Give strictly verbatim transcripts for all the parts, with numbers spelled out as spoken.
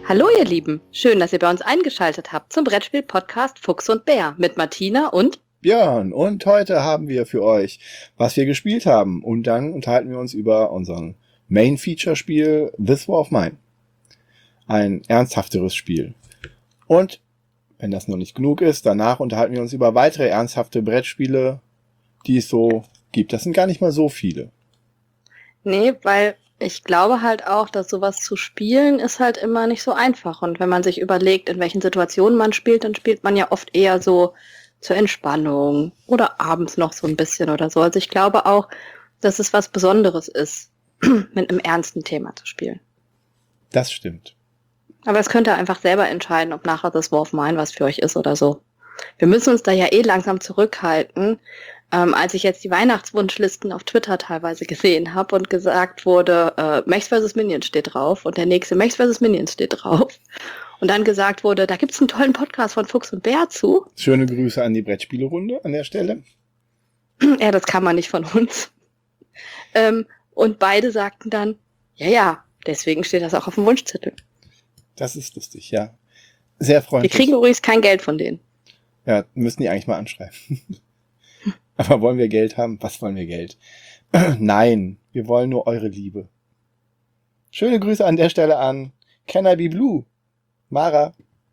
Hallo ihr Lieben, schön, dass ihr bei uns eingeschaltet habt zum Brettspiel-Podcast Fuchs und Bär mit Martina und Björn. Und heute haben wir für euch, was wir gespielt haben. Und dann unterhalten wir uns über unseren Main-Feature-Spiel This War of Mine. Ein ernsthafteres Spiel. Und, wenn das noch nicht genug ist, danach unterhalten wir uns über weitere ernsthafte Brettspiele, die es so gibt. Das sind gar nicht mal so viele. Nee, weil ich glaube halt auch, dass sowas zu spielen ist halt immer nicht so einfach. Und wenn man sich überlegt, in welchen Situationen man spielt, dann spielt man ja oft eher so zur Entspannung oder abends noch so ein bisschen oder so. Also ich glaube auch, dass es was Besonderes ist, mit einem ernsten Thema zu spielen. Das stimmt. Aber es könnt ihr einfach selber entscheiden, ob nachher das War of Mine was für euch ist oder so. Wir müssen uns da ja eh langsam zurückhalten. Ähm, als ich jetzt die Weihnachtswunschlisten auf Twitter teilweise gesehen habe und gesagt wurde, äh, Mechs versus. Minions steht drauf und der nächste Mechs versus. Minions steht drauf. Und dann gesagt wurde, da gibt's einen tollen Podcast von Fuchs und Bär zu. Schöne Grüße an die Brettspielerunde an der Stelle. Ja, das kann man nicht von uns. Ähm, und beide sagten dann, ja, ja, deswegen steht das auch auf dem Wunschzettel. Das ist lustig, ja. Sehr freundlich. Wir kriegen übrigens kein Geld von denen. Ja, müssen die eigentlich mal anschreiben. Aber wollen wir Geld haben? Was wollen wir Geld? Nein, wir wollen nur eure Liebe. Schöne Grüße an der Stelle an Can I Be Blue? Mara.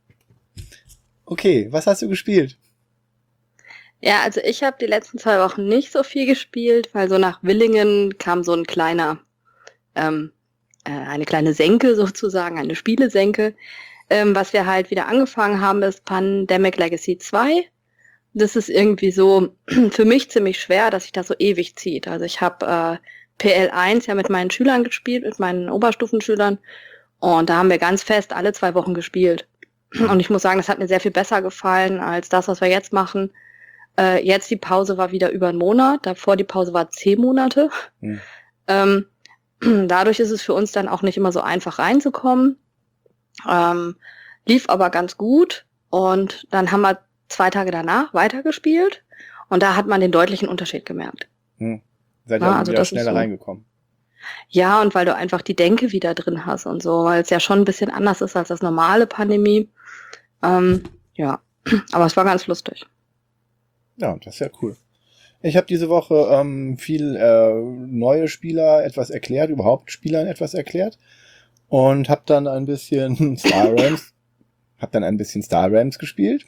Okay, was hast du gespielt? Ja, also ich habe die letzten zwei Wochen nicht so viel gespielt, weil so nach Willingen kam so ein kleiner, ähm, äh, eine kleine Senke sozusagen, eine Spielesenke. Ähm, was wir halt wieder angefangen haben, ist Pandemic Legacy zwei. Das ist irgendwie so für mich ziemlich schwer, dass sich das so ewig zieht. Also ich habe äh, P L eins ja mit meinen Schülern gespielt, mit meinen Oberstufenschülern. Und da haben wir ganz fest alle zwei Wochen gespielt. Und ich muss sagen, das hat mir sehr viel besser gefallen als das, was wir jetzt machen. Äh, jetzt die Pause war wieder über einen Monat. Davor die Pause war zehn Monate. Hm. Ähm, dadurch ist es für uns dann auch nicht immer so einfach reinzukommen. Ähm, lief aber ganz gut. Und dann haben wir zwei Tage danach weitergespielt und da hat man den deutlichen Unterschied gemerkt. Hm. Seid ihr ja, also wieder schneller so reingekommen? Ja, und weil du einfach die Denke wieder drin hast und so, weil es ja schon ein bisschen anders ist als das normale Pandemie. Ähm, ja, aber es war ganz lustig. Ja, das ist ja cool. Ich habe diese Woche ähm, viel äh, neue Spieler etwas erklärt, überhaupt Spielern etwas erklärt und habe dann ein bisschen Star Realms, habe dann ein bisschen Star Realms gespielt.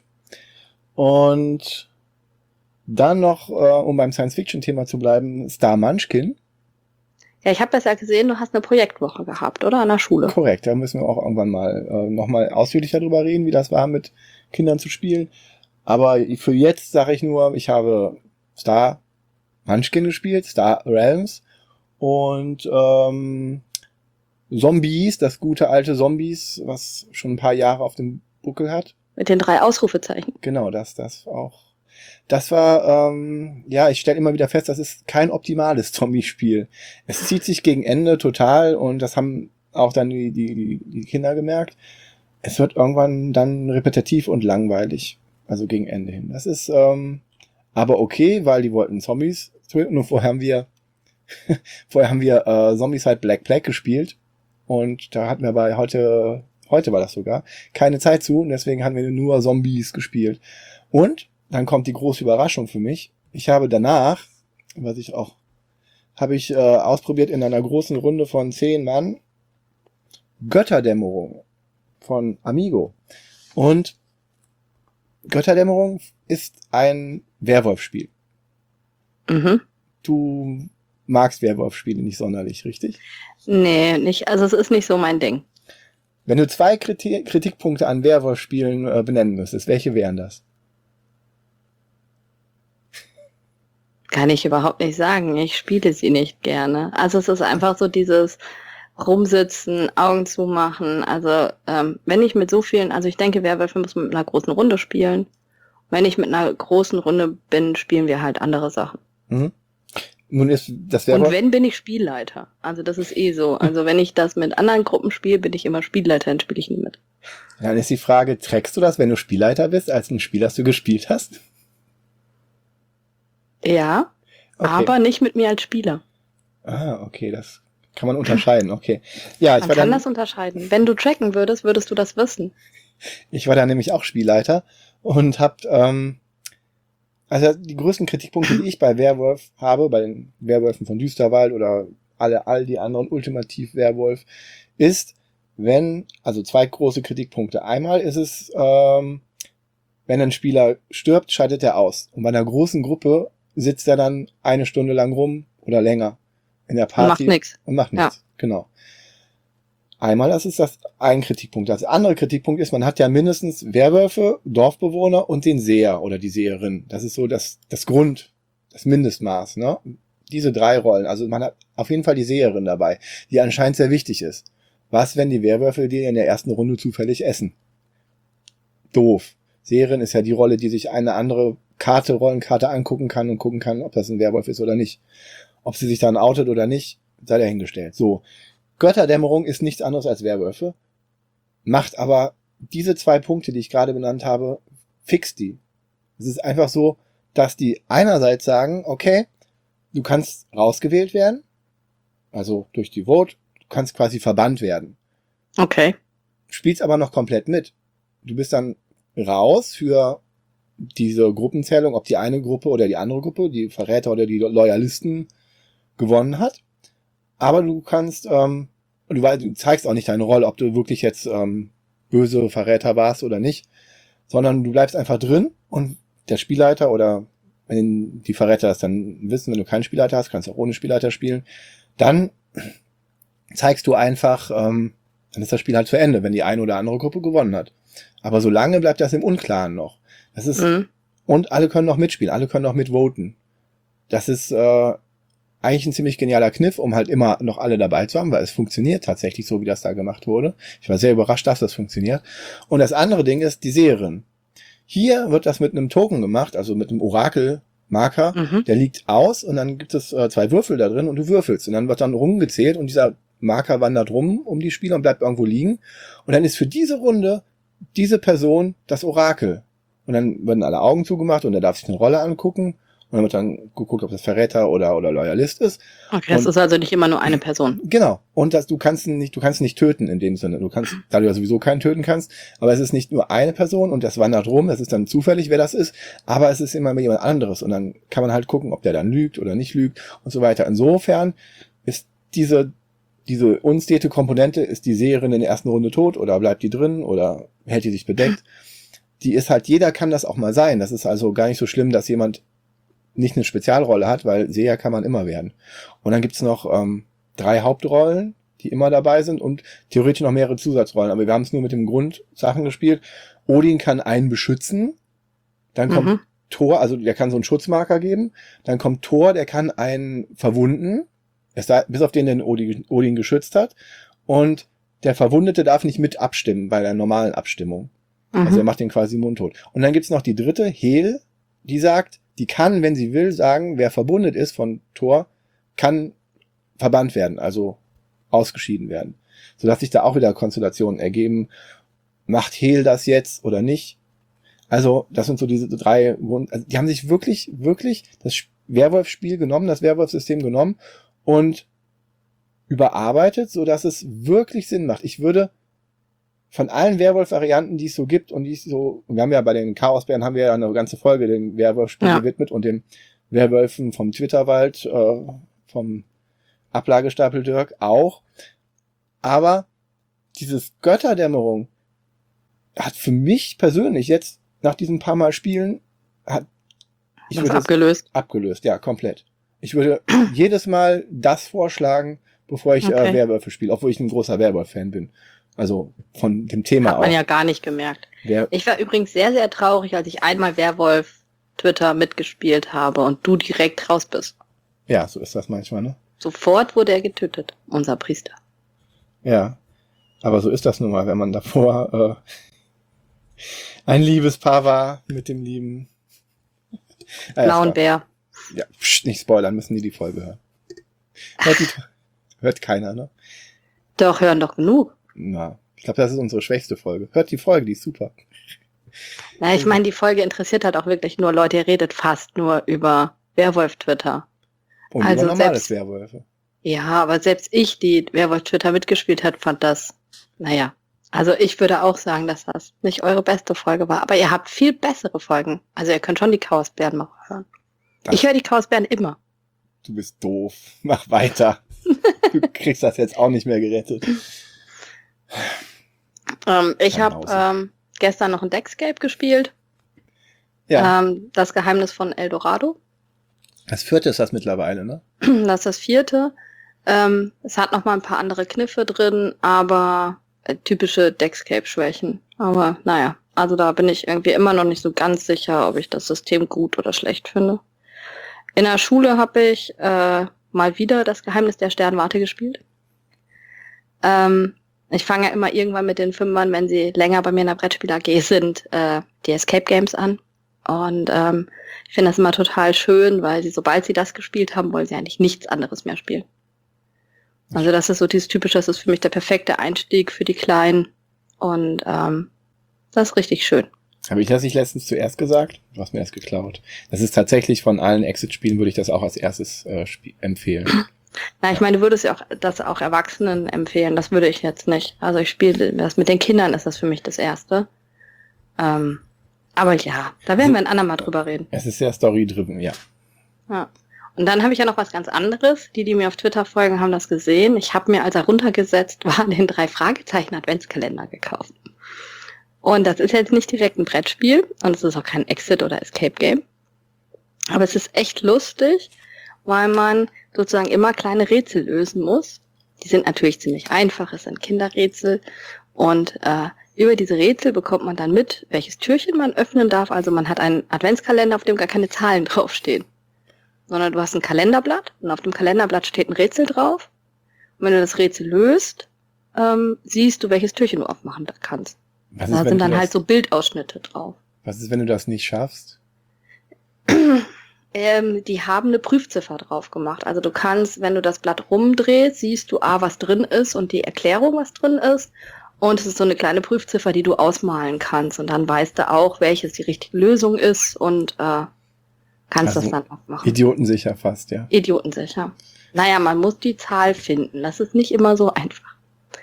Und dann noch, äh, um beim Science-Fiction-Thema zu bleiben, Star Munchkin. Ja, ich habe das ja gesehen, du hast eine Projektwoche gehabt, oder? An der Schule. Korrekt, da müssen wir auch irgendwann mal äh, nochmal ausführlicher drüber reden, wie das war, mit Kindern zu spielen. Aber für jetzt sage ich nur, ich habe Star Munchkin gespielt, Star Realms und ähm, Zombies, das gute alte Zombies, was schon ein paar Jahre auf dem Buckel hat. Mit den drei Ausrufezeichen. Genau, das, das auch. Das war, ähm, ja, ich stelle immer wieder fest, das ist kein optimales Zombie-Spiel. Es zieht sich gegen Ende total und das haben auch dann die, die, die Kinder gemerkt. Es wird irgendwann dann repetitiv und langweilig, also gegen Ende hin. Das ist ähm, aber okay, weil die wollten Zombies töten und vorher haben wir, vorher haben wir äh, Zombieside Black Plague gespielt und da hatten wir bei heute Heute war das sogar, keine Zeit zu und deswegen haben wir nur Zombies gespielt. Und dann kommt die große Überraschung für mich. Ich habe danach, was ich auch, habe ich äh, ausprobiert in einer großen Runde von zehn Mann, Götterdämmerung von Amigo. Und Götterdämmerung ist ein Werwolf-Spiel. Mhm. Du magst Werwolf-Spiele nicht sonderlich, richtig? Nee, nicht, also es ist nicht so mein Ding. Wenn du zwei Kritik- Kritikpunkte an Werwolf-Spielen äh, benennen müsstest, welche wären das? Kann ich überhaupt nicht sagen. Ich spiele sie nicht gerne. Also es ist einfach so dieses Rumsitzen, Augen zumachen. Also ähm, wenn ich mit so vielen, also ich denke, Werwölfe muss man mit einer großen Runde spielen. Wenn ich mit einer großen Runde bin, spielen wir halt andere Sachen. Mhm. Nun ist das Werwolf. Und wenn, bin ich Spielleiter. Also das ist eh so. Also wenn ich das mit anderen Gruppen spiele, bin ich immer Spielleiter, dann spiele ich nie mit. Dann ist die Frage, trägst du das, wenn du Spielleiter bist, als ein Spiel, das du gespielt hast? Ja, okay. Aber nicht mit mir als Spieler. Ah, okay, das Kann man unterscheiden, okay. Ja, ich Man war kann dann, das unterscheiden. Wenn du tracken würdest, würdest du das wissen. ich war da nämlich auch Spielleiter und hab, ähm, also die größten Kritikpunkte, die ich bei Werwolf habe, bei den Werwölfen von Düsterwald oder alle, all die anderen Ultimativ-Werwolf, ist, wenn, also zwei große Kritikpunkte. Einmal ist es, ähm, wenn ein Spieler stirbt, scheidet er aus. Und bei einer großen Gruppe sitzt er dann eine Stunde lang rum oder länger in der Und Party. macht nichts. Und macht Ja. nichts, genau. Einmal, das ist das ein Kritikpunkt. Das andere Kritikpunkt ist, man hat ja mindestens Werwölfe, Dorfbewohner und den Seher oder die Seherin. Das ist so das, das Grund, das Mindestmaß, ne? Diese drei Rollen. Also man hat auf jeden Fall die Seherin dabei, die anscheinend sehr wichtig ist. Was, wenn die Werwölfe die in der ersten Runde zufällig essen? Doof. Seherin ist ja die Rolle, die sich eine andere Karte, Rollenkarte angucken kann und gucken kann, ob das ein Werwolf ist oder nicht. Ob sie sich dann outet oder nicht, sei dahingestellt. So. Götterdämmerung ist nichts anderes als Werwölfe, macht aber diese zwei Punkte, die ich gerade benannt habe, fix die. Es ist einfach so, dass die einerseits sagen, okay, du kannst rausgewählt werden, also durch die Vote, du kannst quasi verbannt werden. Okay. Spielst aber noch komplett mit. Du bist dann raus für diese Gruppenzählung, ob die eine Gruppe oder die andere Gruppe, die Verräter oder die Loyalisten gewonnen hat. Aber du kannst, ähm, du, du zeigst auch nicht deine Rolle, ob du wirklich jetzt ähm, böse Verräter warst oder nicht, sondern du bleibst einfach drin und der Spielleiter oder wenn die Verräter das dann wissen, wenn du keinen Spielleiter hast, kannst du auch ohne Spielleiter spielen, dann zeigst du einfach, ähm, dann ist das Spiel halt zu Ende, wenn die eine oder andere Gruppe gewonnen hat. Aber solange bleibt das im Unklaren noch. Das ist, Mhm. und alle können noch mitspielen, alle können noch mitvoten. Das ist äh, eigentlich ein ziemlich genialer Kniff, um halt immer noch alle dabei zu haben, weil es funktioniert tatsächlich so, wie das da gemacht wurde. Ich war sehr überrascht, dass das funktioniert. Und das andere Ding ist die Seherin. Hier wird das mit einem Token gemacht, also mit einem Orakelmarker, Mhm. der liegt aus und dann gibt es äh, zwei Würfel da drin und du würfelst und dann wird dann rumgezählt und dieser Marker wandert rum um die Spieler und bleibt irgendwo liegen und dann ist für diese Runde diese Person das Orakel. Und dann werden alle Augen zugemacht und er darf sich eine Rolle angucken und dann wird dann geguckt, ob das Verräter oder, oder Loyalist ist. Okay, das Und- ist also nicht immer nur eine Person. Genau. Und das, du kannst ihn nicht, du kannst ihn nicht töten in dem Sinne. Du kannst, da du ja sowieso keinen töten kannst, aber es ist nicht nur eine Person und das wandert rum, es ist dann zufällig, wer das ist, aber es ist immer jemand anderes und dann kann man halt gucken, ob der dann lügt oder nicht lügt und so weiter. Insofern ist diese, diese unstete Komponente, ist die Seherin in der ersten Runde tot oder bleibt die drin oder hält die sich bedeckt? Die ist halt, jeder kann das auch mal sein. Das ist also gar nicht so schlimm, dass jemand nicht eine Spezialrolle hat, weil Seher kann man immer werden. Und dann gibt's noch ähm, drei Hauptrollen, die immer dabei sind und theoretisch noch mehrere Zusatzrollen. Aber wir haben es nur mit dem Grundsachen gespielt. Odin kann einen beschützen. Dann kommt Mhm. Thor, also der kann so einen Schutzmarker geben. Dann kommt Thor, der kann einen verwunden. Es sei, bis auf den, den Odin, Odin geschützt hat. Und der Verwundete darf nicht mit abstimmen bei der normalen Abstimmung. Also er Mhm. macht den quasi mundtot. Und dann gibt's noch die dritte, Hel, die sagt, die kann, wenn sie will, sagen, wer verbundet ist von Thor, kann verbannt werden, also ausgeschieden werden. Sodass sich da auch wieder Konstellationen ergeben. Macht Hel das jetzt oder nicht? Also das sind so diese drei Grund. Also die haben sich wirklich, wirklich das Werwolf-Spiel genommen, das Werwolf-System genommen und überarbeitet, sodass es wirklich Sinn macht. Ich würde von allen Werwolf-Varianten, die es so gibt und die es so, wir haben ja bei den Chaosbären haben wir ja eine ganze Folge dem Werwolf-Spiel Ja. gewidmet und dem Werwölfen vom Twitterwald, äh, vom Ablagestapel Dirk auch. Aber dieses Götterdämmerung hat für mich persönlich jetzt nach diesen paar Mal Spielen hat ich Das ist würde es abgelöst. abgelöst, ja, komplett. Ich würde jedes Mal das vorschlagen, bevor ich Okay. äh, Werwölfe spiele, obwohl ich ein großer Werwolf-Fan bin. Also von dem Thema Hat man auch. ja gar nicht gemerkt. Wer, Ich war übrigens sehr, sehr traurig, als ich einmal Werwolf Twitter mitgespielt habe und du direkt raus bist. ja, so ist das manchmal, ne? Sofort wurde er getötet, unser Priester. Ja. Aber so ist das nun mal, wenn man davor äh, ein Liebespaar war mit dem lieben Ja, das Blauen war- Bär. Ja, pst, nicht spoilern, müssen die die Folge hören. Hört, die, hört keiner, ne? Doch, hören doch genug. Na, ich glaube, das ist unsere schwächste Folge. Hört die Folge, die ist super. Na, ich meine, die Folge interessiert halt auch wirklich nur Leute. Ihr redet fast nur über Werwolf-Twitter. Und Also über normales selbst- Werwölfe. Ja, aber selbst ich, die Werwolf Twitter mitgespielt hat, fand das, naja. Also ich würde auch sagen, dass das nicht eure beste Folge war. Aber ihr habt viel bessere Folgen. Also ihr könnt schon die Chaosbären mal hören. Das- Ich höre die Chaosbären immer. Du bist doof. Mach weiter. Du kriegst das jetzt auch nicht mehr gerettet. Ähm, ich habe Banause. ähm, gestern noch ein Deckscape gespielt. Ja, Ähm, das Geheimnis von Eldorado. das vierte ist das mittlerweile, ne? Das ist das vierte. Ähm, es hat noch mal ein paar andere Kniffe drin, aber äh, typische Deckscape-Schwächen. Aber naja, also da bin ich irgendwie immer noch nicht so ganz sicher, ob ich das System gut oder schlecht finde. In der Schule habe ich äh, mal wieder das Geheimnis der Sternwarte gespielt. Ähm, ich fange ja immer irgendwann mit den Fünfern, wenn sie länger bei mir in der Brettspiel A G sind, äh, die Escape Games an. Und ähm, ich finde das immer total schön, weil sie, sobald sie das gespielt haben, wollen sie eigentlich nichts anderes mehr spielen. Also das ist so dieses Typische, das ist für mich der perfekte Einstieg für die Kleinen. Und ähm, das ist richtig schön. Habe ich das nicht letztens zuerst gesagt? Du hast mir das geklaut. Das ist tatsächlich von allen Exit-Spielen, würde ich das auch als erstes äh, spiel- empfehlen. Na, ich meine, du würdest ja auch das auch Erwachsenen empfehlen. Das würde ich jetzt nicht. Also ich spiele das mit den Kindern, ist das für mich das Erste. Ähm, aber ja, da werden wir ein andermal drüber reden. Es ist sehr story-driven, ja. Ja. Und dann habe ich ja noch was ganz anderes. Die, die mir auf Twitter folgen, haben das gesehen. Ich habe mir, als er runtergesetzt war, den drei Fragezeichen Adventskalender gekauft. Und das ist jetzt nicht direkt ein Brettspiel und es ist auch kein Exit- oder Escape-Game. Aber es ist echt lustig, weil man sozusagen immer kleine Rätsel lösen muss. Die sind natürlich ziemlich einfach, es sind Kinderrätsel. Und äh, über diese Rätsel bekommt man dann mit, welches Türchen man öffnen darf. Also man hat einen Adventskalender, auf dem gar keine Zahlen draufstehen. Sondern du hast ein Kalenderblatt und auf dem Kalenderblatt steht ein Rätsel drauf. Und wenn du das Rätsel löst, ähm, siehst du, welches Türchen du aufmachen kannst. Was ist, Da wenn sind du dann das, halt so Bildausschnitte drauf. was ist, wenn du das nicht schaffst? Ähm, die haben eine Prüfziffer drauf gemacht. Also du kannst, wenn du das Blatt rumdrehst, siehst du A, was drin ist und die Erklärung, was drin ist. Und es ist so eine kleine Prüfziffer, die du ausmalen kannst. Und dann weißt du auch, welches die richtige Lösung ist und äh, kannst Also das dann auch machen. Idiotensicher fast, ja. Idiotensicher. Naja, man muss die Zahl finden. Das ist nicht immer so einfach.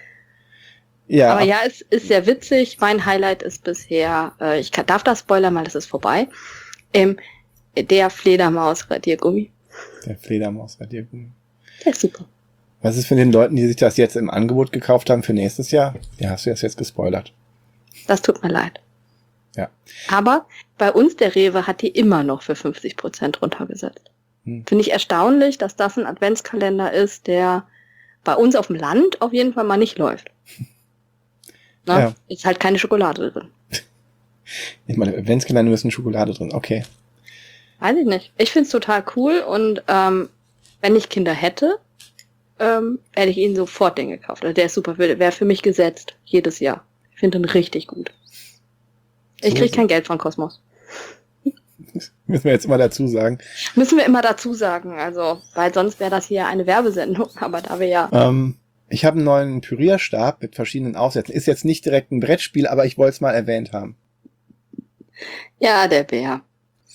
Ja, Aber ja, es ist sehr witzig. Mein Highlight ist bisher, äh, ich kann, darf das spoilern, weil das ist vorbei, ähm, der Fledermaus-Radiergummi. der Fledermaus-Radiergummi. Der ist super. Was ist für den Leuten, die sich das jetzt im Angebot gekauft haben für nächstes Jahr? Ja, hast du das jetzt gespoilert. Das tut mir leid. Ja. Aber bei uns, der Rewe, hat die immer noch für fünfzig Prozent runtergesetzt. Hm. Finde ich erstaunlich, dass das ein Adventskalender ist, der bei uns auf dem Land auf jeden Fall mal nicht läuft. Na, Ja. ist halt keine Schokolade drin. Ich meine, Adventskalender müssen Schokolade drin. Okay. Weiß ich nicht. Ich find's total cool und ähm, wenn ich Kinder hätte, ähm, hätte ich ihnen sofort den gekauft. Also der ist super, wäre für mich gesetzt. Jedes Jahr. Ich finde den richtig gut. Ich So krieg ist- kein Geld von Kosmos. Müssen wir jetzt immer dazu sagen. Müssen wir immer dazu sagen, also, weil sonst wäre das hier eine Werbesendung, aber da wir ja. Ähm, ich habe einen neuen Pürierstab mit verschiedenen Aufsätzen. Ist jetzt nicht direkt ein Brettspiel, aber ich wollte es mal erwähnt haben. Ja, der Bär.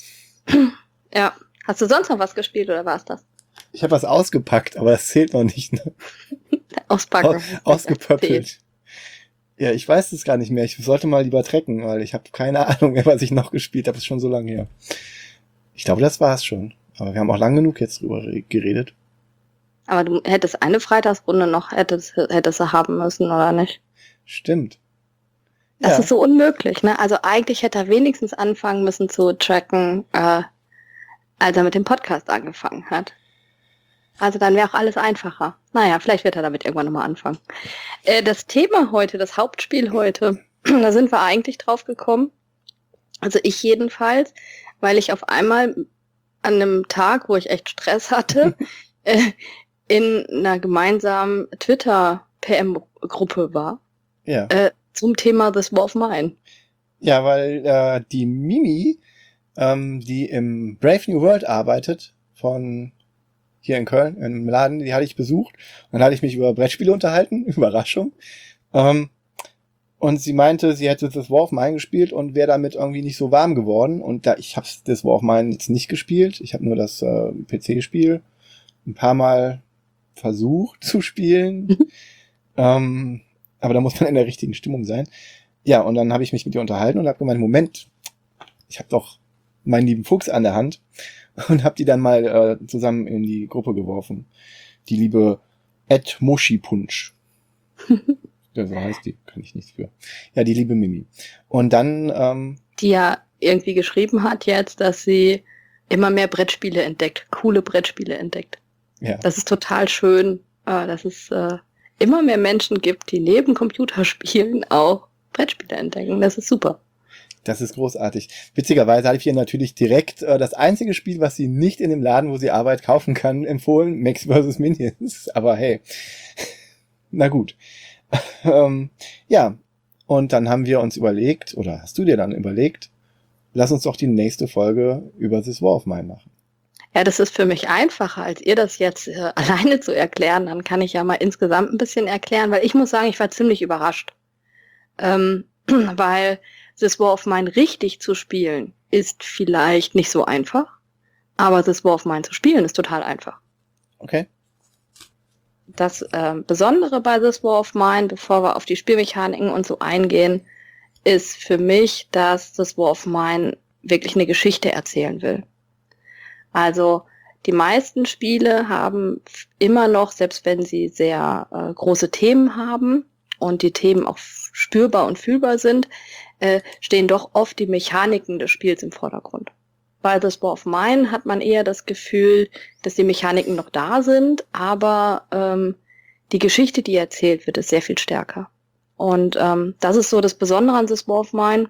Ja. Hast du sonst noch was gespielt oder war's das? Ich habe was ausgepackt, aber das zählt noch nicht. Ne? Auspacken. Aus, ausgepöppelt. Ja, ich weiß es gar nicht mehr. Ich sollte mal lieber trecken, weil ich habe keine Ahnung mehr, was ich noch gespielt habe. Ist schon so lange her. Ich glaube, das war's schon. Aber wir haben auch lang genug jetzt drüber re- geredet. Aber du hättest eine Freitagsrunde noch, hättest, hättest du haben müssen, oder nicht? Stimmt. Das Ja. ist so unmöglich, ne? Also eigentlich hätte er wenigstens anfangen müssen zu tracken, äh, als er mit dem Podcast angefangen hat. Also dann wäre auch alles einfacher. Naja, vielleicht wird er damit irgendwann nochmal anfangen. Äh, das Thema heute, das Hauptspiel heute, da sind wir eigentlich drauf gekommen. Also ich jedenfalls, weil ich auf einmal an einem Tag, wo ich echt Stress hatte, äh, in einer gemeinsamen Twitter-P M-Gruppe war, Ja. äh, zum Thema This War of Mine. Ja, weil äh, die Mimi, ähm, die im Brave New World arbeitet, von hier in Köln, im Laden, die hatte ich besucht. Und dann hatte ich mich über Brettspiele unterhalten, Überraschung. Ähm, und sie meinte, sie hätte This War of Mine gespielt und wäre damit irgendwie nicht so warm geworden. Und da ich habe This War of Mine jetzt nicht gespielt. Ich habe nur das äh, P C-Spiel ein paar Mal versucht zu spielen. ähm, aber da muss man in der richtigen Stimmung sein. Ja, und dann habe ich mich mit ihr unterhalten und habe gemeint, Moment, ich habe doch meinen lieben Fuchs an der Hand und habe die dann mal äh, zusammen in die Gruppe geworfen. Die liebe Ed Moshi Punch. Ja, so heißt die, kann ich nichts für. Ja, die liebe Mimi. Und dann... Ähm, die ja irgendwie geschrieben hat jetzt, dass sie immer mehr Brettspiele entdeckt, coole Brettspiele entdeckt. Ja. Das ist total schön, äh, dass es äh, immer mehr Menschen gibt, die neben Computerspielen auch Brettspiele entdecken. Das ist super. Das ist großartig. Witzigerweise hatte ich ihr natürlich direkt äh, das einzige Spiel, was sie nicht in dem Laden, wo sie arbeitet, kaufen kann, empfohlen, Max versus. Minions. Aber hey, na gut. ähm, ja, und dann haben wir uns überlegt, oder hast du dir dann überlegt, lass uns doch die nächste Folge über This War of Mine machen. Ja, das ist für mich einfacher, als ihr das jetzt äh, alleine zu erklären. Dann kann ich ja mal insgesamt ein bisschen erklären, weil ich muss sagen, ich war ziemlich überrascht. Ähm, weil This War of Mine richtig zu spielen ist vielleicht nicht so einfach, aber This War of Mine zu spielen ist total einfach. Okay. Das äh, Besondere bei This War of Mine, bevor wir auf die Spielmechaniken und so eingehen, ist für mich, dass This War of Mine wirklich eine Geschichte erzählen will. Also die meisten Spiele haben immer noch, selbst wenn sie sehr äh, große Themen haben und die Themen auch spürbar und fühlbar sind, äh, stehen doch oft die Mechaniken des Spiels im Vordergrund. Bei This War of Mine hat man eher das Gefühl, dass die Mechaniken noch da sind, aber ähm, die Geschichte, die erzählt wird, ist sehr viel stärker. Und ähm, das ist so das Besondere an This War of Mine.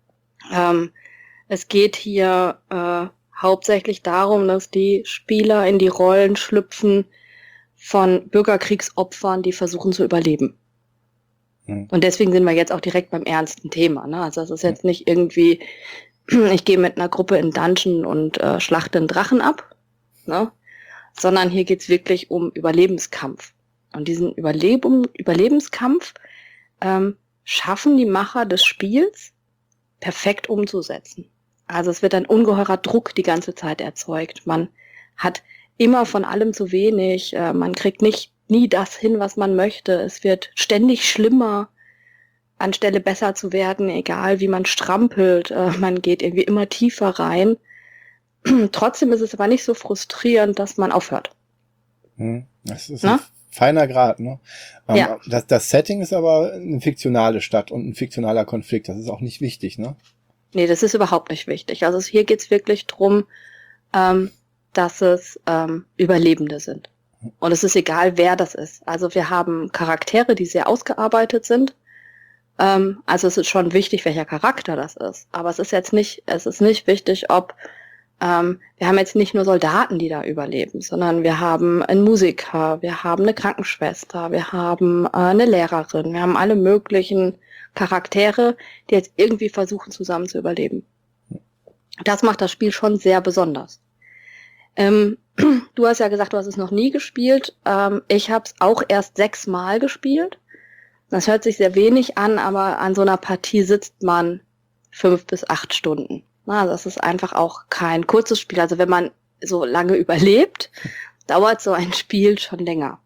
Ähm, es geht hier äh, hauptsächlich darum, dass die Spieler in die Rollen schlüpfen von Bürgerkriegsopfern, die versuchen zu überleben. Mhm. Und deswegen sind wir jetzt auch direkt beim ernsten Thema. Ne? Also es ist jetzt nicht irgendwie, ich gehe mit einer Gruppe in Dungeon und äh, schlachte einen Drachen ab, ne? Sondern hier geht's wirklich um Überlebenskampf. Und diesen Überlebung, Überlebenskampf ähm, schaffen die Macher des Spiels perfekt umzusetzen. Also es wird ein ungeheurer Druck die ganze Zeit erzeugt. Man hat immer von allem zu wenig. Äh, man kriegt nicht nie das hin, was man möchte. Es wird ständig schlimmer, anstelle besser zu werden, egal wie man strampelt. Äh, man geht irgendwie immer tiefer rein. Trotzdem ist es aber nicht so frustrierend, dass man aufhört. Hm, das ist ein feiner Grad, ne? Ähm, ja. das, das Setting ist aber eine fiktionale Stadt und ein fiktionaler Konflikt. Das ist auch nicht wichtig, ne? Nee, das ist überhaupt nicht wichtig. Also hier geht's wirklich drum, ähm, dass es ähm, Überlebende sind. Und es ist egal, wer das ist. Also wir haben Charaktere, die sehr ausgearbeitet sind. Ähm, also es ist schon wichtig, welcher Charakter das ist. Aber es ist jetzt nicht, es ist nicht wichtig, ob ähm, wir haben jetzt nicht nur Soldaten, die da überleben, sondern wir haben einen Musiker, wir haben eine Krankenschwester, wir haben äh, eine Lehrerin, wir haben alle möglichen Charaktere, die jetzt irgendwie versuchen, zusammen zu überleben. Das macht das Spiel schon sehr besonders. Ähm, du hast ja gesagt, du hast es noch nie gespielt. Ähm, ich habe es auch erst sechsmal gespielt. Das hört sich sehr wenig an, aber an so einer Partie sitzt man fünf bis acht Stunden. Na, das ist einfach auch kein kurzes Spiel. Also wenn man so lange überlebt, dauert so ein Spiel schon länger.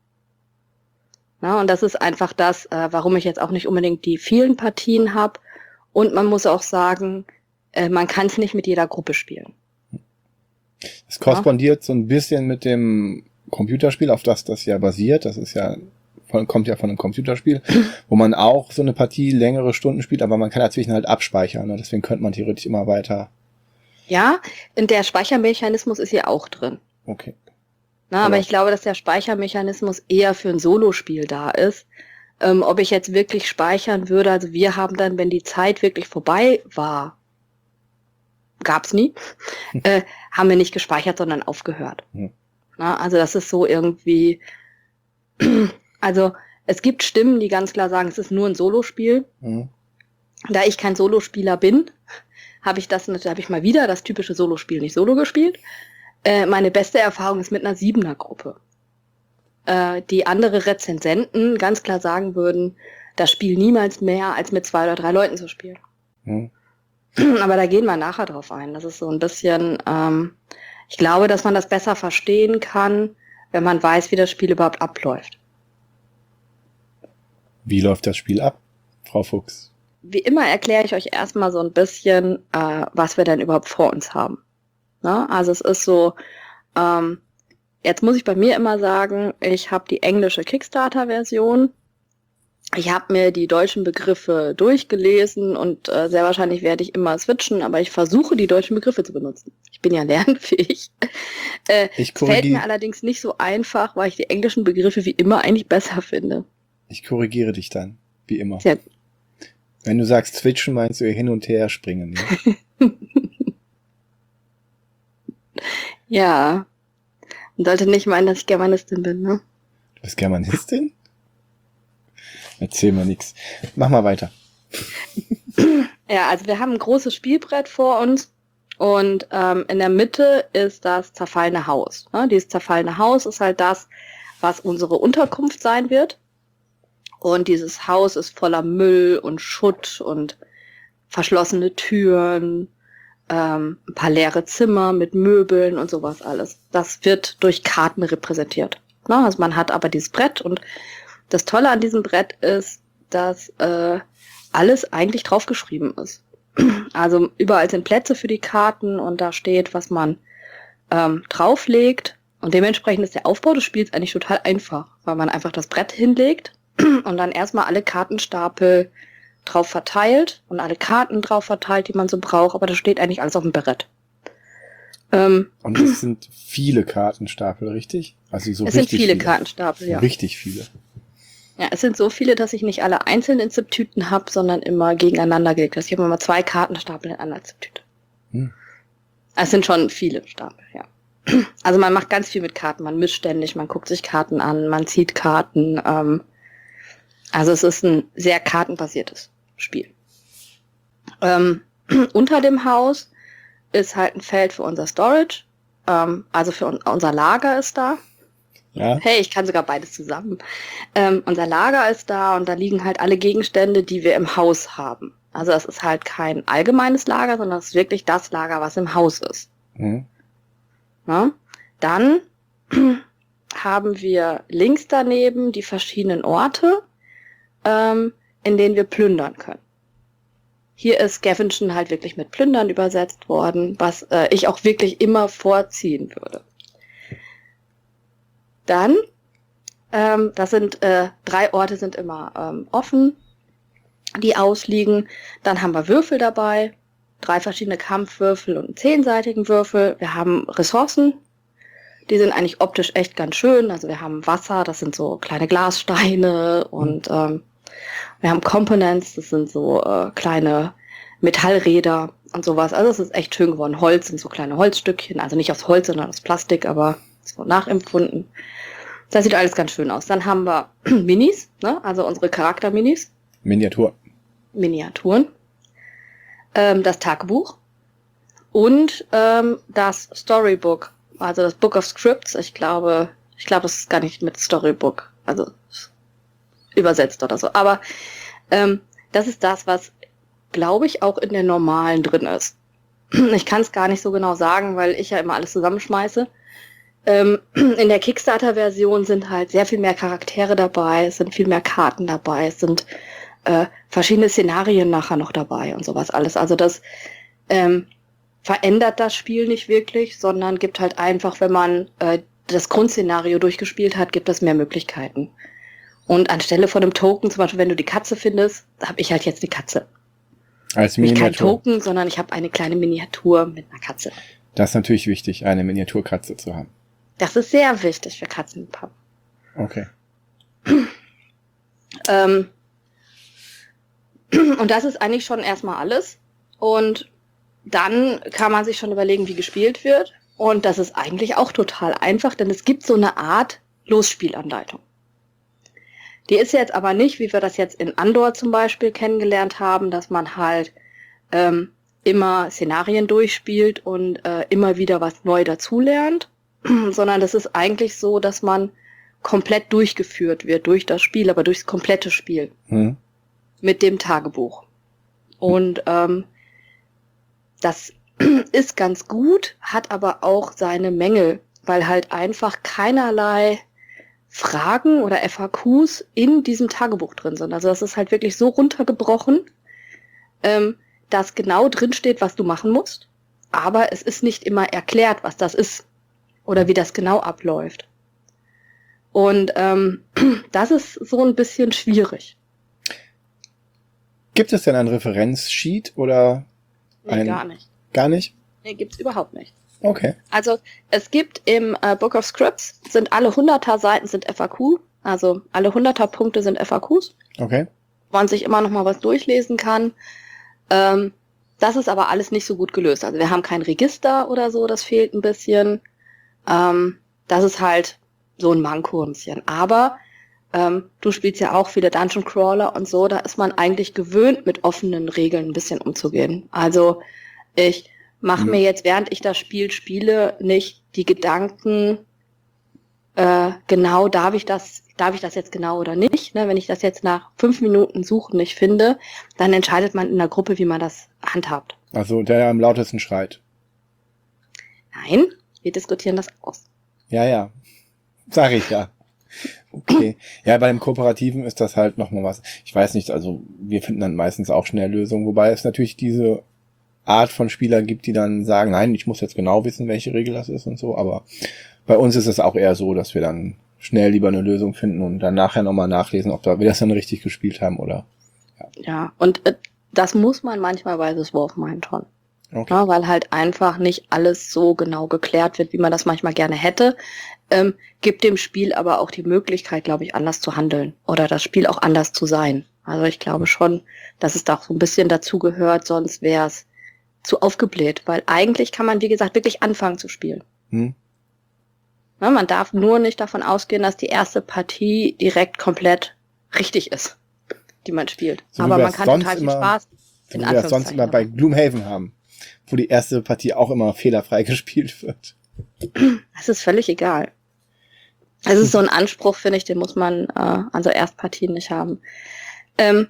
Na, und das ist einfach das, äh, warum ich jetzt auch nicht unbedingt die vielen Partien habe. Und man muss auch sagen, äh, man kann es nicht mit jeder Gruppe spielen. Es korrespondiert ja so ein bisschen mit dem Computerspiel, auf das das ja basiert. Das ist ja von, kommt ja von einem Computerspiel, wo man auch so eine Partie längere Stunden spielt, aber man kann dazwischen halt abspeichern. Ne? Deswegen könnte man theoretisch immer weiter. Ja, und der Speichermechanismus ist hier auch drin. Okay. Na, aber ich glaube, dass der Speichermechanismus eher für ein Solospiel da ist. Ähm, ob ich jetzt wirklich speichern würde, also wir haben dann, wenn die Zeit wirklich vorbei war, gab's nie, äh, haben wir nicht gespeichert, sondern aufgehört. Hm. Na, also das ist so irgendwie, also es gibt Stimmen, die ganz klar sagen, es ist nur ein Solospiel. Hm. Da ich kein Solospieler bin, habe ich das, habe ich mal wieder das typische Solospiel nicht Solo gespielt. Äh, meine beste Erfahrung ist mit einer Siebener-Gruppe. Äh, die andere Rezensenten ganz klar sagen würden, das Spiel niemals mehr als mit zwei oder drei Leuten zu spielen. Hm. Aber da gehen wir nachher drauf ein. Das ist so ein bisschen, ähm, ich glaube, dass man das besser verstehen kann, wenn man weiß, wie das Spiel überhaupt abläuft. Wie läuft das Spiel ab, Frau Fuchs? Wie immer erkläre ich euch erstmal so ein bisschen, äh, was wir denn überhaupt vor uns haben. Ne? Also es ist so, ähm, jetzt muss ich bei mir immer sagen, ich habe die englische Kickstarter-Version. Ich habe mir die deutschen Begriffe durchgelesen und äh, sehr wahrscheinlich werde ich immer switchen, aber ich versuche, die deutschen Begriffe zu benutzen. Ich bin ja lernfähig. Äh, Ich es fällt korrigiere- mir allerdings nicht so einfach, weil ich die englischen Begriffe wie immer eigentlich besser finde. Ich korrigiere dich dann, wie immer. Sehr gut. Wenn du sagst switchen, meinst du hin und her springen. Ne? Ja. Man sollte nicht meinen, dass ich Germanistin bin, ne? Du bist Germanistin? Erzähl mal nix. Mach mal weiter. Ja, also wir haben ein großes Spielbrett vor uns und ähm, in der Mitte ist das zerfallene Haus. Ne? Dieses zerfallene Haus ist halt das, was unsere Unterkunft sein wird. Und dieses Haus ist voller Müll und Schutt und verschlossene Türen, ähm, ein paar leere Zimmer mit Möbeln und sowas alles. Das wird durch Karten repräsentiert. Ne? Also man hat aber dieses Brett und das Tolle an diesem Brett ist, dass äh, alles eigentlich draufgeschrieben ist. Also überall sind Plätze für die Karten und da steht, was man ähm, drauflegt. Und dementsprechend ist der Aufbau des Spiels eigentlich total einfach, weil man einfach das Brett hinlegt und dann erstmal alle Kartenstapel drauf verteilt und alle Karten drauf verteilt, die man so braucht, aber das steht eigentlich alles auf dem Brett. Ähm, Und es sind viele Kartenstapel, richtig? Also so es sind richtig viele, Kartenstapel, ja. Richtig viele. Ja, es sind so viele, dass ich nicht alle einzeln in Ziptüten habe, sondern immer gegeneinander gelegt. Also ich habe immer zwei Kartenstapel in einer Ziptüte. Hm. Es sind schon viele Stapel, ja. Also man macht ganz viel mit Karten, man mischt ständig, man guckt sich Karten an, man zieht Karten. Ähm, also es ist ein sehr kartenbasiertes Spiel. Ähm, unter dem Haus ist halt ein Feld für unser Storage, ähm, also für un- unser Lager ist da. Ja. Hey, ich kann sogar beides zusammen. Ähm, unser Lager ist da und da liegen halt alle Gegenstände, die wir im Haus haben. Also es ist halt kein allgemeines Lager, sondern es ist wirklich das Lager, was im Haus ist. Hm. Ne? Dann haben wir links daneben die verschiedenen Orte, ähm, in denen wir plündern können. Hier ist Scavengen halt wirklich mit Plündern übersetzt worden, was äh, ich auch wirklich immer vorziehen würde. Dann, ähm, das sind äh, drei Orte sind immer ähm, offen, die ausliegen. Dann haben wir Würfel dabei, drei verschiedene Kampfwürfel und einen zehnseitigen Würfel. Wir haben Ressourcen, die sind eigentlich optisch echt ganz schön. Also wir haben Wasser, das sind so kleine Glassteine und ähm, wir haben Components, das sind so äh, kleine Metallräder und sowas. Also es ist echt schön geworden. Holz sind so kleine Holzstückchen, also nicht aus Holz, sondern aus Plastik, aber so nachempfunden. Das sieht alles ganz schön aus. Dann haben wir Minis, ne? Also unsere Charakter-Minis, Miniatur. Miniaturen, ähm, das Tagebuch und ähm, das Storybook, also das Book of Scripts. Ich glaube, ich glaube, es ist gar nicht mit Storybook, also übersetzt oder so. Aber ähm, das ist das, was, glaube ich, auch in der normalen drin ist. Ich kann es gar nicht so genau sagen, weil ich ja immer alles zusammenschmeiße. Ähm, in der Kickstarter-Version sind halt sehr viel mehr Charaktere dabei, es sind viel mehr Karten dabei, es sind äh, verschiedene Szenarien nachher noch dabei und sowas alles. Also das ähm, verändert das Spiel nicht wirklich, sondern gibt halt einfach, wenn man äh, das Grundszenario durchgespielt hat, gibt es mehr Möglichkeiten. Und anstelle von einem Token, zum Beispiel wenn du die Katze findest, habe ich halt jetzt die Katze. Als Nicht kein Miniatur. Token, sondern ich habe eine kleine Miniatur mit einer Katze. Das ist natürlich wichtig, eine Miniaturkatze zu haben. Das ist sehr wichtig für Katzenliebhaber. Okay. Ähm, und das ist eigentlich schon erstmal alles. Und dann kann man sich schon überlegen, wie gespielt wird. Und das ist eigentlich auch total einfach, denn es gibt so eine Art Losspielanleitung. Die ist jetzt aber nicht, wie wir das jetzt in Andor zum Beispiel kennengelernt haben, dass man halt ähm, immer Szenarien durchspielt und äh, immer wieder was neu dazulernt, sondern das ist eigentlich so, dass man komplett durchgeführt wird durch das Spiel, aber durchs komplette Spiel Hm. mit dem Tagebuch. Und ähm, das ist ganz gut, hat aber auch seine Mängel. weil halt einfach keinerlei Fragen oder F A Qs in diesem Tagebuch drin sind. Also das ist halt wirklich so runtergebrochen, ähm, dass genau drin steht, was du machen musst, aber es ist nicht immer erklärt, was das ist oder wie das genau abläuft. Und ähm, das ist so ein bisschen schwierig. Gibt es denn ein Referenzsheet oder Nee, ein... gar nicht. Gar nicht? Nee, gibt's überhaupt nicht. Okay. Also es gibt im äh, Book of Scripts, sind alle hunderter Seiten sind F A Q, also alle hunderter Punkte sind F A Qs, Okay. wo man sich immer noch mal was durchlesen kann. Ähm, das ist aber alles nicht so gut gelöst. Also wir haben kein Register oder so, das fehlt ein bisschen. Ähm, das ist halt so ein Manko ein bisschen. Aber ähm, du spielst ja auch viele Dungeon Crawler und so, da ist man eigentlich gewöhnt, mit offenen Regeln ein bisschen umzugehen. Also ich mache Mhm. mir jetzt, während ich das Spiel spiele, nicht die Gedanken, äh, genau, darf ich das, darf ich das jetzt genau oder nicht. Ne? Wenn ich das jetzt nach fünf Minuten Suchen nicht finde, dann entscheidet man in der Gruppe, wie man das handhabt. Also der am lautesten schreit. Nein, wir diskutieren das aus. Ja, ja. Sag ich ja. Okay. Ja, bei dem Kooperativen ist das halt nochmal was. Ich weiß nicht, also wir finden dann meistens auch schnell Lösungen, wobei es natürlich diese Art von Spieler gibt, die dann sagen, nein, ich muss jetzt genau wissen, welche Regel das ist und so, aber bei uns ist es auch eher so, dass wir dann schnell lieber eine Lösung finden und dann nachher nochmal nachlesen, ob wir das dann richtig gespielt haben oder... Ja, ja und äh, das muss man manchmal bei The Dwarf Mine schon. Okay. Ja, weil halt einfach nicht alles so genau geklärt wird, wie man das manchmal gerne hätte. Ähm, gibt dem Spiel aber auch die Möglichkeit, glaube ich, anders zu handeln oder das Spiel auch anders zu sein. Also ich glaube schon, dass es da auch so ein bisschen dazu gehört, sonst wäre es zu aufgebläht, weil eigentlich kann man, wie gesagt, wirklich anfangen zu spielen. Hm. Ja, man darf nur nicht davon ausgehen, dass die erste Partie direkt komplett richtig ist, die man spielt. So wie aber wir man es kann sonst total viel immer- Spaß. So in wie wir das sonst Anführungszeichen immer bei dabei. Gloomhaven haben, wo die erste Partie auch immer fehlerfrei gespielt wird. Es ist völlig egal. Es ist so ein Anspruch, finde ich, den muss man äh, an so Erstpartien nicht haben. Ähm,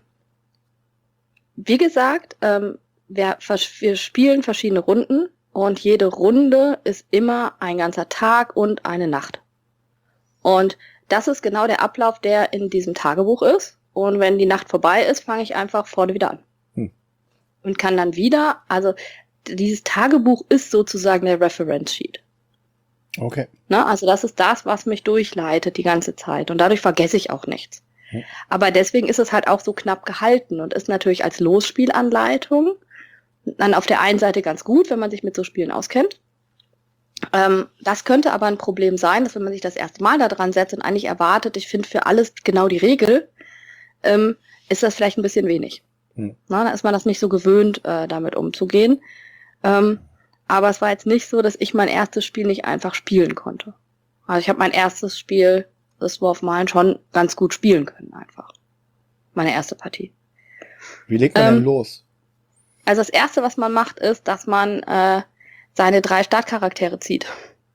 wie gesagt, ähm, wir, vers- wir spielen verschiedene Runden und jede Runde ist immer ein ganzer Tag und eine Nacht. Und das ist genau der Ablauf, der in diesem Tagebuch ist. Und wenn die Nacht vorbei ist, fange ich einfach vorne wieder an. Hm. Und kann dann wieder, also dieses Tagebuch ist sozusagen der Reference Sheet. Okay. Ne? Also das ist das, was mich durchleitet die ganze Zeit. Und dadurch vergesse ich auch nichts. Hm. Aber deswegen ist es halt auch so knapp gehalten und ist natürlich als Losspielanleitung dann auf der einen Seite ganz gut, wenn man sich mit so Spielen auskennt. Ähm, das könnte aber ein Problem sein, dass wenn man sich das erste Mal da dran setzt und eigentlich erwartet, ich finde für alles genau die Regel, ähm, ist das vielleicht ein bisschen wenig. Hm. Na, da ist man das nicht so gewöhnt, äh, damit umzugehen. Ähm, aber es war jetzt nicht so, dass ich mein erstes Spiel nicht einfach spielen konnte. Also ich habe mein erstes Spiel, das War of Mine, schon ganz gut spielen können einfach. Meine erste Partie. Wie legt man Ähm, denn los? Also das Erste, was man macht, ist, dass man äh, seine drei Startcharaktere zieht.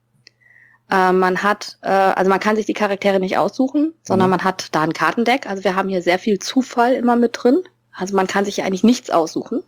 Äh, man hat, äh, also man kann sich die Charaktere nicht aussuchen, sondern Mhm. man hat da ein Kartendeck. Also wir haben hier sehr viel Zufall immer mit drin. Also man kann sich eigentlich nichts aussuchen.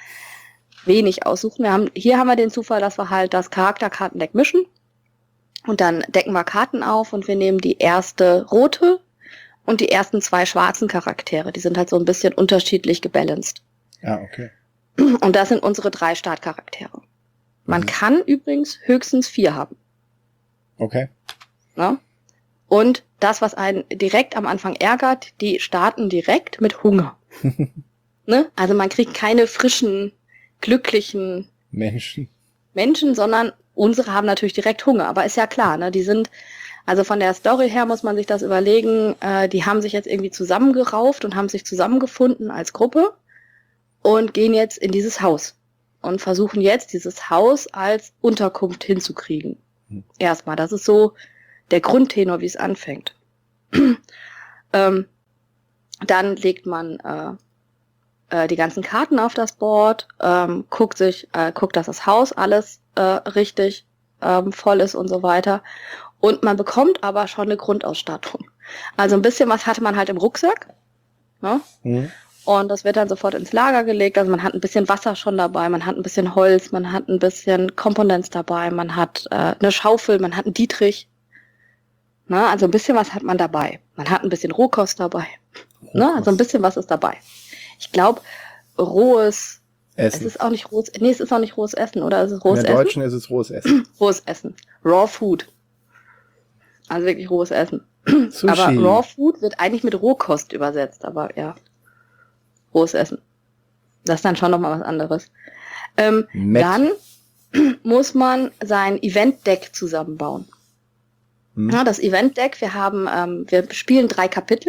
Wenig aussuchen. Wir haben, hier haben wir den Zufall, dass wir halt das Charakterkartendeck mischen. Und dann decken wir Karten auf und wir nehmen die erste rote und die ersten zwei schwarzen Charaktere. Die sind halt so ein bisschen unterschiedlich gebalanced. Ja, okay. Und das sind unsere drei Startcharaktere. Man Mhm. kann übrigens höchstens vier haben. Okay. Ne? Und das, was einen direkt am Anfang ärgert, die starten direkt mit Hunger. Ne? Also man kriegt keine frischen, glücklichen Menschen. Menschen, sondern unsere haben natürlich direkt Hunger. Aber ist ja klar, ne? Die sind, also von der Story her muss man sich das überlegen, äh, die haben sich jetzt irgendwie zusammengerauft und haben sich zusammengefunden als Gruppe und gehen jetzt in dieses Haus und versuchen jetzt dieses Haus als Unterkunft hinzukriegen. Hm. Erstmal, das ist so der Grundtenor, wie es anfängt. ähm, dann legt man äh, äh, die ganzen Karten auf das Board, ähm, guckt sich, äh, guckt, dass das Haus alles äh, richtig ähm, voll ist und so weiter. Und man bekommt aber schon eine Grundausstattung. Also ein bisschen was hatte man halt im Rucksack. Ne? Mhm. Und das wird dann sofort ins Lager gelegt. Also man hat ein bisschen Wasser schon dabei, man hat ein bisschen Holz, man hat ein bisschen Komponents dabei, man hat äh, eine Schaufel, man hat einen Dietrich. Na, also ein bisschen was hat man dabei. Man hat ein bisschen Rohkost dabei. Rohkost. Ne? Also ein bisschen was ist dabei. Ich glaube, rohes Essen. Es ist auch nicht rohes, nee, es ist auch nicht rohes Essen, oder? Ist es rohes In der Essen? Deutschen ist es rohes Essen. Rohes Essen. Raw Food. Also wirklich rohes Essen. Sushi. Aber Raw Food wird eigentlich mit Rohkost übersetzt, aber ja. Rohes Essen. Das ist dann schon nochmal was anderes. Ähm, dann muss man sein Event-Deck zusammenbauen. Hm. Ja, das Event-Deck, wir haben, ähm, wir spielen drei Kapitel.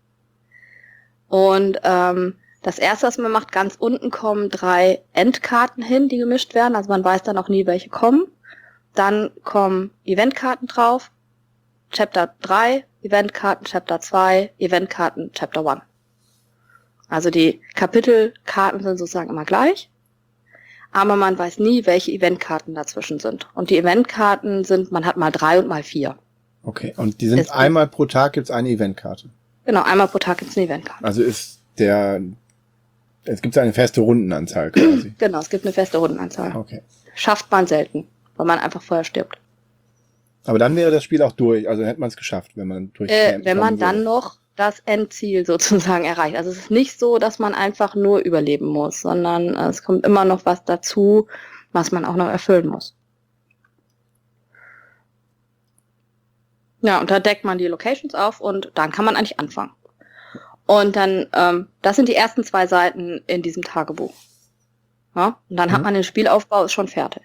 Und ähm, das erste, was man macht, ganz unten kommen drei Endkarten hin, die gemischt werden. Also man weiß dann auch nie, welche kommen. Dann kommen Eventkarten drauf. Chapter drei, Eventkarten, Chapter zwei, Eventkarten, Chapter eins. Also die Kapitelkarten sind sozusagen immer gleich. Aber man weiß nie, welche Eventkarten dazwischen sind. Und die Eventkarten sind, man hat mal drei und mal vier. Okay, und die sind Deswegen. Einmal pro Tag gibt's eine Eventkarte. Genau, einmal pro Tag gibt's eine Eventkarte. Also ist der, es gibt eine feste Rundenanzahl quasi. Genau, es gibt eine feste Rundenanzahl. Okay. Schafft man selten, weil man einfach vorher stirbt. Aber dann wäre das Spiel auch durch, also hätte man es geschafft, wenn man durch. Äh, wenn man dann würde. noch das Endziel sozusagen erreicht. Also es ist nicht so, dass man einfach nur überleben muss, sondern äh, es kommt immer noch was dazu, was man auch noch erfüllen muss. Ja, und da deckt man die Locations auf und dann kann man eigentlich anfangen. Und dann, ähm, das sind die ersten zwei Seiten in diesem Tagebuch. Ja, und dann mhm. hat man den Spielaufbau, ist schon fertig.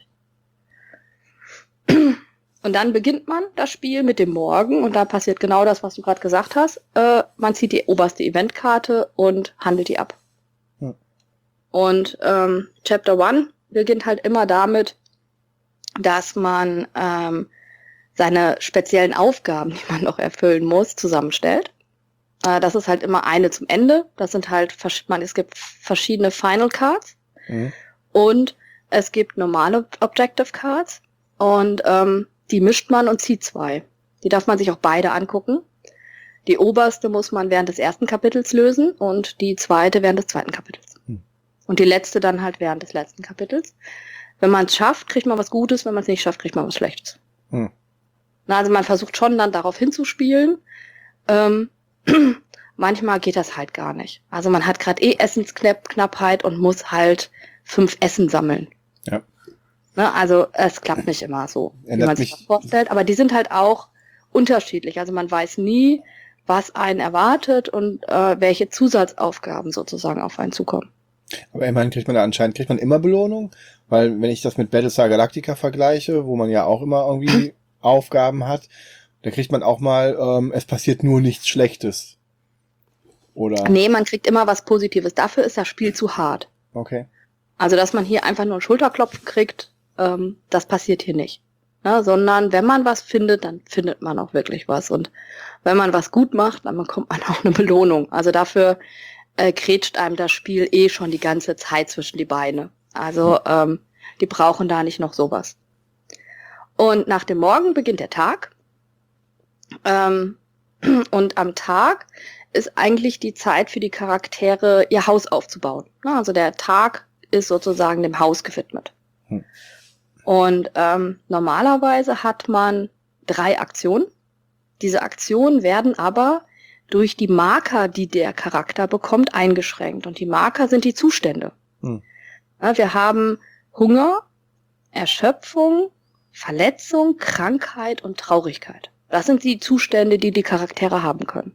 Und dann beginnt man das Spiel mit dem Morgen und da passiert genau das, was du gerade gesagt hast. Äh, man zieht die oberste Eventkarte und handelt die ab. Mhm. Und ähm, Chapter eins beginnt halt immer damit, dass man ähm, seine speziellen Aufgaben, die man noch erfüllen muss, zusammenstellt. Äh, das ist halt immer eine zum Ende. Das sind halt, man, es gibt verschiedene Final Cards mhm. und es gibt normale Objective Cards und ähm, die mischt man und zieht zwei. Die darf man sich auch beide angucken. Die oberste muss man während des ersten Kapitels lösen und die zweite während des zweiten Kapitels. Mhm. Und die letzte dann halt während des letzten Kapitels. Wenn man es schafft, kriegt man was Gutes. Wenn man es nicht schafft, kriegt man was Schlechtes. Mhm. Na, also man versucht schon dann darauf hinzuspielen. Ähm, manchmal geht das halt gar nicht. Also man hat gerade eh Essensknappheit und muss halt fünf Essen sammeln. Ja. Na, also es klappt nicht immer so, wie man sich das vorstellt. Aber die sind halt auch unterschiedlich. Also man weiß nie, was einen erwartet und äh, welche Zusatzaufgaben sozusagen auf einen zukommen. Aber immerhin kriegt man da anscheinend, kriegt man immer Belohnung? Weil wenn ich das mit Battlestar Galactica vergleiche, wo man ja auch immer irgendwie Aufgaben hat, da kriegt man auch mal, ähm, es passiert nur nichts Schlechtes. Oder? Nee, man kriegt immer was Positives. Dafür ist das Spiel zu hart. Okay. Also, dass man hier einfach nur einen Schulterklopfen kriegt, ähm, das passiert hier nicht. Ja, sondern wenn man was findet, dann findet man auch wirklich was. Und wenn man was gut macht, dann bekommt man auch eine Belohnung. Also dafür äh, grätscht einem das Spiel eh schon die ganze Zeit zwischen die Beine. Also ähm, die brauchen da nicht noch sowas. Und nach dem Morgen beginnt der Tag. Ähm, und am Tag ist eigentlich die Zeit für die Charaktere, ihr Haus aufzubauen. Also der Tag ist sozusagen dem Haus gewidmet. Hm. Und ähm, normalerweise hat man drei Aktionen. Diese Aktionen werden aber durch die Marker, die der Charakter bekommt, eingeschränkt. Und die Marker sind die Zustände. Hm. Ja, wir haben Hunger, Erschöpfung, Verletzung, Krankheit und Traurigkeit. Das sind die Zustände, die die Charaktere haben können.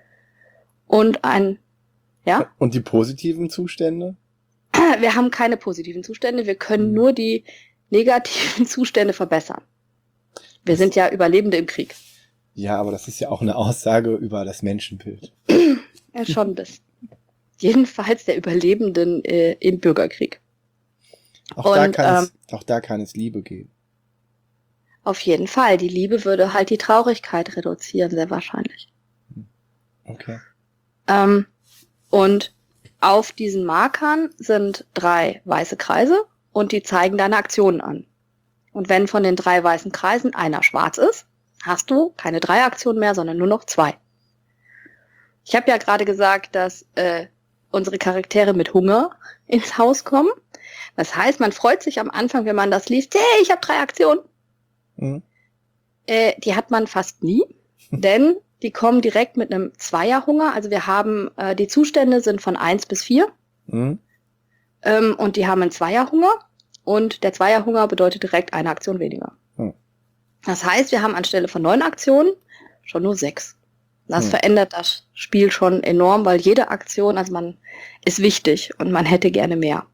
Und ein, ja? Und die positiven Zustände? Wir haben keine positiven Zustände. Wir können hm. nur die negativen Zustände verbessern. Wir das sind ja Überlebende im Krieg. Ja, aber das ist ja auch eine Aussage über das Menschenbild. Ja, schon ein bisschen. Jedenfalls der Überlebenden äh, im Bürgerkrieg. Auch, Und, da kann ähm, es, auch da kann es Liebe geben. Auf jeden Fall. Die Liebe würde halt die Traurigkeit reduzieren, sehr wahrscheinlich. Okay. Ähm, und auf diesen Markern sind drei weiße Kreise und die zeigen deine Aktionen an. Und wenn von den drei weißen Kreisen einer schwarz ist, hast du keine drei Aktionen mehr, sondern nur noch zwei. Ich habe ja gerade gesagt, dass äh, unsere Charaktere mit Hunger ins Haus kommen. Das heißt, man freut sich am Anfang, wenn man das liest, hey, ich habe drei Aktionen. Mhm. Äh, die hat man fast nie, denn die kommen direkt mit einem Zweierhunger. Also wir haben, äh, die Zustände sind von eins bis vier. Mhm. Ähm, und die haben einen Zweierhunger. Und der Zweierhunger bedeutet direkt eine Aktion weniger. Mhm. Das heißt, wir haben anstelle von neun Aktionen schon nur sechs. Das mhm. verändert das Spiel schon enorm, weil jede Aktion, also man ist wichtig und man hätte gerne mehr.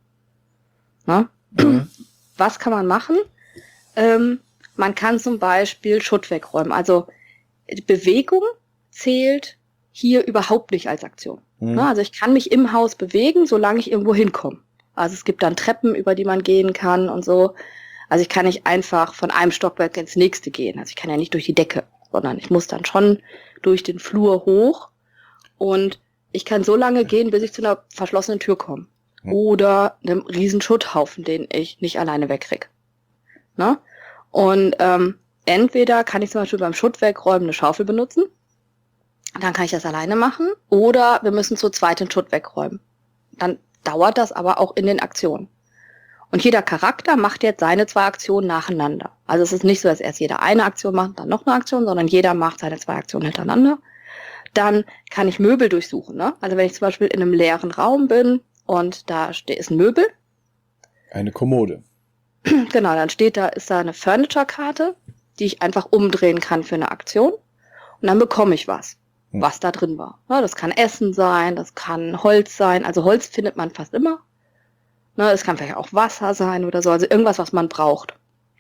Na? Mhm. Was kann man machen? Ähm, man kann zum Beispiel Schutt wegräumen. Also Bewegung zählt hier überhaupt nicht als Aktion. Mhm. Na, also ich kann mich im Haus bewegen, solange ich irgendwo hinkomme. Also es gibt dann Treppen, über die man gehen kann und so. Also ich kann nicht einfach von einem Stockwerk ins nächste gehen. Also ich kann ja nicht durch die Decke, sondern ich muss dann schon durch den Flur hoch und ich kann so lange gehen, bis ich zu einer verschlossenen Tür komme. Mhm. Oder einem riesen Schutthaufen, den ich nicht alleine wegkriege. Ne? Und ähm, entweder kann ich zum Beispiel beim Schutt wegräumen eine Schaufel benutzen, dann kann ich das alleine machen, oder wir müssen zu zweit den Schutt wegräumen. Dann dauert das aber auch in den Aktionen. Und jeder Charakter macht jetzt seine zwei Aktionen nacheinander. Also es ist nicht so, dass erst jeder eine Aktion macht, dann noch eine Aktion, sondern jeder macht seine zwei Aktionen hintereinander. Dann kann ich Möbel durchsuchen. Ne? Also wenn ich zum Beispiel in einem leeren Raum bin und da steht, ist ein Möbel. Eine Kommode. Genau, dann steht da, ist da eine Furniture-Karte, die ich einfach umdrehen kann für eine Aktion. Und dann bekomme ich was, hm. was da drin war. Ja, das kann Essen sein, das kann Holz sein. Also Holz findet man fast immer. Ne, es kann vielleicht auch Wasser sein oder so, also irgendwas, was man braucht.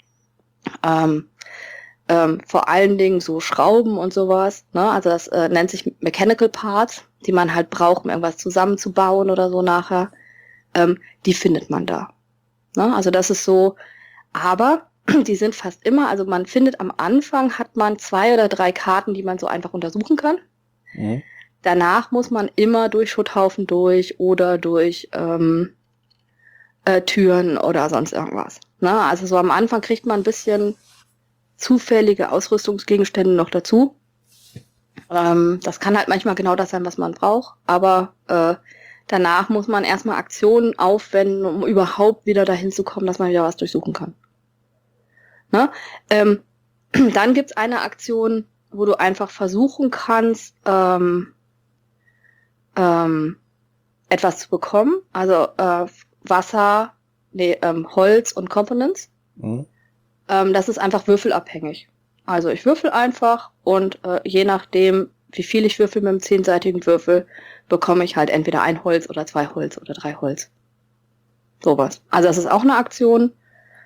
Ähm, ähm, vor allen Dingen so Schrauben und sowas. Ne? Also das äh, nennt sich Mechanical Parts, die man halt braucht, um irgendwas zusammenzubauen oder so nachher. Ähm, die findet man da. Ne? Also das ist so, aber die sind fast immer, also man findet am Anfang, hat man zwei oder drei Karten, die man so einfach untersuchen kann. Mhm. Danach muss man immer durch Schutthaufen durch oder durch ähm, äh, Türen oder sonst irgendwas. Ne? Also so am Anfang kriegt man ein bisschen zufällige Ausrüstungsgegenstände noch dazu. Ähm, das kann halt manchmal genau das sein, was man braucht, aber äh, danach muss man erstmal Aktionen aufwenden, um überhaupt wieder dahin zu kommen, dass man wieder was durchsuchen kann. Ne? Ähm, dann gibt's eine Aktion, wo du einfach versuchen kannst, ähm, ähm, etwas zu bekommen. Also äh, Wasser, nee, ähm, Holz und Components. Mhm. Ähm, das ist einfach würfelabhängig. Also ich würfel einfach und äh, je nachdem, wie viel ich würfel mit einem zehnseitigen Würfel, bekomme ich halt entweder ein Holz oder zwei Holz oder drei Holz. Sowas. Also das ist auch eine Aktion.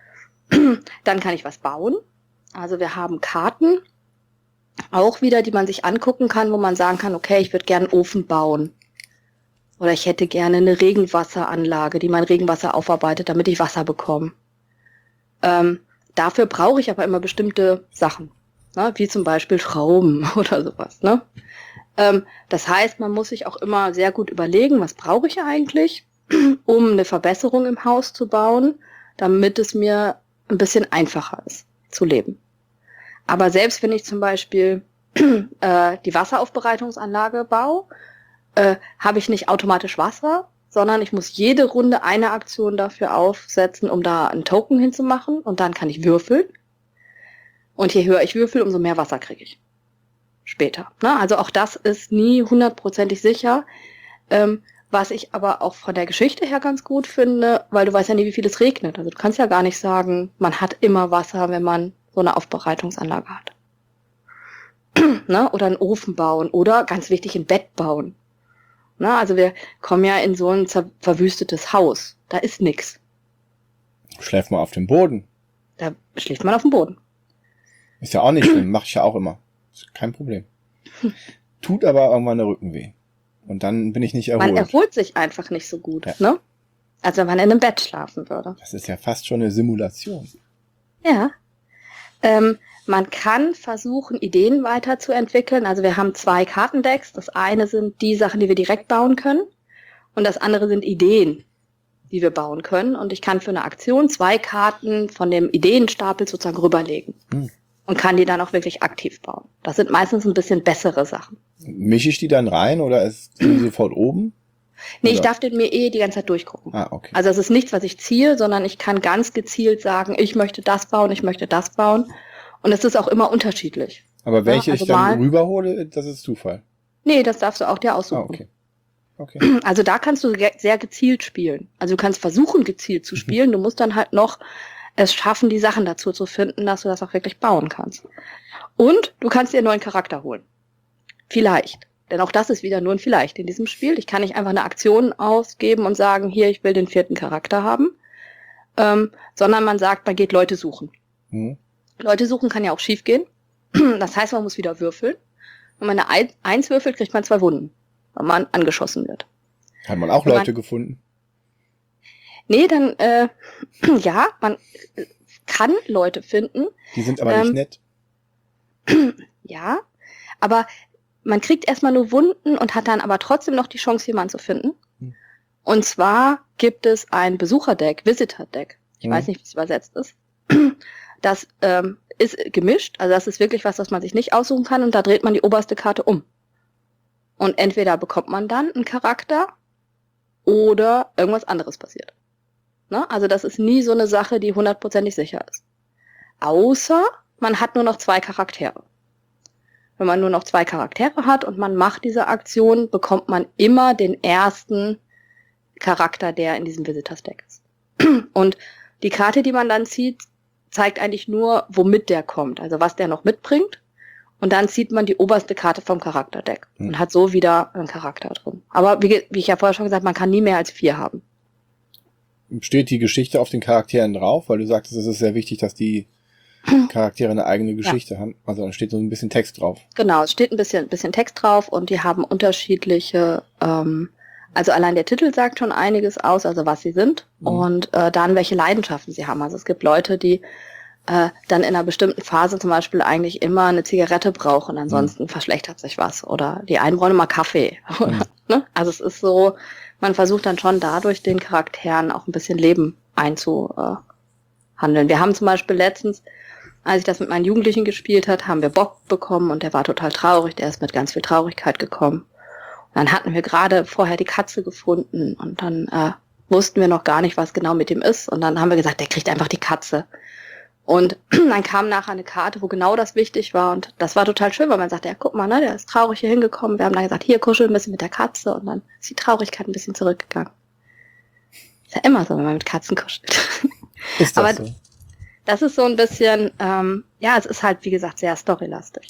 Dann kann ich was bauen. Also wir haben Karten, auch wieder, die man sich angucken kann, wo man sagen kann, okay, ich würde gerne einen Ofen bauen. Oder ich hätte gerne eine Regenwasseranlage, die mein Regenwasser aufarbeitet, damit ich Wasser bekomme. Ähm, dafür brauche ich aber immer bestimmte Sachen, ne? Wie zum Beispiel Schrauben oder sowas. Ne? Ähm, das heißt, man muss sich auch immer sehr gut überlegen, was brauche ich eigentlich, um eine Verbesserung im Haus zu bauen, damit es mir ein bisschen einfacher ist zu leben. Aber selbst wenn ich zum Beispiel äh, die Wasseraufbereitungsanlage baue, äh, habe ich nicht automatisch Wasser, sondern ich muss jede Runde eine Aktion dafür aufsetzen, um da einen Token hinzumachen, und dann kann ich würfeln. Und je höher ich würfel, umso mehr Wasser kriege ich. Später. Ne? Also auch das ist nie hundertprozentig sicher, ähm, was ich aber auch von der Geschichte her ganz gut finde, weil du weißt ja nie, wie viel es regnet. Also du kannst ja gar nicht sagen, man hat immer Wasser, wenn man so eine Aufbereitungsanlage hat. Ne? Oder einen Ofen bauen oder, ganz wichtig, ein Bett bauen. Ne? Also wir kommen ja in so ein verwüstetes Haus. Da ist nix. Schläft man auf dem Boden. Da schläft man auf dem Boden. Ist ja auch nicht schlimm, mache ich ja auch immer. Ist kein Problem. Tut aber irgendwann der Rücken weh. Und dann bin ich nicht erholt. Man erholt sich einfach nicht so gut, ja. Ne? Als wenn man in einem Bett schlafen würde. Das ist ja fast schon eine Simulation. Ja. Ähm, man kann versuchen, Ideen weiterzuentwickeln. Also wir haben zwei Kartendecks. Das eine sind die Sachen, die wir direkt bauen können. Und das andere sind Ideen, die wir bauen können. Und ich kann für eine Aktion zwei Karten von dem Ideenstapel sozusagen rüberlegen. Hm. Und kann die dann auch wirklich aktiv bauen. Das sind meistens ein bisschen bessere Sachen. Mische ich die dann rein oder ist die sofort oben? Nee, ich Oder? darf den mir eh die ganze Zeit durchgucken. Ah, okay. Also es ist nichts, was ich ziehe, sondern ich kann ganz gezielt sagen, ich möchte das bauen, ich möchte das bauen. Und es ist auch immer unterschiedlich. Aber welche Ja, ich also dann mal, rüberhole, das ist Zufall. nee, das darfst du auch dir Ah, aussuchen. okay. Okay. Also da kannst du ge- sehr gezielt spielen. Also du kannst versuchen, gezielt zu spielen. Du musst dann halt noch es schaffen, die Sachen dazu zu finden, dass du das auch wirklich bauen kannst. Und du kannst dir einen neuen Charakter holen. Vielleicht. Denn auch das ist wieder nur ein Vielleicht in diesem Spiel. Ich kann nicht einfach eine Aktion ausgeben und sagen, hier, ich will den vierten Charakter haben. Ähm, sondern man sagt, man geht Leute suchen. Mhm. Leute suchen kann ja auch schief gehen. Das heißt, man muss wieder würfeln. Wenn man eine Eins würfelt, kriegt man zwei Wunden, wenn man angeschossen wird. Hat man auch Wenn man- Leute gefunden? Nee, dann, äh, ja, man kann Leute finden, Die sind aber Ähm, nicht nett. ja, aber man kriegt erstmal nur Wunden und hat dann aber trotzdem noch die Chance, jemanden zu finden. Hm. Und zwar gibt es ein Besucherdeck, Visitor-Deck. Ich Hm. weiß nicht, wie es übersetzt ist. Das ähm, ist gemischt, also das ist wirklich was, was man sich nicht aussuchen kann und da dreht man die oberste Karte um. Und entweder bekommt man dann einen Charakter oder irgendwas anderes passiert. Ne? Also das ist nie so eine Sache, die hundertprozentig sicher ist. Außer man hat nur noch zwei Charaktere. Wenn man nur noch zwei Charaktere hat und man macht diese Aktion, bekommt man immer den ersten Charakter, der in diesem Visitors Deck ist. Und die Karte, die man dann zieht, zeigt eigentlich nur, womit der kommt, also was der noch mitbringt. Und dann zieht man die oberste Karte vom Charakterdeck Hm. und hat so wieder einen Charakter drin. Aber wie, ge- wie ich ja vorher schon gesagt, man kann nie mehr als vier haben. Steht die Geschichte auf den Charakteren drauf? Weil du sagtest, es ist sehr wichtig, dass die Charaktere eine eigene Geschichte haben. Also da steht so ein bisschen Text drauf. Genau, es steht ein bisschen, bisschen Text drauf und die haben unterschiedliche, ähm, also allein der Titel sagt schon einiges aus, also was sie sind Mhm. und äh, dann welche Leidenschaften sie haben. Also es gibt Leute, die äh, dann in einer bestimmten Phase zum Beispiel eigentlich immer eine Zigarette brauchen, ansonsten mhm. verschlechtert sich was. Oder die einen wollen immer Kaffee. Mhm. Ne? Also es ist so, man versucht dann schon dadurch den Charakteren auch ein bisschen Leben einzuhandeln. Wir haben zum Beispiel letztens, als ich das mit meinen Jugendlichen gespielt hat, haben wir Bock bekommen und der war total traurig, der ist mit ganz viel Traurigkeit gekommen. Und dann hatten wir gerade vorher die Katze gefunden und dann äh, wussten wir noch gar nicht, was genau mit ihm ist. Und dann haben wir gesagt, der kriegt einfach die Katze. Und dann kam nachher eine Karte, wo genau das wichtig war. Und das war total schön, weil man sagte, ja, guck mal, ne, der ist traurig hier hingekommen. Wir haben dann gesagt, hier, kuschel ein bisschen mit der Katze. Und dann ist die Traurigkeit ein bisschen zurückgegangen. Ist ja immer so, wenn man mit Katzen kuschelt. Ist das Aber so? das ist so ein bisschen, ähm, ja, es ist halt, wie gesagt, sehr storylastig.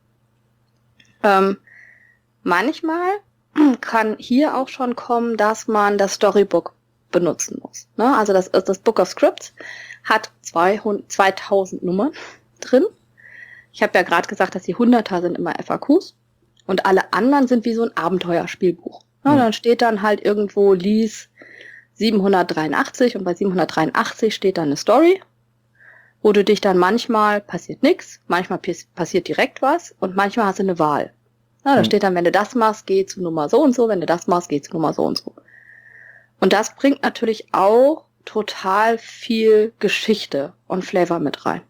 Ähm, manchmal kann hier auch schon kommen, dass man das Storybook benutzen muss. Ne? Also das, das Book of Scripts hat zweihundert, zweitausend Nummern drin. Ich habe ja gerade gesagt, dass die Hunderter sind immer F A Qs und alle anderen sind wie so ein Abenteuerspielbuch. Ne? Mhm. Dann steht dann halt irgendwo, lies siebenhundertdreiundachtzig und bei siebenhundertdreiundachtzig steht dann eine Story, wo du dich dann manchmal passiert nichts, manchmal passiert direkt was und manchmal hast du eine Wahl. Na, da Mhm. steht dann, wenn du das machst, geh zu Nummer so und so, wenn du das machst, geh zu Nummer so und so. Und das bringt natürlich auch total viel Geschichte und Flavor mit rein.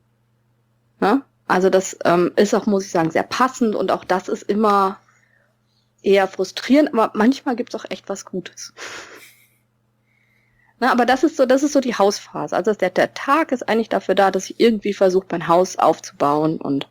Ne? Also das ähm, ist auch, muss ich sagen, sehr passend und auch das ist immer eher frustrierend, aber manchmal gibt's auch echt was Gutes. Na, aber das ist so, das ist so die Hausphase. Also der, der Tag ist eigentlich dafür da, dass ich irgendwie versuche, mein Haus aufzubauen und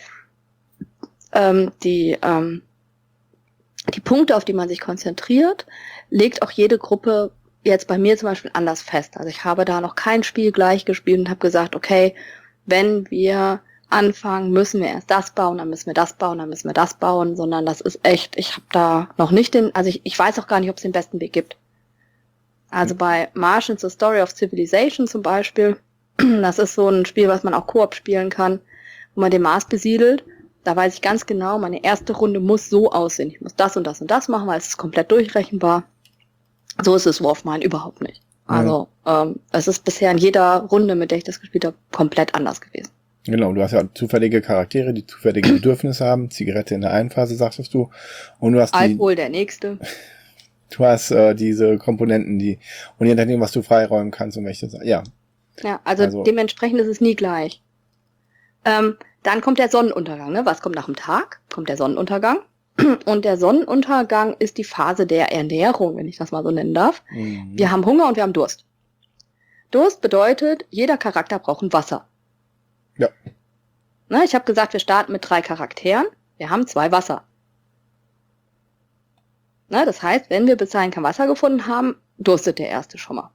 ähm, die ähm, die Punkte, auf die man sich konzentriert, legt auch jede Gruppe jetzt bei mir zum Beispiel anders fest. Also ich habe da noch kein Spiel gleich gespielt und habe gesagt, okay, wenn wir anfangen, müssen wir erst das bauen, dann müssen wir das bauen, dann müssen wir das bauen, sondern das ist echt, ich habe da noch nicht den, also ich, ich weiß auch gar nicht, ob es den besten Weg gibt. Also bei Martians, The Story of Civilization zum Beispiel, das ist so ein Spiel, was man auch Koop spielen kann, wo man den Mars besiedelt. Da weiß ich ganz genau, meine erste Runde muss so aussehen. Ich muss das und das und das machen, weil es ist komplett durchrechenbar. So ist es War Mine überhaupt nicht. Also ähm, es ist bisher in jeder Runde, mit der ich das gespielt habe, komplett anders gewesen. Genau, du hast ja zufällige Charaktere, die zufällige Bedürfnisse haben. Zigarette in der einen Phase, sagtest du. Und du hast die, Alkohol der nächste. du hast äh, diese Komponenten, die, und je nachdem, was du freiräumen kannst und welche, ja. Ja, also, Also- dementsprechend ist es nie gleich. Ähm, dann kommt der Sonnenuntergang. Ne? Was kommt nach dem Tag? Kommt der Sonnenuntergang. Und der Sonnenuntergang ist die Phase der Ernährung, wenn ich das mal so nennen darf. Mhm. Wir haben Hunger und wir haben Durst. Durst bedeutet, jeder Charakter braucht ein Wasser. Ja. Na, ich habe gesagt, wir starten mit drei Charakteren. Wir haben zwei Wasser. Na, das heißt, wenn wir bis dahin kein Wasser gefunden haben, durstet der Erste schon mal.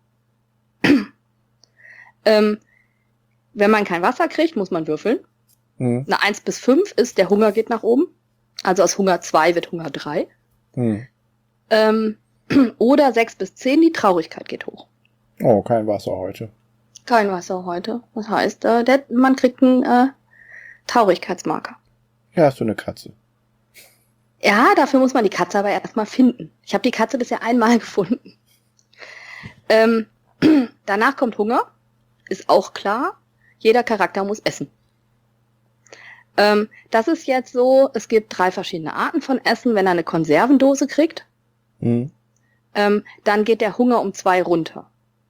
ähm, wenn man kein Wasser kriegt, muss man würfeln. Mhm. Eine eins bis fünf ist, der Hunger geht nach oben. Also aus Hunger zwei wird Hunger drei. Mhm. Ähm, oder sechs bis zehn, die Traurigkeit geht hoch. Oh, kein Wasser heute. Kein Wasser heute. Das heißt, äh, der, man kriegt einen äh, Traurigkeitsmarker. Hier hast du eine Katze. Ja, dafür muss man die Katze aber erstmal finden. Ich habe die Katze bisher einmal gefunden. Ähm, danach kommt Hunger. Ist auch klar. Jeder Charakter muss essen. Ähm, das ist jetzt so, es gibt drei verschiedene Arten von Essen. Wenn er eine Konservendose kriegt, Mhm. ähm, dann geht der Hunger um zwei runter.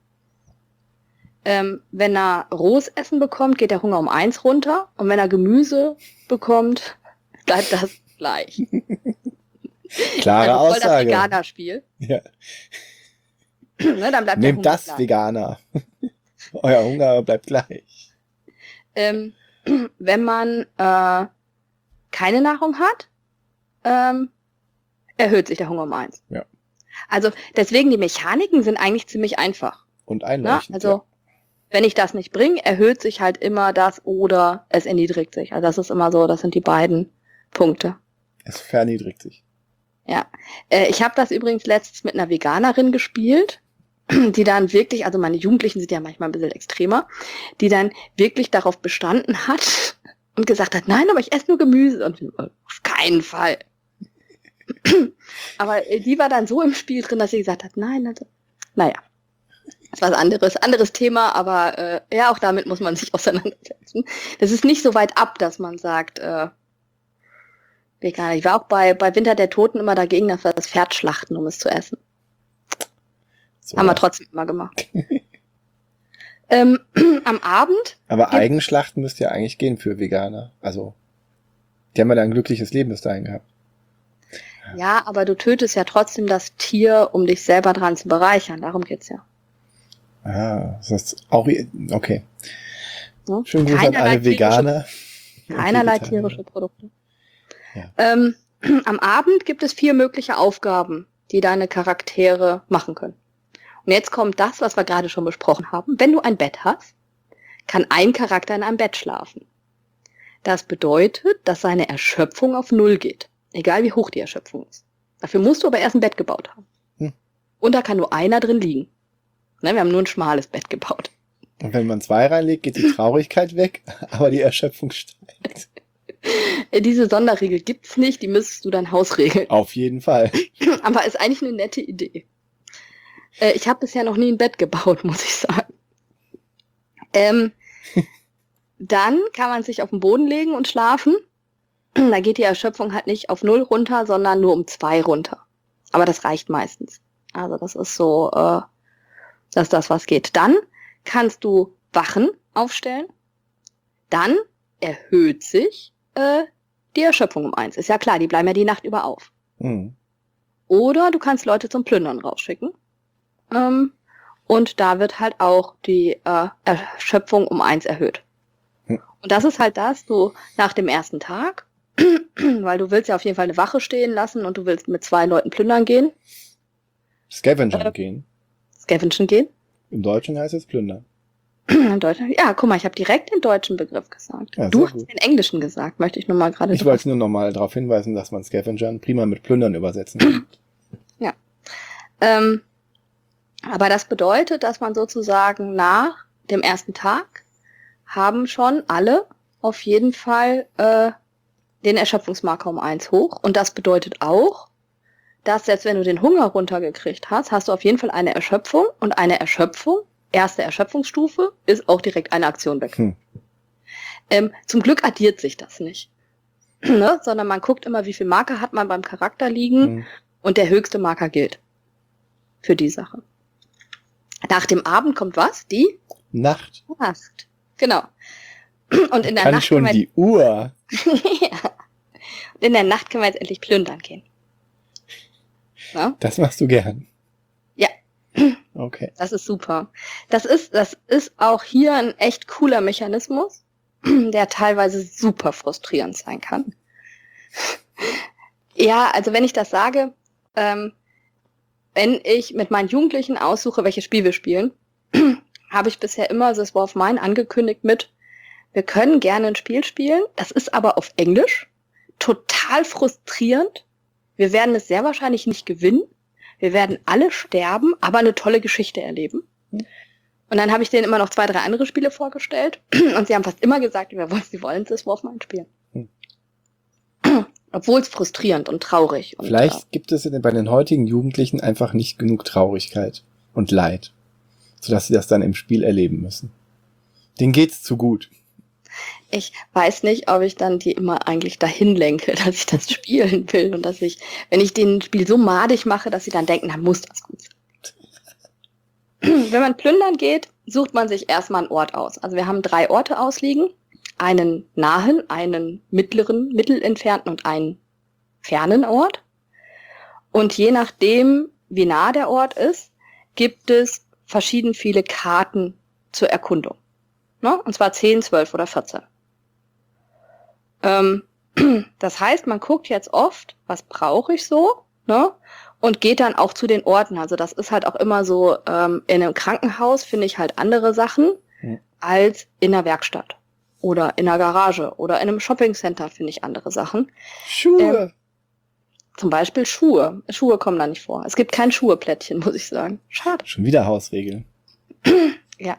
Ähm, wenn er rohes Essen bekommt, geht der Hunger um eins runter. Und wenn er Gemüse bekommt, bleibt das gleich. Klare also voll das Aussage. Veganer-Spiel. Ja. Ne, dann bleibt der Nehmt Hunger das, gleich. Veganer. Euer Hunger bleibt gleich. Ähm, wenn man äh, keine Nahrung hat, ähm, erhöht sich der Hunger um eins. Ja. Also deswegen, die Mechaniken sind eigentlich ziemlich einfach. Und Ne? einleuchtend. Also ja. wenn ich das nicht bringe, erhöht sich halt immer das oder es erniedrigt sich. Also das ist immer so, das sind die beiden Punkte. Es verniedrigt sich. Ja, äh, ich habe das übrigens letztens mit einer Veganerin gespielt, die dann wirklich, also meine Jugendlichen sind ja manchmal ein bisschen extremer, die dann wirklich darauf bestanden hat und gesagt hat, nein, aber ich esse nur Gemüse. Und ich, auf keinen Fall. Aber äh, die war dann so im Spiel drin, dass sie gesagt hat, nein, also, naja, das war was anderes, anderes Thema, aber äh, ja, auch damit muss man sich auseinandersetzen. Das ist nicht so weit ab, dass man sagt, äh, Veganer. Ich war auch bei, bei Winter der Toten immer dagegen, dass wir das Pferd schlachten, um es zu essen. So. Haben wir trotzdem immer gemacht. ähm, am Abend. Aber gibt- Eigenschlachten müsste ja eigentlich gehen für Veganer. Also, die haben ja ein glückliches Leben bis dahin gehabt. Ja, aber du tötest ja trotzdem das Tier, um dich selber dran zu bereichern. Darum geht's ja. Ah, das ist auch, okay. Ne? Schönen Gruß an Keinerlei alle tierische- Veganer. und Keinerlei Vegetarier. tierische Produkte. Ja. Ähm, am Abend gibt es vier mögliche Aufgaben, die deine Charaktere machen können. Und jetzt kommt das, was wir gerade schon besprochen haben. Wenn du ein Bett hast, kann ein Charakter in einem Bett schlafen. Das bedeutet, dass seine Erschöpfung auf Null geht. Egal wie hoch die Erschöpfung ist. Dafür musst du aber erst ein Bett gebaut haben. Hm. Und da kann nur einer drin liegen. Ne, wir haben nur ein schmales Bett gebaut. Und wenn man zwei reinlegt, geht die Traurigkeit weg, aber die Erschöpfung steigt. Äh, Diese Sonderregel gibt's nicht, die müsstest du dein Haus regeln. Auf jeden Fall. Aber ist eigentlich eine nette Idee. Äh, ich habe bisher noch nie ein Bett gebaut, muss ich sagen. Ähm, dann kann man sich auf den Boden legen und schlafen. Da geht die Erschöpfung halt nicht auf null runter, sondern nur um zwei runter. Aber das reicht meistens. Also das ist so, äh, das ist das, was geht. Dann kannst du Wachen aufstellen. Dann erhöht sich äh, die Erschöpfung um eins. Ist ja klar, die bleiben ja die Nacht über auf. Mhm. Oder du kannst Leute zum Plündern rausschicken. Ähm, und da wird halt auch die äh, Erschöpfung um eins erhöht. Hm. Und das ist halt das, du nach dem ersten Tag, weil du willst ja auf jeden Fall eine Wache stehen lassen und du willst mit zwei Leuten plündern gehen, Scavenger Äh. gehen. scavengen gehen. Im Deutschen heißt es plündern. In Deutschland. Ja, guck mal, ich habe direkt den deutschen Begriff gesagt. Ja, du sehr hast gut. den englischen gesagt, möchte ich nur mal gerade Ich wollte nur noch mal darauf hinweisen, dass man Scavengern prima mit plündern übersetzen kann. Ähm, aber das bedeutet, dass man sozusagen nach dem ersten Tag haben schon alle auf jeden Fall äh, den Erschöpfungsmarker um eins hoch. Und das bedeutet auch, dass selbst wenn du den Hunger runtergekriegt hast, hast du auf jeden Fall eine Erschöpfung. Und eine Erschöpfung, erste Erschöpfungsstufe, ist auch direkt eine Aktion weg. Hm. Ähm, zum Glück addiert sich das nicht. Ne? Sondern man guckt immer, wie viel Marker hat man beim Charakter liegen. Hm. Und der höchste Marker gilt für die Sache. Nach dem Abend kommt was? Die Nacht. Nacht. Genau. Und in der Kann Nacht schon kann man, die Uhr. ja. Und in der Nacht können wir jetzt endlich plündern gehen. Ja? Das machst du gern. Ja. Okay. Das ist super. Das ist, das ist auch hier ein echt cooler Mechanismus, der teilweise super frustrierend sein kann. Ja, also wenn ich das sage, ähm, wenn ich mit meinen Jugendlichen aussuche, welches Spiel wir spielen, habe ich bisher immer This War of Mine angekündigt mit, wir können gerne ein Spiel spielen, das ist aber auf Englisch, total frustrierend, wir werden es sehr wahrscheinlich nicht gewinnen, wir werden alle sterben, aber eine tolle Geschichte erleben. Und dann habe ich denen immer noch zwei, drei andere Spiele vorgestellt und sie haben fast immer gesagt, wir wollen, sie wollen This War of Mine spielen. Hm. Obwohl es frustrierend und traurig. Und, Vielleicht äh, gibt es bei den heutigen Jugendlichen einfach nicht genug Traurigkeit und Leid, sodass sie das dann im Spiel erleben müssen. Denen geht's zu gut. Ich weiß nicht, ob ich dann die immer eigentlich dahin lenke, dass ich das spielen will und dass ich, wenn ich den Spiel so madig mache, dass sie dann denken, dann muss das gut sein. Wenn man plündern geht, sucht man sich erstmal einen Ort aus. Also wir haben drei Orte ausliegen. Einen nahen, einen mittleren, mittelentfernten und einen fernen Ort. Und je nachdem, wie nah der Ort ist, gibt es verschieden viele Karten zur Erkundung. Ne? Und zwar zehn, zwölf oder vierzehn. Ähm, das heißt, man guckt jetzt oft, was brauche ich so, ne? Und geht dann auch zu den Orten. Also das ist halt auch immer so, ähm, in einem Krankenhaus finde ich halt andere Sachen hm. als in der Werkstatt. Oder in einer Garage oder in einem Shoppingcenter finde ich andere Sachen. Schuhe. Ähm, zum Beispiel Schuhe. Schuhe kommen da nicht vor. Es gibt kein Schuheplättchen, muss ich sagen. Schade. Schon wieder Hausregeln. Ja.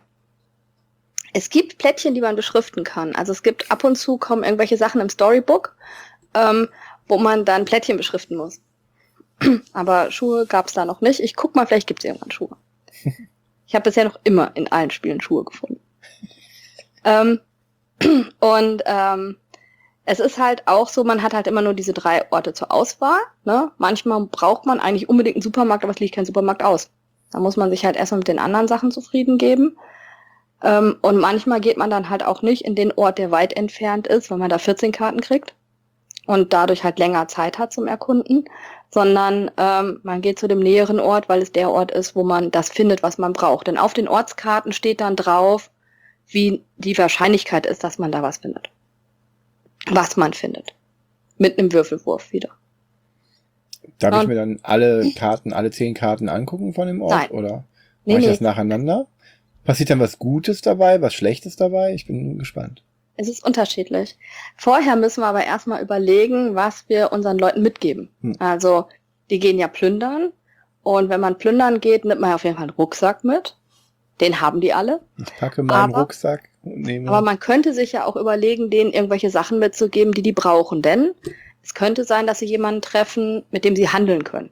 Es gibt Plättchen, die man beschriften kann. Also es gibt ab und zu kommen irgendwelche Sachen im Storybook, ähm, wo man dann Plättchen beschriften muss. Aber Schuhe gab es da noch nicht. Ich guck mal, vielleicht gibt es irgendwann Schuhe. Ich habe bisher noch immer in allen Spielen Schuhe gefunden. ähm, Und ähm, es ist halt auch so, man hat halt immer nur diese drei Orte zur Auswahl. Ne? Manchmal braucht man eigentlich unbedingt einen Supermarkt, aber es liegt kein Supermarkt aus. Da muss man sich halt erstmal mit den anderen Sachen zufrieden geben. Ähm, und manchmal geht man dann halt auch nicht in den Ort, der weit entfernt ist, weil man da vierzehn Karten kriegt und dadurch halt länger Zeit hat zum Erkunden, sondern ähm, man geht zu dem näheren Ort, weil es der Ort ist, wo man das findet, was man braucht. Denn auf den Ortskarten steht dann drauf, wie die Wahrscheinlichkeit ist, dass man da was findet. Was man findet. Mit einem Würfelwurf wieder. Darf Und ich mir dann alle Karten, alle zehn Karten angucken von dem Ort? Nein. Oder Nee, mache ich nee. das nacheinander? Passiert dann was Gutes dabei, was Schlechtes dabei? Ich bin gespannt. Es ist unterschiedlich. Vorher müssen wir aber erstmal überlegen, was wir unseren Leuten mitgeben. Hm. Also, die gehen ja plündern. Und wenn man plündern geht, nimmt man auf jeden Fall einen Rucksack mit. Den haben die alle. Ich packe meinen aber, Rucksack und nehme... Aber man könnte sich ja auch überlegen, denen irgendwelche Sachen mitzugeben, die die brauchen. Denn es könnte sein, dass sie jemanden treffen, mit dem sie handeln können.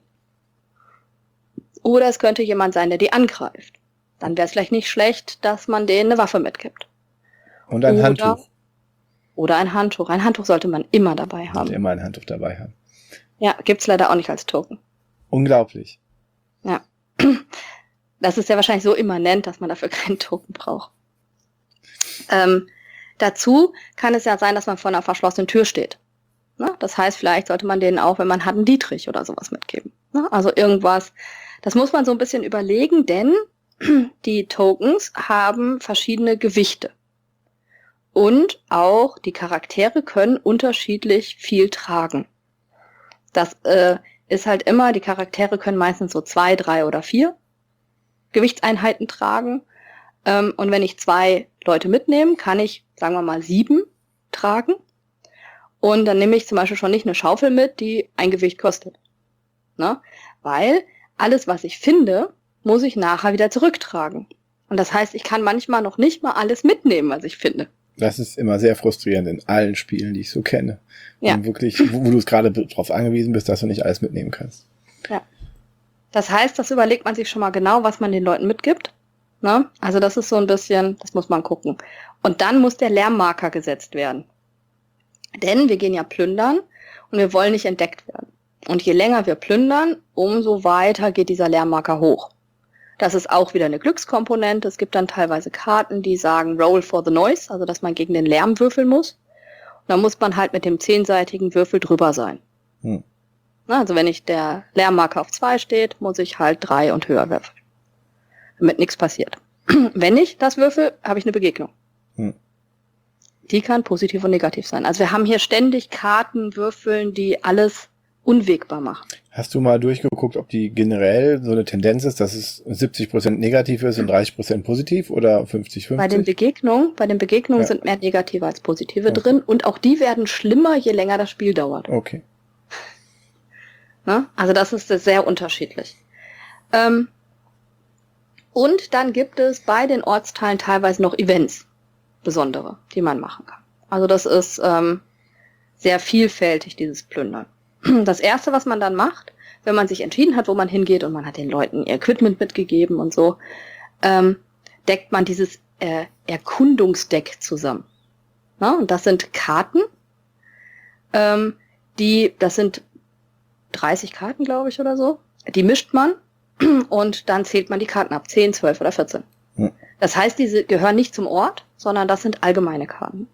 Oder es könnte jemand sein, der die angreift. Dann wäre es vielleicht nicht schlecht, dass man denen eine Waffe mitgibt. Und ein oder, Handtuch. Oder ein Handtuch. Ein Handtuch sollte man immer dabei haben. Sollte immer ein Handtuch dabei haben. Ja, gibt's leider auch nicht als Token. Unglaublich. Ja. Das ist ja wahrscheinlich so immanent, dass man dafür keinen Token braucht. Ähm, dazu kann es ja sein, dass man vor einer verschlossenen Tür steht. Ne? Das heißt, vielleicht sollte man denen auch, wenn man hat, einen Dietrich oder sowas mitgeben. Ne? Also irgendwas. Das muss man so ein bisschen überlegen, denn die Tokens haben verschiedene Gewichte. Und auch die Charaktere können unterschiedlich viel tragen. Das äh, ist halt immer, die Charaktere können meistens so zwei, drei oder vier Gewichtseinheiten tragen. Ähm, und wenn ich zwei Leute mitnehme, kann ich, sagen wir mal, sieben tragen. Und dann nehme ich zum Beispiel schon nicht eine Schaufel mit, die ein Gewicht kostet. Ne? Weil alles, was ich finde, muss ich nachher wieder zurücktragen. Und das heißt, ich kann manchmal noch nicht mal alles mitnehmen, was ich finde. Das ist immer sehr frustrierend in allen Spielen, die ich so kenne. Ja. Und wirklich, wo, wo du es gerade drauf angewiesen bist, dass du nicht alles mitnehmen kannst. Ja. Das heißt, das überlegt man sich schon mal genau, was man den Leuten mitgibt. Ne? Also das ist so ein bisschen, das muss man gucken. Und dann muss der Lärmmarker gesetzt werden. Denn wir gehen ja plündern und wir wollen nicht entdeckt werden. Und je länger wir plündern, umso weiter geht dieser Lärmmarker hoch. Das ist auch wieder eine Glückskomponente. Es gibt dann teilweise Karten, die sagen Roll for the Noise, also dass man gegen den Lärm würfeln muss. Da muss man halt mit dem zehnseitigen Würfel drüber sein. Hm. Na, also wenn ich der Lärmmarker auf zwei steht, muss ich halt drei und höher würfeln. Damit nichts passiert. Wenn ich das würfel, habe ich eine Begegnung. Hm. Die kann positiv und negativ sein. Also wir haben hier ständig Karten würfeln, die alles unwegbar machen. Hast du mal durchgeguckt, ob die generell so eine Tendenz ist, dass es siebzig Prozent negativ ist und dreißig Prozent positiv oder fünfzig fünfzig? Bei den Begegnungen, bei den Begegnungen ja. sind mehr negative als positive okay. drin und auch die werden schlimmer, je länger das Spiel dauert. Okay. Na? Also das ist sehr unterschiedlich. Ähm, und dann gibt es bei den Ortsteilen teilweise noch Events, besondere, die man machen kann. Also das ist ähm, sehr vielfältig, dieses Plündern. Das Erste, was man dann macht, wenn man sich entschieden hat, wo man hingeht und man hat den Leuten ihr Equipment mitgegeben und so, ähm, deckt man dieses äh, Erkundungsdeck zusammen. Na, und das sind Karten, ähm, die, das sind dreißig Karten, glaube ich, oder so. Die mischt man und dann zählt man die Karten ab. zehn, zwölf oder vierzehn. Hm. Das heißt, diese gehören nicht zum Ort, sondern das sind allgemeine Karten.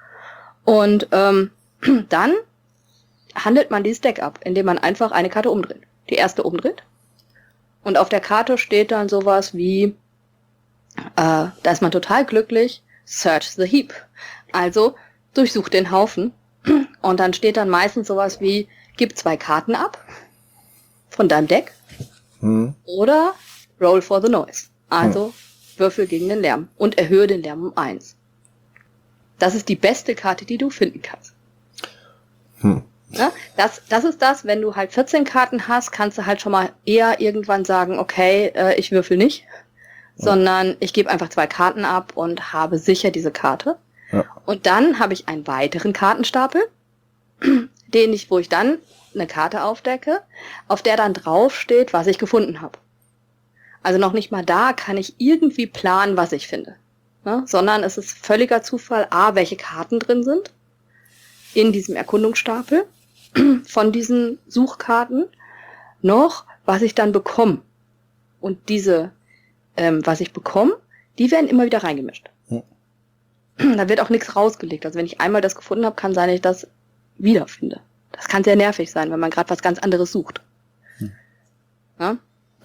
Und ähm, dann handelt man dieses Deck ab, indem man einfach eine Karte umdreht. Die erste umdreht. Und auf der Karte steht dann sowas wie, äh, da ist man total glücklich, search the heap. Also durchsucht den Haufen. Und dann steht dann meistens sowas wie, gib zwei Karten ab von deinem Deck. Hm. Oder roll for the noise. Also hm. würfel gegen den Lärm und erhöhe den Lärm um eins. Das ist die beste Karte, die du finden kannst. Hm. Ja, das, das ist das, wenn du halt vierzehn Karten hast, kannst du halt schon mal eher irgendwann sagen, okay, äh, ich würfel nicht, ja. sondern ich gebe einfach zwei Karten ab und habe sicher diese Karte. Ja. Und dann habe ich einen weiteren Kartenstapel, den ich, wo ich dann eine Karte aufdecke, auf der dann drauf steht, was ich gefunden habe. Also noch nicht mal da kann ich irgendwie planen, was ich finde, ne? Sondern es ist völliger Zufall, a, welche Karten drin sind in diesem Erkundungsstapel von diesen Suchkarten, noch was ich dann bekomme. Und diese, ähm, was ich bekomme, die werden immer wieder reingemischt. Hm. Da wird auch nichts rausgelegt. Also wenn ich einmal das gefunden habe, kann sein, dass ich das wiederfinde. Das kann sehr nervig sein, wenn man gerade was ganz anderes sucht. Hm. Ja?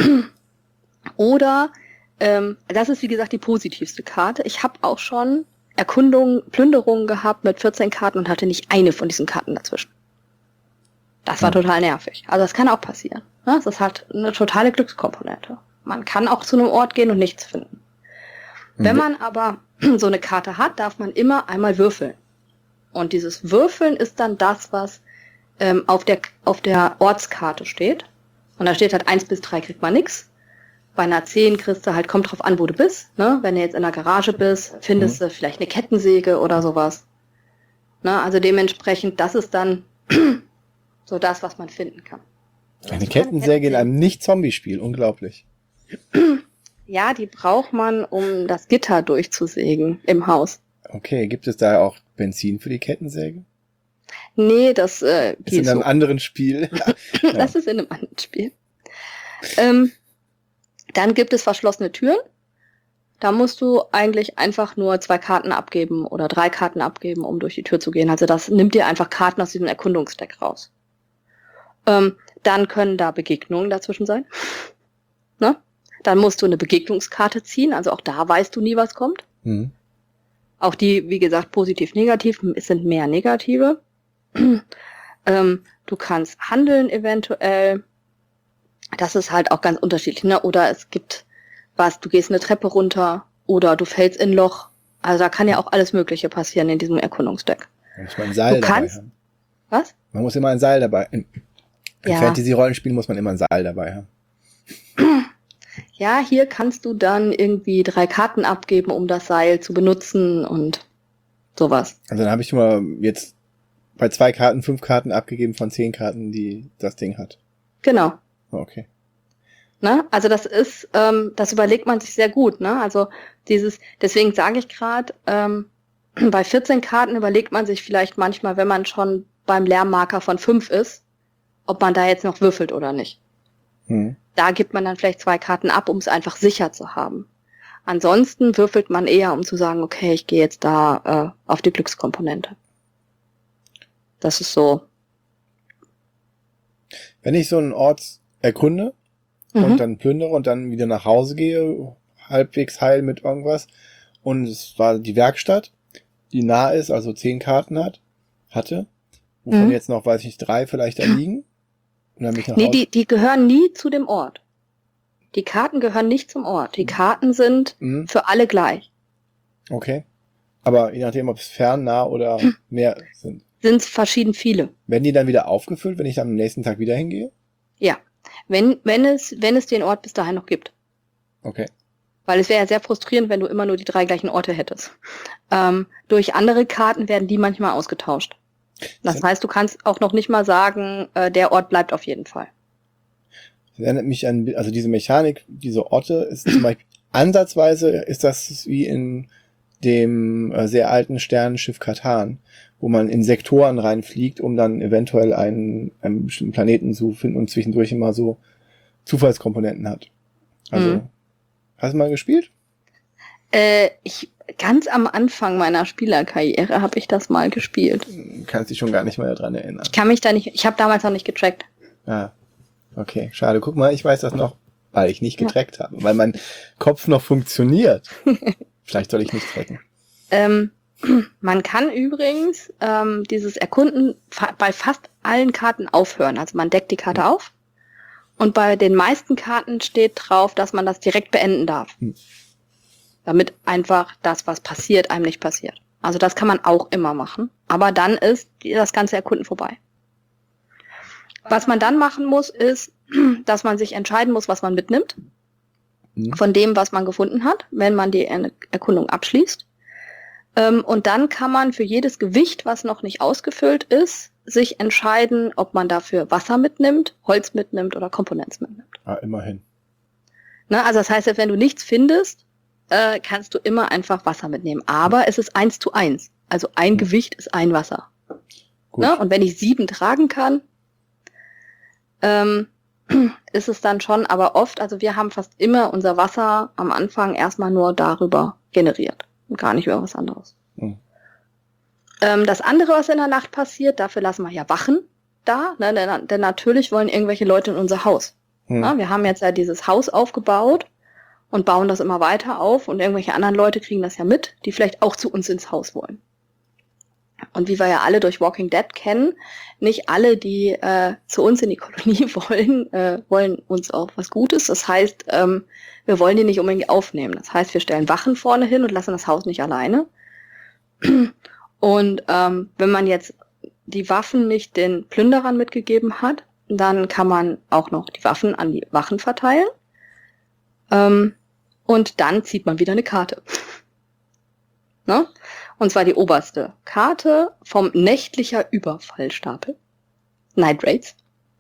Oder, ähm, das ist wie gesagt die positivste Karte. Ich habe auch schon Erkundungen, Plünderungen gehabt mit vierzehn Karten und hatte nicht eine von diesen Karten dazwischen. Das war total nervig. Also das kann auch passieren. Ne? Das hat eine totale Glückskomponente. Man kann auch zu einem Ort gehen und nichts finden. Mhm. Wenn man aber so eine Karte hat, darf man immer einmal würfeln. Und dieses Würfeln ist dann das, was ähm, auf der auf der Ortskarte steht. Und da steht halt eins bis drei kriegt man nix. Bei einer zehn kriegst du halt, kommt drauf an, wo du bist. Ne? Wenn du jetzt in der Garage bist, findest mhm. du vielleicht eine Kettensäge oder sowas. Ne? Also dementsprechend, das ist dann so das, was man finden kann. Eine Kettensäge in einem Nicht-Zombie-Spiel, unglaublich. Ja, die braucht man, um das Gitter durchzusägen im Haus. Okay, gibt es da auch Benzin für die Kettensäge? Nee, das äh, ist in einem so. anderen Spiel. Ja. Das ist in einem anderen Spiel. Ähm, dann gibt es verschlossene Türen. Da musst du eigentlich einfach nur zwei Karten abgeben oder drei Karten abgeben, um durch die Tür zu gehen. Also das nimmt dir einfach Karten aus diesem Erkundungsdeck raus. Ähm, dann können da Begegnungen dazwischen sein. Ne? Dann musst du eine Begegnungskarte ziehen. Also auch da weißt du nie, was kommt. Mhm. Auch die, wie gesagt, positiv, negativ, es sind mehr negative. ähm, du kannst handeln eventuell. Das ist halt auch ganz unterschiedlich. Ne? Oder es gibt was, du gehst eine Treppe runter oder du fällst in ein Loch. Also da kann ja auch alles Mögliche passieren in diesem Erkundungsdeck. Man muss man ein Seil du dabei kannst, haben. Was? Man muss immer ein Seil dabei. In, in ja. Fantasy-Rollenspielen muss man immer ein Seil dabei haben. Ja, hier kannst du dann irgendwie drei Karten abgeben, um das Seil zu benutzen und sowas. Also dann habe ich mal jetzt bei zwei Karten fünf Karten abgegeben von zehn Karten, die das Ding hat. Genau. Okay. Ne? Also das ist, ähm, das überlegt man sich sehr gut. Ne? Also dieses, deswegen sage ich gerade, ähm, bei vierzehn Karten überlegt man sich vielleicht manchmal, wenn man schon beim Lärmmarker von fünf ist, ob man da jetzt noch würfelt oder nicht. Hm. Da gibt man dann vielleicht zwei Karten ab, um es einfach sicher zu haben. Ansonsten würfelt man eher, um zu sagen, okay, ich gehe jetzt da äh, auf die Glückskomponente. Das ist so. Wenn ich so einen Ort erkunde Mhm. und dann plündere und dann wieder nach Hause gehe, halbwegs heil mit irgendwas, und es war die Werkstatt, die nah ist, also zehn Karten hat, hatte, wovon Mhm. jetzt noch, weiß ich nicht, drei vielleicht da liegen, und dann bin ich nach Nee, Hause. die, die gehören nie zu dem Ort. Die Karten gehören nicht zum Ort. Die Karten sind Mhm. für alle gleich. Okay. Aber je nachdem, ob es fern, nah oder mehr sind. Sind es verschieden viele. Werden die dann wieder aufgefüllt, wenn ich dann am nächsten Tag wieder hingehe? Ja. Wenn, wenn es, wenn es den Ort bis dahin noch gibt. Okay. Weil es wäre ja sehr frustrierend, wenn du immer nur die drei gleichen Orte hättest. Ähm, durch andere Karten werden die manchmal ausgetauscht. Das Sind- heißt, du kannst auch noch nicht mal sagen, äh, der Ort bleibt auf jeden Fall. Das erinnert mich an, also diese Mechanik, diese Orte, ist zum Beispiel, ansatzweise ist das wie in dem äh, sehr alten Sternenschiff Katan, wo man in Sektoren reinfliegt, um dann eventuell einen, einen bestimmten Planeten zu finden und zwischendurch immer so Zufallskomponenten hat. Also, Mhm. hast du mal gespielt? Äh, ich, ganz am Anfang meiner Spielerkarriere habe ich das mal gespielt. Kannst dich schon gar nicht mehr daran erinnern. Ich kann mich da nicht, ich habe damals noch nicht getrackt. Ah, okay, schade. Guck mal, ich weiß das noch, weil ich nicht getrackt habe, weil mein Kopf noch funktioniert. Vielleicht soll ich nicht tracken. Ähm, man kann übrigens ähm, dieses Erkunden fa- bei fast allen Karten aufhören. Also man deckt die Karte auf und bei den meisten Karten steht drauf, dass man das direkt beenden darf. Hm. Damit einfach das, was passiert, einem nicht passiert. Also das kann man auch immer machen. Aber dann ist das ganze Erkunden vorbei. Was man dann machen muss, ist, dass man sich entscheiden muss, was man mitnimmt. Hm. Von dem, was man gefunden hat, wenn man die Er- Erkundung abschließt. Ähm, und dann kann man für jedes Gewicht, was noch nicht ausgefüllt ist, sich entscheiden, ob man dafür Wasser mitnimmt, Holz mitnimmt oder Komponents mitnimmt. Ah, immerhin. Ne? Also das heißt, selbst wenn du nichts findest, äh, kannst du immer einfach Wasser mitnehmen. Aber es ist eins zu eins. Also ein Hm. Gewicht ist ein Wasser. Gut. Ne? Und wenn ich sieben tragen kann, ähm, ist es dann schon, aber oft, also wir haben fast immer unser Wasser am Anfang erstmal nur darüber generiert und gar nicht über was anderes. Hm. Ähm, das andere, was in der Nacht passiert, dafür lassen wir ja Wachen da, ne? denn, denn natürlich wollen irgendwelche Leute in unser Haus. Hm. Ne? Wir haben jetzt ja dieses Haus aufgebaut und bauen das immer weiter auf und irgendwelche anderen Leute kriegen das ja mit, die vielleicht auch zu uns ins Haus wollen. Und wie wir ja alle durch Walking Dead kennen, nicht alle, die äh, zu uns in die Kolonie wollen, äh, wollen uns auch was Gutes. Das heißt, ähm, wir wollen die nicht unbedingt aufnehmen. Das heißt, wir stellen Wachen vorne hin und lassen das Haus nicht alleine. Und ähm, wenn man jetzt die Waffen nicht den Plünderern mitgegeben hat, dann kann man auch noch die Waffen an die Wachen verteilen. Ähm, und dann zieht man wieder eine Karte. Ne? Und zwar die oberste Karte vom nächtlicher Überfallstapel. Night Raids.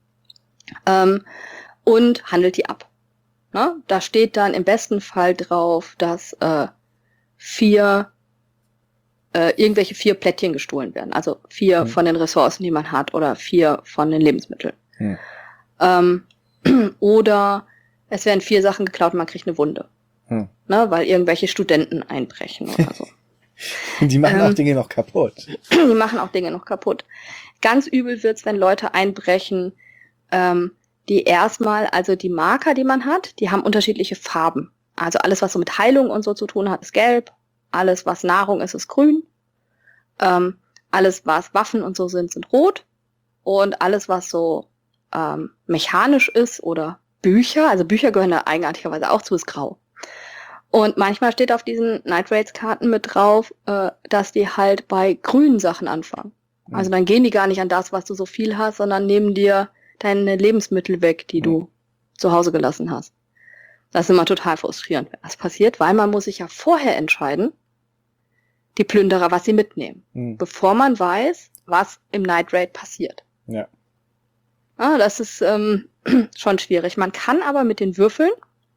Ähm, und handelt die ab. Ne? Da steht dann im besten Fall drauf, dass äh, vier äh, irgendwelche vier Plättchen gestohlen werden. Also vier Hm. von den Ressourcen, die man hat, oder vier von den Lebensmitteln. Hm. Ähm, oder es werden vier Sachen geklaut und man kriegt eine Wunde. Hm. Ne? Weil irgendwelche Studenten einbrechen oder so. Die machen Ähm, auch Dinge noch kaputt. Die machen auch Dinge noch kaputt. Ganz übel wird's, wenn Leute einbrechen, ähm, die erstmal, also die Marker, die man hat, die haben unterschiedliche Farben. Also alles, was so mit Heilung und so zu tun hat, ist gelb. Alles, was Nahrung ist, ist grün. Ähm, alles, was Waffen und so sind, sind rot. Und alles, was so ähm, mechanisch ist oder Bücher, also Bücher gehören da eigenartigerweise auch zu, ist grau. Und manchmal steht auf diesen Night Raids Karten mit drauf, äh, dass die halt bei grünen Sachen anfangen. Hm. Also dann gehen die gar nicht an das, was du so viel hast, sondern nehmen dir deine Lebensmittel weg, die Hm. du zu Hause gelassen hast. Das ist immer total frustrierend, wenn das passiert, weil man muss sich ja vorher entscheiden, die Plünderer, was sie mitnehmen, Hm. bevor man weiß, was im Night Raid passiert. Ja. Ah, das ist ähm, schon schwierig. Man kann aber mit den Würfeln,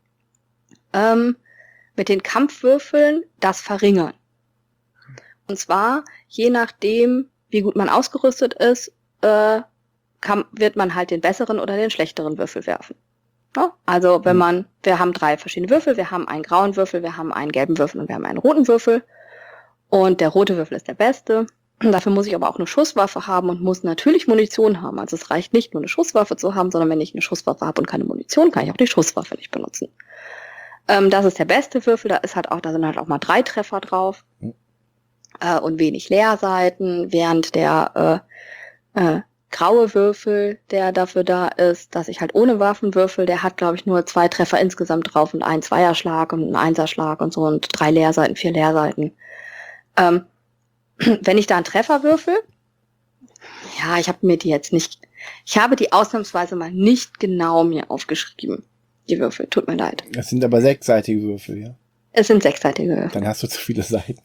ähm, mit den Kampfwürfeln das verringern. Und zwar, je nachdem, wie gut man ausgerüstet ist, äh, kann, wird man halt den besseren oder den schlechteren Würfel werfen. Ja? Also wenn Hm. man, wir haben drei verschiedene Würfel, wir haben einen grauen Würfel, wir haben einen gelben Würfel und wir haben einen roten Würfel. Und der rote Würfel ist der beste. Dafür muss ich aber auch eine Schusswaffe haben und muss natürlich Munition haben. Also es reicht nicht nur eine Schusswaffe zu haben, sondern wenn ich eine Schusswaffe habe und keine Munition, kann ich auch die Schusswaffe nicht benutzen. Ähm, das ist der beste Würfel, da ist halt auch, da sind halt auch mal drei Treffer drauf äh, und wenig Leerseiten, während der äh, äh, graue Würfel, der dafür da ist, dass ich halt ohne Waffen würfel, der hat, glaube ich, nur zwei Treffer insgesamt drauf und einen Zweierschlag und einen Einserschlag und so und drei Leerseiten, vier Leerseiten. Ähm, Wenn ich da einen Treffer würfel, ja, ich habe mir die jetzt nicht, ich habe die ausnahmsweise mal nicht genau mir aufgeschrieben, die Würfel, tut mir leid. Das sind aber sechsseitige Würfel, ja? Es sind sechsseitige Würfel. Dann hast du zu viele Seiten.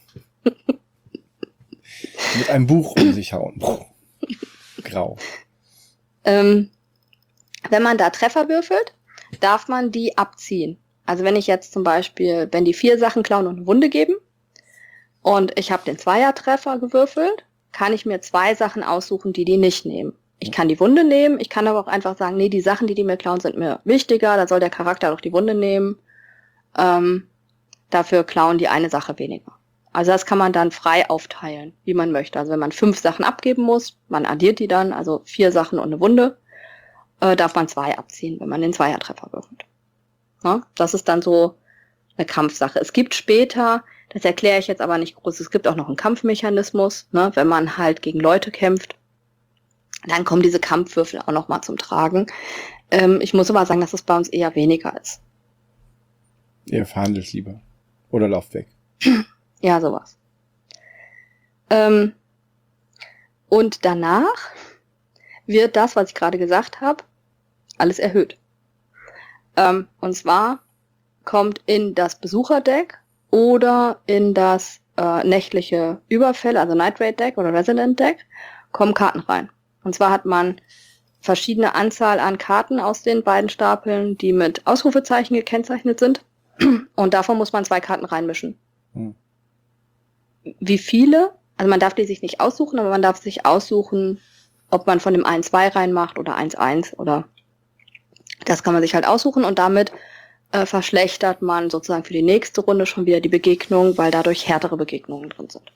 Mit einem Buch um sich hauen. Grau. Ähm, wenn man da Treffer würfelt, darf man die abziehen. Also wenn ich jetzt zum Beispiel, wenn die vier Sachen klauen und eine Wunde geben, und ich habe den Zweiertreffer gewürfelt, kann ich mir zwei Sachen aussuchen, die die nicht nehmen. Ich kann die Wunde nehmen, ich kann aber auch einfach sagen, nee, die Sachen, die die mir klauen, sind mir wichtiger, da soll der Charakter doch die Wunde nehmen. Ähm, dafür klauen die eine Sache weniger. Also das kann man dann frei aufteilen, wie man möchte. Also wenn man fünf Sachen abgeben muss, man addiert die dann, also vier Sachen und eine Wunde, äh, darf man zwei abziehen, wenn man den Zweiertreffer würfelt. Ja, das ist dann so eine Kampfsache. Es gibt später, das erkläre ich jetzt aber nicht groß, es gibt auch noch einen Kampfmechanismus, ne, wenn man halt gegen Leute kämpft, dann kommen diese Kampfwürfel auch nochmal zum Tragen. Ähm, ich muss aber sagen, dass es bei uns eher weniger ist. Ihr verhandelt lieber. Oder lauft weg. Ja, sowas. Ähm, und danach wird das, was ich gerade gesagt habe, alles erhöht. Ähm, und zwar kommt in das Besucherdeck oder in das äh, nächtliche Überfälle, also Night Raid Deck oder Resident Deck, kommen Karten rein. Und zwar hat man verschiedene Anzahl an Karten aus den beiden Stapeln, die mit Ausrufezeichen gekennzeichnet sind. Und davon muss man zwei Karten reinmischen. Hm. Wie viele? Also man darf die sich nicht aussuchen, aber man darf sich aussuchen, ob man von dem eins zwei reinmacht oder eins eins oder das kann man sich halt aussuchen und damit äh, verschlechtert man sozusagen für die nächste Runde schon wieder die Begegnung, weil dadurch härtere Begegnungen drin sind.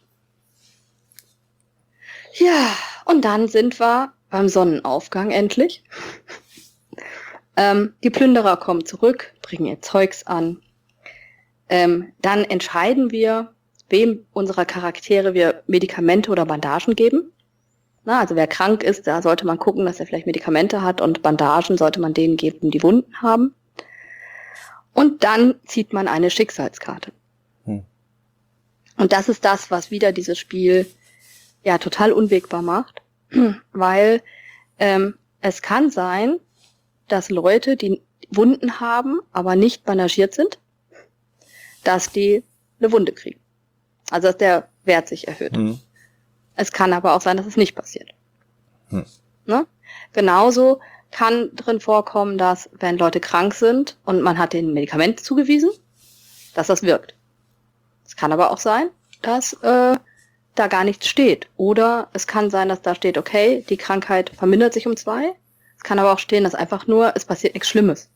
Ja, und dann sind wir beim Sonnenaufgang endlich. ähm, die Plünderer kommen zurück, bringen ihr Zeugs an. Ähm, dann entscheiden wir, wem unserer Charaktere wir Medikamente oder Bandagen geben. Na, also wer krank ist, da sollte man gucken, dass er vielleicht Medikamente hat und Bandagen sollte man denen geben, die Wunden haben. Und dann zieht man eine Schicksalskarte. Hm. Und das ist das, was wieder dieses Spiel ja total unwägbar macht, weil ähm, es kann sein, dass Leute, die Wunden haben, aber nicht bandagiert sind, dass die eine Wunde kriegen. Also dass der Wert sich erhöht. Hm. Es kann aber auch sein, dass es nicht passiert. Hm. Ne? Genauso kann drin vorkommen, dass wenn Leute krank sind und man hat denen Medikamente zugewiesen, dass das wirkt. Es kann aber auch sein, dass äh, da gar nichts steht. Oder es kann sein, dass da steht, okay, die Krankheit vermindert sich um zwei. Es kann aber auch stehen, dass einfach nur, es passiert nichts Schlimmes.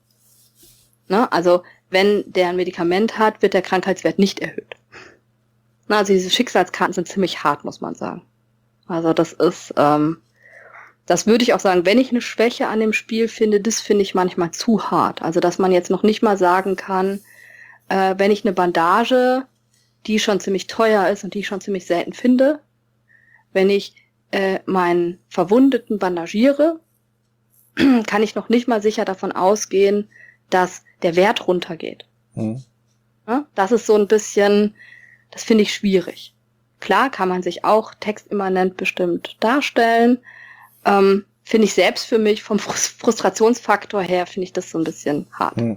Ne? Also wenn der ein Medikament hat, wird der Krankheitswert nicht erhöht. Na, also diese Schicksalskarten sind ziemlich hart, muss man sagen. Also das ist, ähm, das würde ich auch sagen, wenn ich eine Schwäche an dem Spiel finde, das finde ich manchmal zu hart. Also dass man jetzt noch nicht mal sagen kann, äh, wenn ich eine Bandage, die schon ziemlich teuer ist und die ich schon ziemlich selten finde, wenn ich äh, meinen Verwundeten bandagiere, kann ich noch nicht mal sicher davon ausgehen, dass der Wert runtergeht. Mhm. Ja, das ist so ein bisschen, das finde ich schwierig. Klar kann man sich auch textimmanent bestimmt darstellen. Ähm, finde ich selbst für mich vom Frustrationsfaktor her, finde ich das so ein bisschen hart. Mhm.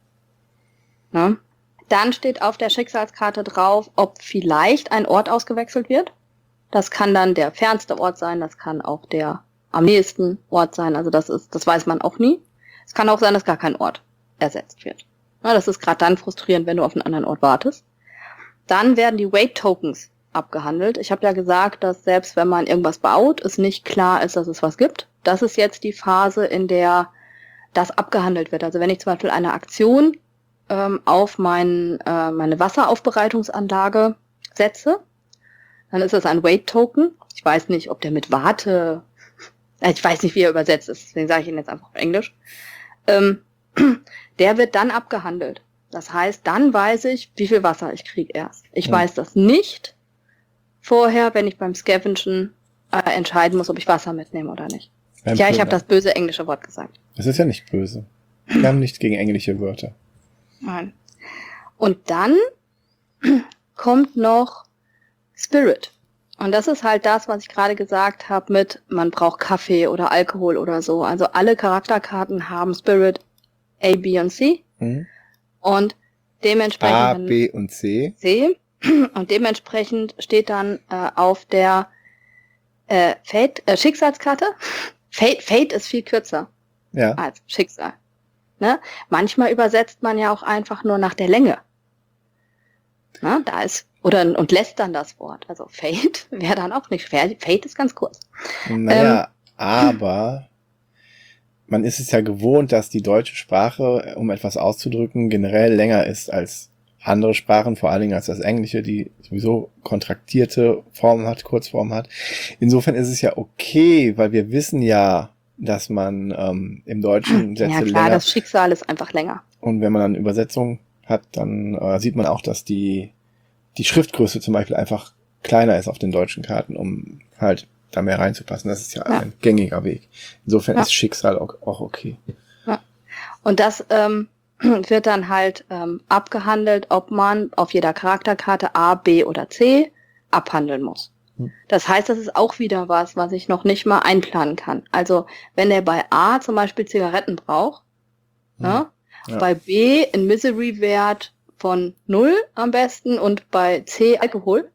Ja. Dann steht auf der Schicksalskarte drauf, ob vielleicht ein Ort ausgewechselt wird. Das kann dann der fernste Ort sein, das kann auch der am nächsten Ort sein. Also das ist, das weiß man auch nie. Es kann auch sein, dass gar kein Ort ersetzt wird. Ja, das ist gerade dann frustrierend, wenn du auf einen anderen Ort wartest. Dann werden die Wait-Tokens abgehandelt. Ich habe ja gesagt, dass selbst wenn man irgendwas baut, es nicht klar ist, dass es was gibt. Das ist jetzt die Phase, in der das abgehandelt wird. Also wenn ich zum Beispiel eine Aktion ähm, auf mein, äh, meine Wasseraufbereitungsanlage setze, dann ist das ein Wait-Token. Ich weiß nicht, ob der mit Warte, äh, ich weiß nicht, wie er übersetzt ist, deswegen sage ich ihn jetzt einfach auf Englisch. Ähm, der wird dann abgehandelt. Das heißt, dann weiß ich, wie viel Wasser ich kriege erst. Ich Hm. weiß das nicht vorher, wenn ich beim Scavengen äh, entscheiden muss, ob ich Wasser mitnehme oder nicht. Beim Ja, ich Plündern. habe das böse englische Wort gesagt. Das ist ja nicht böse. Wir haben nichts gegen englische Wörter. Nein. Und dann kommt noch Spirit. Und das ist halt das, was ich gerade gesagt habe mit, man braucht Kaffee oder Alkohol oder so. Also alle Charakterkarten haben Spirit A, B und C. Hm? Und dementsprechend A, dann B und C. C. Und dementsprechend steht dann äh, auf der äh, Fate, äh, Schicksalskarte. Fate, Fate ist viel kürzer Ja. als Schicksal. Ne? Manchmal übersetzt man ja auch einfach nur nach der Länge. Na, da ist, oder, und lässt dann das Wort. Also Fate wäre dann auch nicht fair. Fate ist ganz kurz. Naja, aber man ist es ja gewohnt, dass die deutsche Sprache, um etwas auszudrücken, generell länger ist als andere Sprachen, vor allen Dingen als das Englische, die sowieso kontraktierte Formen hat, Kurzformen hat. Insofern ist es ja okay, weil wir wissen ja, dass man ähm, im Deutschen Sätze Ja klar, länger... das Schicksal ist einfach länger. Und wenn man dann Übersetzung hat, dann äh, sieht man auch, dass die, die Schriftgröße zum Beispiel einfach kleiner ist auf den deutschen Karten, um halt da mehr reinzupassen. Das ist ja, Ja. ein gängiger Weg. Insofern Ja. ist Schicksal auch, auch okay. Und das ähm, wird dann halt ähm, abgehandelt, ob man auf jeder Charakterkarte A, B oder C abhandeln muss. Hm. Das heißt, das ist auch wieder was, was ich noch nicht mal einplanen kann. Also wenn er bei A zum Beispiel Zigaretten braucht, Hm. ne? Ja. Bei B ein Misery-Wert von null am besten und bei C Alkohol,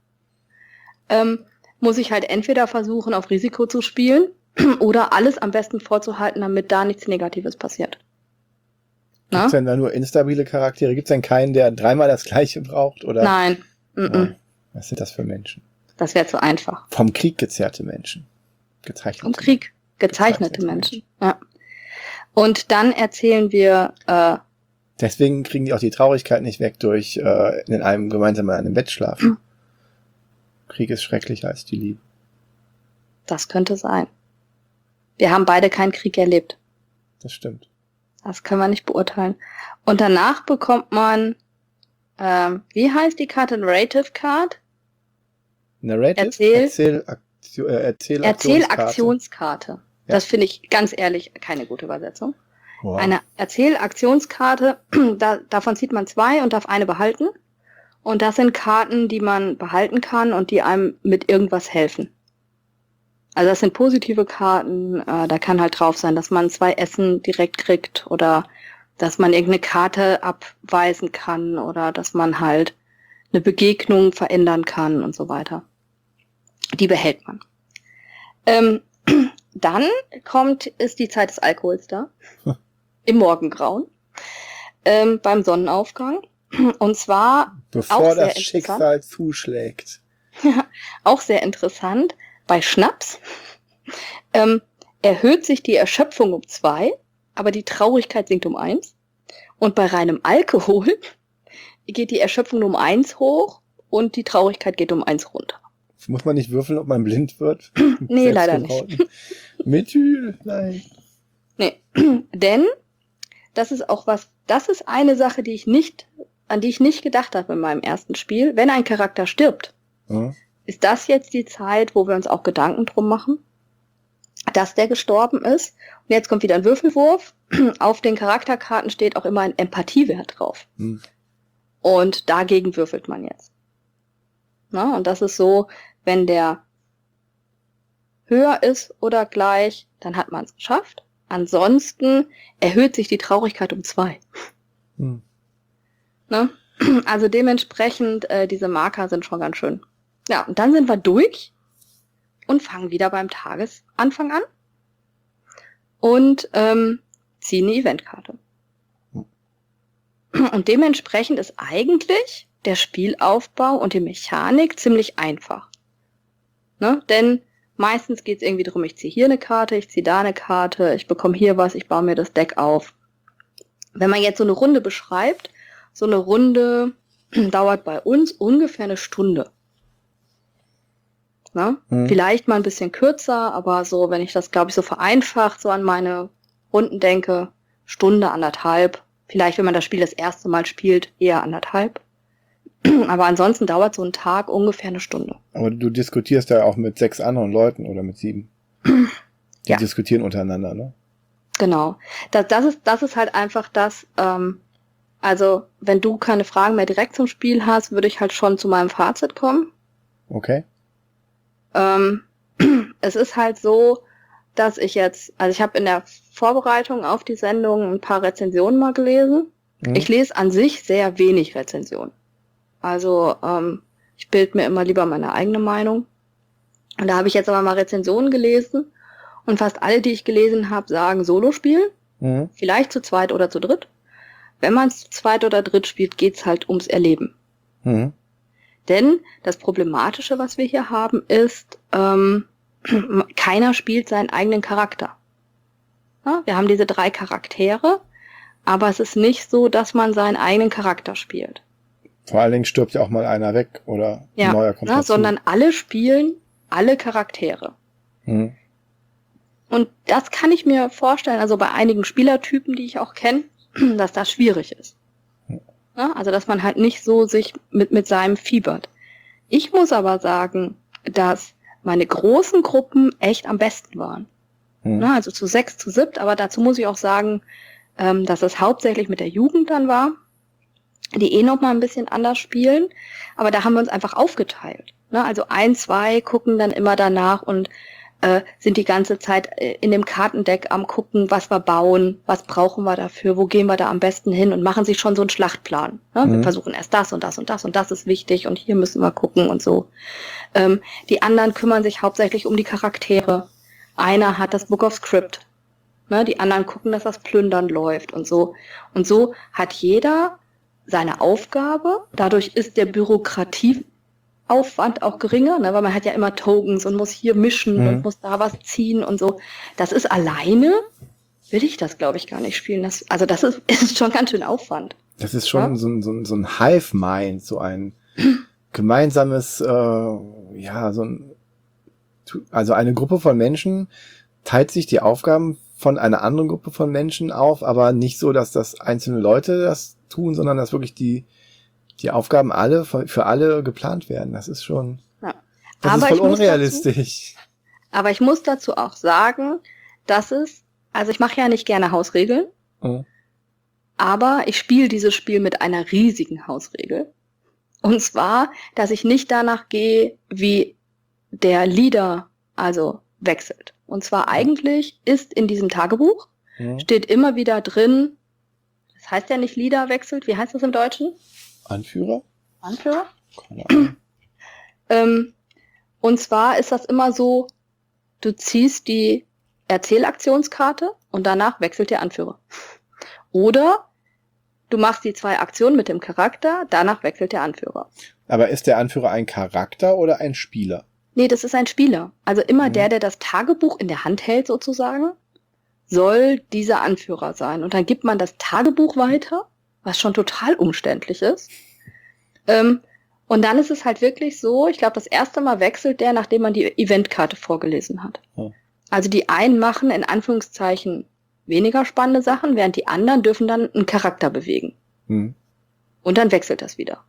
ähm, muss ich halt entweder versuchen, auf Risiko zu spielen oder alles am besten vorzuhalten, damit da nichts Negatives passiert. Gibt's Na? denn da nur instabile Charaktere? Gibt's denn keinen, der dreimal das gleiche braucht? Oder? Nein, mm -mm. Oh, was sind das für Menschen? Das wäre zu einfach. Vom Krieg gezerrte Menschen. Gezeichnete. Vom Krieg gezeichnete Gezeichnete Menschen. Ja. Und dann erzählen wir, äh, Deswegen kriegen die auch die Traurigkeit nicht weg durch äh, in einem gemeinsam in einem Bett schlafen. Krieg ist schrecklicher als die Liebe. das könnte sein. Wir haben beide keinen Krieg erlebt. Das stimmt. Das können wir nicht beurteilen. Und danach bekommt man, ähm, wie heißt die Karte? Narrative Card? Narrative? Erzähl- Erzähl, Aktio, äh, Erzähl, Erzählaktionskarte. Ja. Das finde ich ganz ehrlich keine gute Übersetzung. Wow. Eine Erzählaktionskarte, da, davon zieht man zwei und darf eine behalten. Und das sind Karten, die man behalten kann und die einem mit irgendwas helfen. Also das sind positive Karten, äh, da kann halt drauf sein, dass man zwei Essen direkt kriegt oder dass man irgendeine Karte abweisen kann oder dass man halt eine Begegnung verändern kann und so weiter. Die behält man. Ähm, dann kommt, ist die Zeit des Alkohols da. Im Morgengrauen. Ähm, beim Sonnenaufgang. Und zwar Bevor auch sehr das interessant. Schicksal zuschlägt. auch sehr interessant, bei Schnaps ähm, erhöht sich die Erschöpfung um zwei, aber die Traurigkeit sinkt um eins. Und bei reinem Alkohol geht die Erschöpfung um eins hoch und die Traurigkeit geht um eins runter. Muss man nicht würfeln, ob man blind wird? Nee, leider nicht. Selbstgebrauten. Methyl, nein. Nee, denn das ist auch was, das ist eine Sache, die ich nicht, an die ich nicht gedacht habe in meinem ersten Spiel. Wenn ein Charakter stirbt, Ja. ist das jetzt die Zeit, wo wir uns auch Gedanken drum machen, dass der gestorben ist. Und jetzt kommt wieder ein Würfelwurf. Auf den Charakterkarten steht auch immer ein Empathiewert drauf. Hm. Und dagegen würfelt man jetzt. Na, und das ist so, wenn der höher ist oder gleich, dann hat man es geschafft. Ansonsten erhöht sich die Traurigkeit um zwei. Hm. Ne? Also dementsprechend, äh, diese Marker sind schon ganz schön. Ja, und dann sind wir durch und fangen wieder beim Tagesanfang an und ähm, ziehen eine Eventkarte. Und dementsprechend ist eigentlich der Spielaufbau und die Mechanik ziemlich einfach. Ne? Denn meistens geht es irgendwie darum, ich ziehe hier eine Karte, ich ziehe da eine Karte, ich bekomme hier was, ich baue mir das Deck auf. Wenn man jetzt so eine Runde beschreibt, so eine Runde dauert bei uns ungefähr eine Stunde. Ne? Mhm. Vielleicht mal ein bisschen kürzer, aber so, wenn ich das, glaube ich, so vereinfacht so an meine Runden denke, Stunde, anderthalb. Vielleicht, wenn man das Spiel das erste Mal spielt, eher anderthalb. Aber ansonsten dauert so ein Tag ungefähr eine Stunde. Aber du diskutierst ja auch mit sechs anderen Leuten oder mit sieben. Die Ja. diskutieren untereinander, ne? Genau. Das, das ist, das ist halt einfach das, ähm, also wenn du keine Fragen mehr direkt zum Spiel hast, würde ich halt schon zu meinem Fazit kommen. Okay. Ähm, es ist halt so, dass ich jetzt, also ich habe in der Vorbereitung auf die Sendung ein paar Rezensionen mal gelesen. Mhm. Ich lese an sich sehr wenig Rezensionen. Also ähm, ich bilde mir immer lieber meine eigene Meinung. Und da habe ich jetzt aber mal Rezensionen gelesen und fast alle, die ich gelesen habe, sagen Solospiel, Mhm. vielleicht zu zweit oder zu dritt. Wenn man es zu zweit oder dritt spielt, geht's halt ums Erleben. Mhm. Denn das Problematische, was wir hier haben, ist, ähm, keiner spielt seinen eigenen Charakter. Ja, wir haben diese drei Charaktere, aber es ist nicht so, dass man seinen eigenen Charakter spielt. Vor allen Dingen stirbt ja auch mal einer weg oder ein Ja, neuer kommt ne, dazu. sondern alle spielen alle Charaktere. Mhm. Und das kann ich mir vorstellen, also bei einigen Spielertypen, die ich auch kenne, dass das schwierig ist. Ja, also dass man halt nicht so sich mit, mit seinem fiebert. Ich muss aber sagen, dass meine großen Gruppen echt am besten waren. Mhm. Na, also zu sechs, zu siebt, aber dazu muss ich auch sagen, ähm, dass es hauptsächlich mit der Jugend dann war, die eh noch mal ein bisschen anders spielen, aber da haben wir uns einfach aufgeteilt. Ne? Also ein, zwei gucken dann immer danach und äh, sind die ganze Zeit äh, in dem Kartendeck am gucken, was wir bauen, was brauchen wir dafür, wo gehen wir da am besten hin und machen sich schon so einen Schlachtplan. Ne? Mhm. Wir versuchen erst das und das und das und das ist wichtig und hier müssen wir gucken und so. Ähm, die anderen kümmern sich hauptsächlich um die Charaktere. Einer hat das Book of Script. Ne? Die anderen gucken, dass das Plündern läuft und so. Und so hat jeder seine Aufgabe. Dadurch ist der Bürokratieaufwand auch geringer, ne? Weil man hat ja immer Tokens und muss hier mischen Mhm. und muss da was ziehen und so. Das ist alleine, will ich das, glaube ich, gar nicht spielen. Das, also das ist, ist schon ganz schön Aufwand. Das ist schon Ja? so ein, so ein, so ein Hive-Mind, so ein gemeinsames, äh, ja, so ein, also eine Gruppe von Menschen teilt sich die Aufgaben von einer anderen Gruppe von Menschen auf, aber nicht so, dass das einzelne Leute das tun, sondern dass wirklich die, die Aufgaben alle für, für alle geplant werden. Das ist schon, Ja. das Aber ist voll ich muss unrealistisch. Dazu, aber ich muss dazu auch sagen, dass es, also ich mache ja nicht gerne Hausregeln, Mhm. aber ich spiele dieses Spiel mit einer riesigen Hausregel. Und zwar, dass ich nicht danach gehe, wie der Leader also wechselt. Und zwar eigentlich ist in diesem Tagebuch, Mhm. steht immer wieder drin, das heißt ja nicht Leader wechselt, wie heißt das im Deutschen? Anführer? Anführer? Keine Ahnung. Ähm, und zwar ist das immer so, du ziehst die Erzählaktionskarte und danach wechselt der Anführer. Oder du machst die zwei Aktionen mit dem Charakter, danach wechselt der Anführer. Aber ist der Anführer ein Charakter oder ein Spieler? Nee, das ist ein Spieler. Also immer Mhm. der, der das Tagebuch in der Hand hält sozusagen, soll dieser Anführer sein. Und dann gibt man das Tagebuch weiter, was schon total umständlich ist. Ähm, und dann ist es halt wirklich so, ich glaube, das erste Mal wechselt der, nachdem man die Eventkarte vorgelesen hat. Mhm. Also die einen machen in Anführungszeichen weniger spannende Sachen, während die anderen dürfen dann einen Charakter bewegen. Mhm. Und dann wechselt das wieder.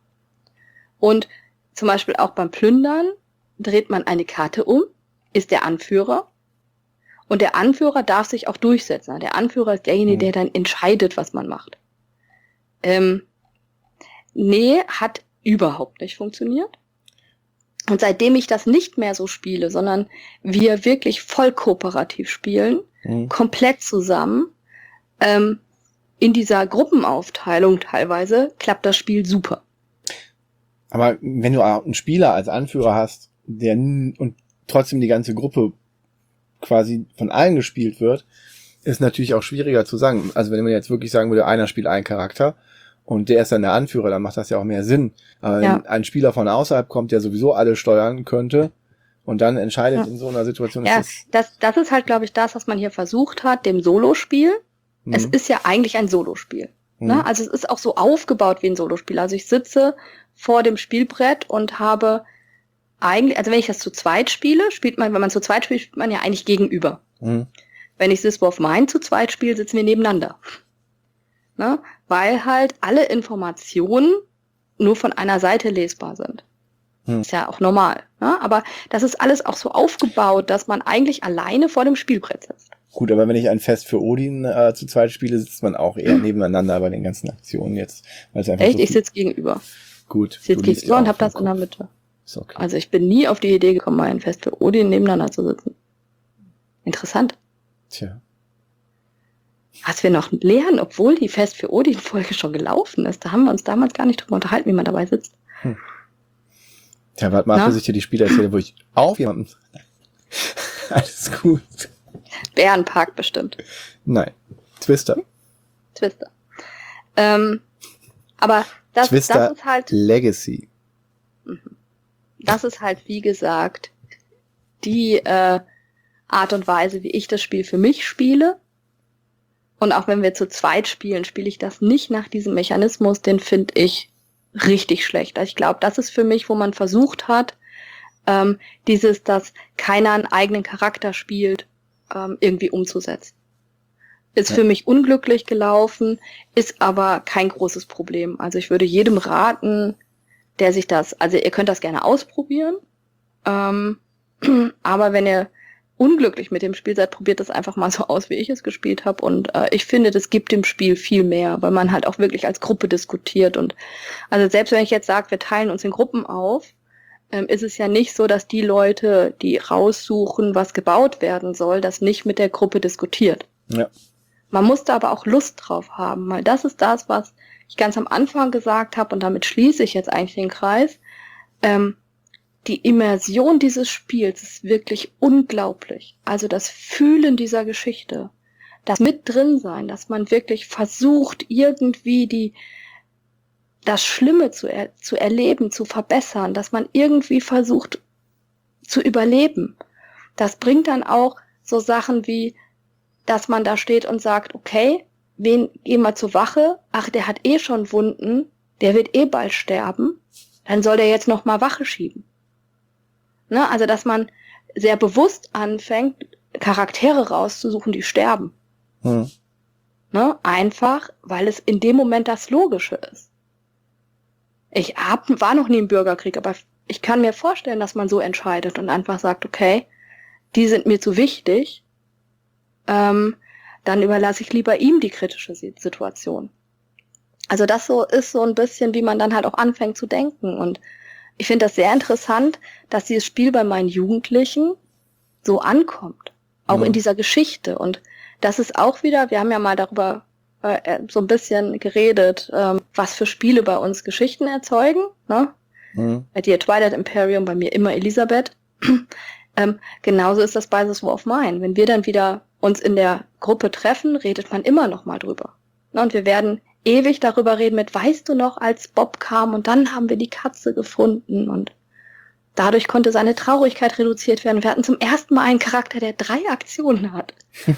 Und zum Beispiel auch beim Plündern dreht man eine Karte um, ist der Anführer. Und der Anführer darf sich auch durchsetzen. Der Anführer ist derjenige, Mhm. der dann entscheidet, was man macht. Ähm, nee, hat überhaupt nicht funktioniert. Und seitdem ich das nicht mehr so spiele, sondern wir wirklich voll kooperativ spielen, Mhm. komplett zusammen, ähm, in dieser Gruppenaufteilung teilweise, klappt das Spiel super. Aber wenn du auch einen Spieler als Anführer hast, der n- und trotzdem die ganze Gruppe quasi von allen gespielt wird, ist natürlich auch schwieriger zu sagen. Also wenn man jetzt wirklich sagen würde, einer spielt einen Charakter und der ist dann der Anführer, dann macht das ja auch mehr Sinn. Aber Ja. wenn ein Spieler von außerhalb kommt, der sowieso alle steuern könnte und dann entscheidet Ja. in so einer Situation, Ja, ist das, das ist halt, glaube ich, das, was man hier versucht hat, dem Solospiel. das... Es ist ja eigentlich ein Solospiel. Mhm. Ne? Also es ist auch so aufgebaut wie ein Solospiel. Also ich sitze vor dem Spielbrett und habe eigentlich, also wenn ich das zu zweit spiele, spielt man, wenn man zu zweit spielt, spielt man ja eigentlich gegenüber. Mhm. Wenn ich This War of Mine zu zweit spiele, sitzen wir nebeneinander. Ne? Weil halt alle Informationen nur von einer Seite lesbar sind. Hm. Ist ja auch normal. Ne? Aber das ist alles auch so aufgebaut, dass man eigentlich alleine vor dem Spielbrett sitzt. Gut, aber wenn ich ein Fest für Odin äh, zu zweit spiele, sitzt man auch eher nebeneinander bei den ganzen Aktionen jetzt. Weil es einfach Echt? so ich sitze gegenüber. Gut. Ich sitze gegenüber und habe das in der Mitte. Ist okay. Also ich bin nie auf die Idee gekommen, mal ein Fest für Odin nebeneinander zu sitzen. Interessant. Tja. Was wir noch lernen, obwohl die Fest für Odin-Folge schon gelaufen ist. Da haben wir uns damals gar nicht drüber unterhalten, wie man dabei sitzt. Hm. Tja, warte mal, bis ich dir die Spiele erzähle, wo ich auf jemanden... Alles gut. Bärenpark bestimmt. Nein. Twister. Twister. Ähm, aber das, Twister das ist halt... Legacy. Das ist halt, wie gesagt, die äh, Art und Weise, wie ich das Spiel für mich spiele. Und auch wenn wir zu zweit spielen, spiele ich das nicht nach diesem Mechanismus, den finde ich richtig schlecht. Also ich glaube, das ist für mich, wo man versucht hat, ähm, dieses, dass keiner einen eigenen Charakter spielt, ähm, irgendwie umzusetzen. Ist ja für mich unglücklich gelaufen, ist aber kein großes Problem. Also ich würde jedem raten, der sich das, also ihr könnt das gerne ausprobieren, ähm, aber wenn ihr unglücklich mit dem Spiel seid, probiert das einfach mal so aus, wie ich es gespielt habe. Und äh, ich finde, das gibt dem Spiel viel mehr, weil man halt auch wirklich als Gruppe diskutiert. Und also selbst wenn ich jetzt sage, wir teilen uns in Gruppen auf, ähm, ist es ja nicht so, dass die Leute, die raussuchen, was gebaut werden soll, das nicht mit der Gruppe diskutiert. Ja. Man muss da aber auch Lust drauf haben, weil das ist das, was ich ganz am Anfang gesagt habe, und damit schließe ich jetzt eigentlich den Kreis. Ähm, Die Immersion dieses Spiels ist wirklich unglaublich. Also das Fühlen dieser Geschichte, das mit drin sein, dass man wirklich versucht, irgendwie die, das Schlimme zu, er, zu erleben, zu verbessern, dass man irgendwie versucht zu überleben. Das bringt dann auch so Sachen wie, dass man da steht und sagt, okay, wen gehen wir zur Wache? Ach, der hat eh schon Wunden, der wird eh bald sterben, dann soll der jetzt noch mal Wache schieben. Ne, also, dass man sehr bewusst anfängt, Charaktere rauszusuchen, die sterben. Hm. Ne, einfach, weil es in dem Moment das Logische ist. Ich hab, war noch nie im Bürgerkrieg, aber ich kann mir vorstellen, dass man so entscheidet und einfach sagt, okay, die sind mir zu wichtig, ähm, dann überlasse ich lieber ihm die kritische Situation. Also das so ist so ein bisschen, wie man dann halt auch anfängt zu denken. Und ich finde das sehr interessant, dass dieses Spiel bei meinen Jugendlichen so ankommt. Auch ja. in dieser Geschichte. Und das ist auch wieder, wir haben ja mal darüber äh, so ein bisschen geredet, ähm, was für Spiele bei uns Geschichten erzeugen. Ne? Mhm. Bei dir Twilight Imperium, bei mir immer Elisabeth. ähm, genauso ist das bei This War of Mine. Wenn wir dann wieder uns in der Gruppe treffen, redet man immer noch mal drüber. Ne? Und wir werden ewig darüber reden mit, weißt du noch, als Bob kam und dann haben wir die Katze gefunden und dadurch konnte seine Traurigkeit reduziert werden. Wir hatten zum ersten Mal einen Charakter, der drei Aktionen hat.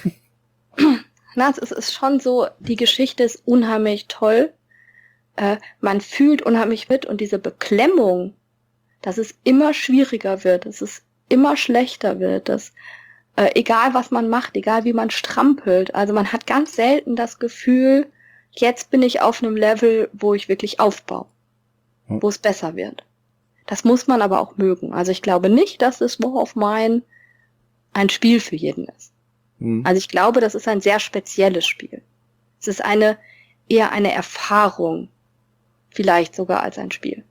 Na, es ist schon so, die Geschichte ist unheimlich toll. Äh, man fühlt unheimlich mit und diese Beklemmung, dass es immer schwieriger wird, dass es immer schlechter wird, dass äh, egal was man macht, egal wie man strampelt, also man hat ganz selten das Gefühl, jetzt bin ich auf einem Level, wo ich wirklich aufbaue, hm. wo es besser wird. Das muss man aber auch mögen. Also ich glaube nicht, dass das War of Mine ein Spiel für jeden ist. Hm. Also ich glaube, das ist ein sehr spezielles Spiel. Es ist eine eher eine Erfahrung, vielleicht sogar als ein Spiel.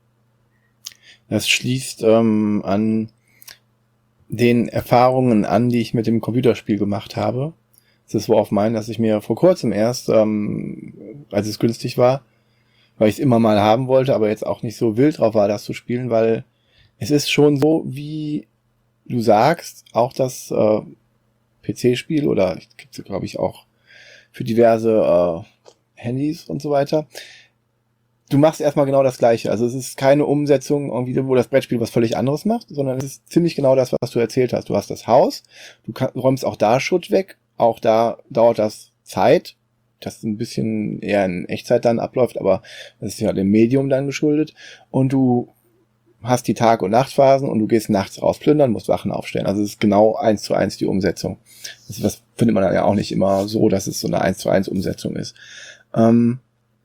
Das schließt ähm, an den Erfahrungen an, die ich mit dem Computerspiel gemacht habe. Das War of Mine, das ich mir vor kurzem erst, ähm, als es günstig war, weil ich es immer mal haben wollte, aber jetzt auch nicht so wild drauf war, das zu spielen, weil es ist schon so, wie du sagst, auch das äh, P C-Spiel oder gibt es, glaube ich, auch für diverse äh, Handys und so weiter. Du machst erstmal genau das Gleiche. Also es ist keine Umsetzung, irgendwie, wo das Brettspiel was völlig anderes macht, sondern es ist ziemlich genau das, was du erzählt hast. Du hast das Haus, du kann, räumst auch da Schutt weg. Auch da dauert das Zeit, das ein bisschen eher in Echtzeit dann abläuft, aber das ist ja dem Medium dann geschuldet. Und du hast die Tag- und Nachtphasen und du gehst nachts raus plündern, musst Wachen aufstellen. Also es ist genau eins zu eins die Umsetzung. Das, das findet man ja auch nicht immer so, dass es so eine eins zu eins Umsetzung ist. Ähm,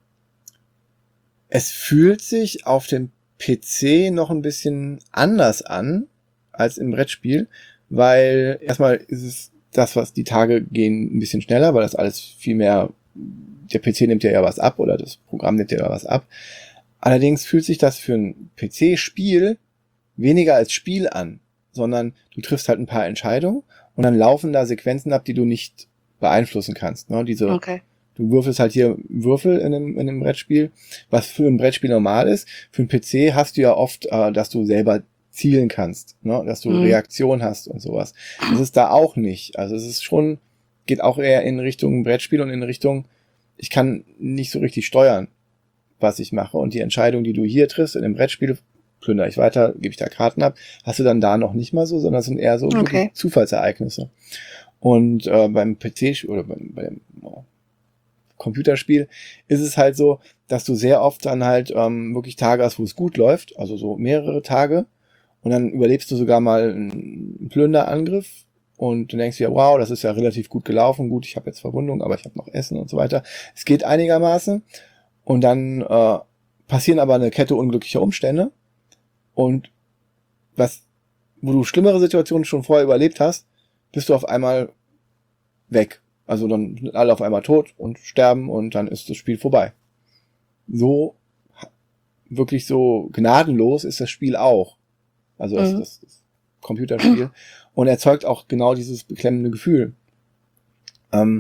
es fühlt sich auf dem P C noch ein bisschen anders an als im Brettspiel, weil erstmal ist es das, was die Tage gehen, ein bisschen schneller, weil das alles viel mehr, der P C nimmt ja ja was ab oder das Programm nimmt ja ja was ab. Allerdings fühlt sich das für ein P C-Spiel weniger als Spiel an, sondern du triffst halt ein paar Entscheidungen und dann laufen da Sequenzen ab, die du nicht beeinflussen kannst. Ne? Diese, Okay. Du würfelst halt hier Würfel in einem, in einem Brettspiel, was für ein Brettspiel normal ist. Für einen P C hast du ja oft, äh, dass du selber zielen kannst, ne? Dass du Mhm. Reaktion hast und sowas. Das ist da auch nicht. Also es ist schon, geht auch eher in Richtung Brettspiel und in Richtung, ich kann nicht so richtig steuern, was ich mache. Und die Entscheidung, die du hier triffst, in dem Brettspiel, plündere ich weiter, gebe ich da Karten ab, hast du dann da noch nicht mal so, sondern es sind eher so Okay. wirklich Zufallsereignisse. Und äh, beim P C oder beim, beim oh, Computerspiel ist es halt so, dass du sehr oft dann halt ähm, wirklich Tage hast, wo es gut läuft, also so mehrere Tage, und dann überlebst du sogar mal einen Plünderangriff und du denkst dir, wow, das ist ja relativ gut gelaufen, gut, ich habe jetzt Verwundung, aber ich habe noch Essen und so weiter. Es geht einigermaßen und dann äh, passieren aber eine Kette unglücklicher Umstände und was, wo du schlimmere Situationen schon vorher überlebt hast, bist du auf einmal weg. Also dann sind alle auf einmal tot und sterben und dann ist das Spiel vorbei. So, wirklich so gnadenlos ist das Spiel auch. Also das, Mhm. das, das Computerspiel. Und erzeugt auch genau dieses beklemmende Gefühl. Ähm,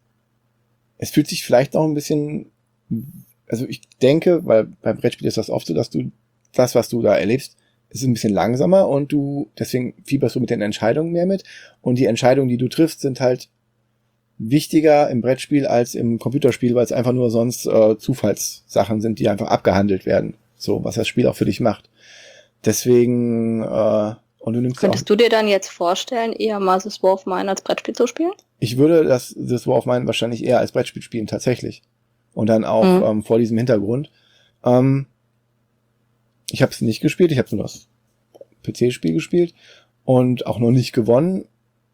es fühlt sich vielleicht noch ein bisschen, also ich denke, weil beim Brettspiel ist das oft so, dass du das, was du da erlebst, ist ein bisschen langsamer und du, deswegen fieberst du mit den Entscheidungen mehr mit. Und die Entscheidungen, die du triffst, sind halt wichtiger im Brettspiel als im Computerspiel, weil es einfach nur sonst äh, Zufallssachen sind, die einfach abgehandelt werden. So, was das Spiel auch für dich macht. Deswegen, äh, und du nimmst auch, Könntest du dir dann jetzt vorstellen, eher mal das War of Mine als Brettspiel zu spielen? ich würde das, das War of Mine wahrscheinlich eher als Brettspiel spielen, tatsächlich. Und dann auch Mhm. ähm, vor diesem Hintergrund. Ähm, ich habe es nicht gespielt, ich habe nur das P C-Spiel gespielt und auch noch nicht gewonnen.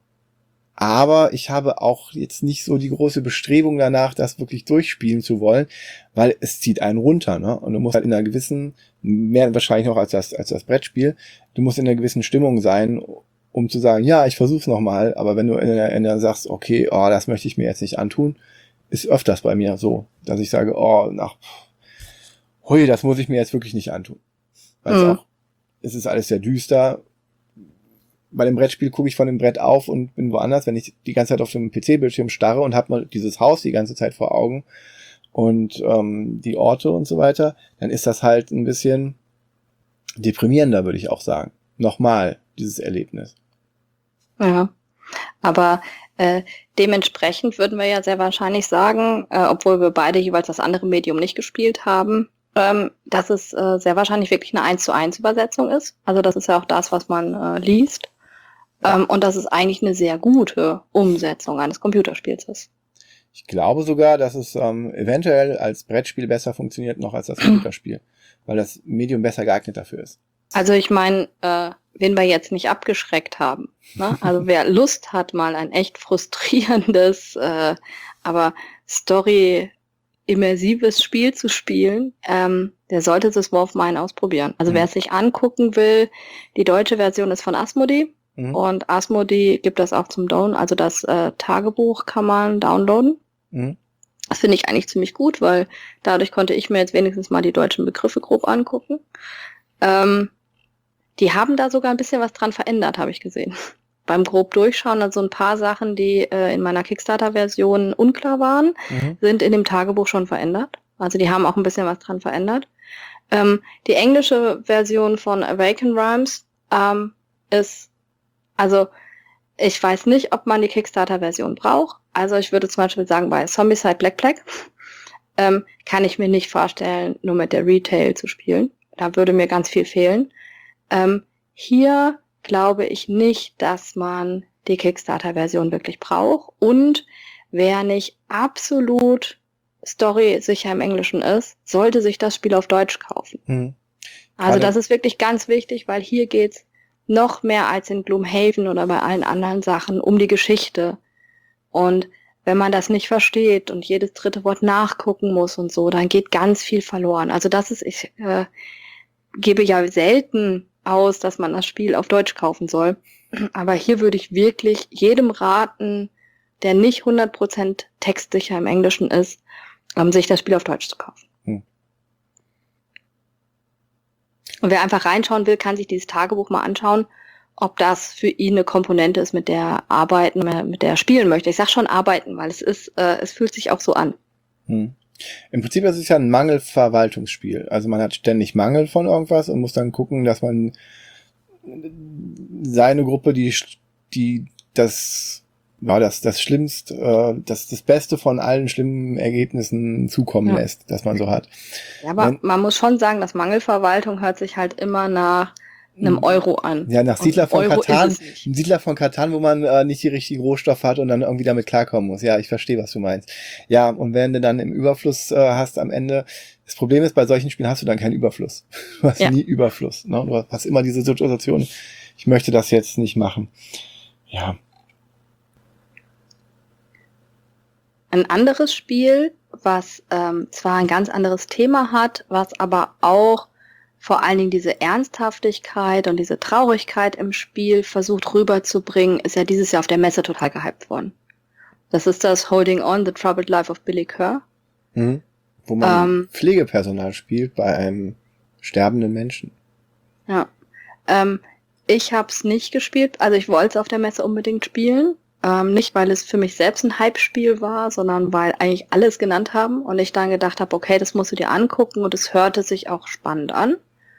Aber ich habe auch jetzt nicht so die große Bestrebung danach, das wirklich durchspielen zu wollen, weil es zieht einen runter, ne? Und du musst halt in einer gewissen, mehr wahrscheinlich noch als das, als das Brettspiel, du musst in einer gewissen Stimmung sein, um zu sagen, ja, ich versuch's nochmal. Aber wenn du in der, in der sagst, okay, oh, das möchte ich mir jetzt nicht antun, ist öfters bei mir so, dass ich sage, oh, nach, hui, das muss ich mir jetzt wirklich nicht antun. Weil es Mhm. auch, es ist alles sehr düster. Bei dem Brettspiel gucke ich von dem Brett auf und bin woanders, wenn ich die ganze Zeit auf dem P C-Bildschirm starre und habe mal dieses Haus die ganze Zeit vor Augen und ähm, die Orte und so weiter, dann ist das halt ein bisschen deprimierender, würde ich auch sagen. Nochmal, dieses Erlebnis. Ja. Aber äh, dementsprechend würden wir ja sehr wahrscheinlich sagen, äh, obwohl wir beide jeweils das andere Medium nicht gespielt haben, ähm, dass es äh, sehr wahrscheinlich wirklich eine eins zu eins Übersetzung ist. Also das ist ja auch das, was man äh, liest. Ähm, und dass es eigentlich eine sehr gute Umsetzung eines Computerspiels ist. Ich glaube sogar, dass es ähm, eventuell als Brettspiel besser funktioniert noch als das Computerspiel, weil das Medium besser geeignet dafür ist. Also ich meine, äh, wen wir jetzt nicht abgeschreckt haben. Ne? Also wer Lust hat, mal ein echt frustrierendes, äh, aber Story-immersives Spiel zu spielen, ähm, der sollte das War of Mine ausprobieren. Also Mhm. wer es sich angucken will, die deutsche Version ist von Asmodee. Mhm. Und Asmodee gibt das auch zum Down, also das äh, Tagebuch kann man downloaden. Mhm. Das finde ich eigentlich ziemlich gut, weil dadurch konnte ich mir jetzt wenigstens mal die deutschen Begriffe grob angucken. Ähm, die haben da sogar ein bisschen was dran verändert, habe ich gesehen. Beim grob Durchschauen, also ein paar Sachen, die äh, in meiner Kickstarter-Version unklar waren, Mhm. sind in dem Tagebuch schon verändert. Also die haben auch ein bisschen was dran verändert. Ähm, die englische Version von Awaken Rhymes ähm, ist, also ich weiß nicht, ob man die Kickstarter-Version braucht. Also ich würde zum Beispiel sagen, bei Zombicide Black Plague ähm, kann ich mir nicht vorstellen, nur mit der Retail zu spielen. Da würde mir ganz viel fehlen. Ähm, hier glaube ich nicht, dass man die Kickstarter-Version wirklich braucht. Und wer nicht absolut Story sicher im Englischen ist, sollte sich das Spiel auf Deutsch kaufen. Mhm. Also Gerade- das ist wirklich ganz wichtig, weil hier geht's noch mehr als in Gloomhaven oder bei allen anderen Sachen um die Geschichte. Und wenn man das nicht versteht und jedes dritte Wort nachgucken muss und so, dann geht ganz viel verloren. Also das ist, ich äh, gebe ja selten aus, dass man das Spiel auf Deutsch kaufen soll. Aber hier würde ich wirklich jedem raten, der nicht hundert Prozent textsicher im Englischen ist, um sich das Spiel auf Deutsch zu kaufen. Hm. Und wer einfach reinschauen will, kann sich dieses Tagebuch mal anschauen, ob das für ihn eine Komponente ist, mit der er arbeiten, mit der er spielen möchte. Ich sag schon arbeiten, weil es ist, äh, es fühlt sich auch so an. Hm. Im Prinzip ist es ja ein Mangelverwaltungsspiel. Also man hat ständig Mangel von irgendwas und muss dann gucken, dass man seine Gruppe, die, die das, ja, das, das Schlimmste, äh, das, das Beste von allen schlimmen Ergebnissen zukommen Ja. lässt, dass man so hat. Ja, aber Wenn- man muss schon sagen, dass Mangelverwaltung hört sich halt immer nach einem Euro an. Ja, nach Und Siedler von Euro Catan, ist es nicht. ein Siedler von Catan, wo man äh, nicht die richtigen Rohstoffe hat und dann irgendwie damit klarkommen muss. Ja, ich verstehe, was du meinst. Ja, und wenn du dann im Überfluss äh, hast am Ende, das Problem ist, bei solchen Spielen hast du dann keinen Überfluss. Du hast Ja. nie Überfluss. Ne? Du hast immer diese Situation, ich möchte das jetzt nicht machen. Ja. Ein anderes Spiel, was ähm, zwar ein ganz anderes Thema hat, was aber auch vor allen Dingen diese Ernsthaftigkeit und diese Traurigkeit im Spiel versucht rüberzubringen, ist ja dieses Jahr auf der Messe total gehypt worden. Das ist das Holding On, The Troubled Life of Billy Kerr. Mhm. Wo man Ähm. Pflegepersonal spielt bei einem sterbenden Menschen. Ja. Ähm, ich habe es nicht gespielt, also ich wollte es auf der Messe unbedingt spielen. Ähm, nicht, weil es für mich selbst ein Hype-Spiel war, sondern weil eigentlich alles genannt haben und ich dann gedacht habe, okay, das musst du dir angucken und es hörte sich auch spannend an.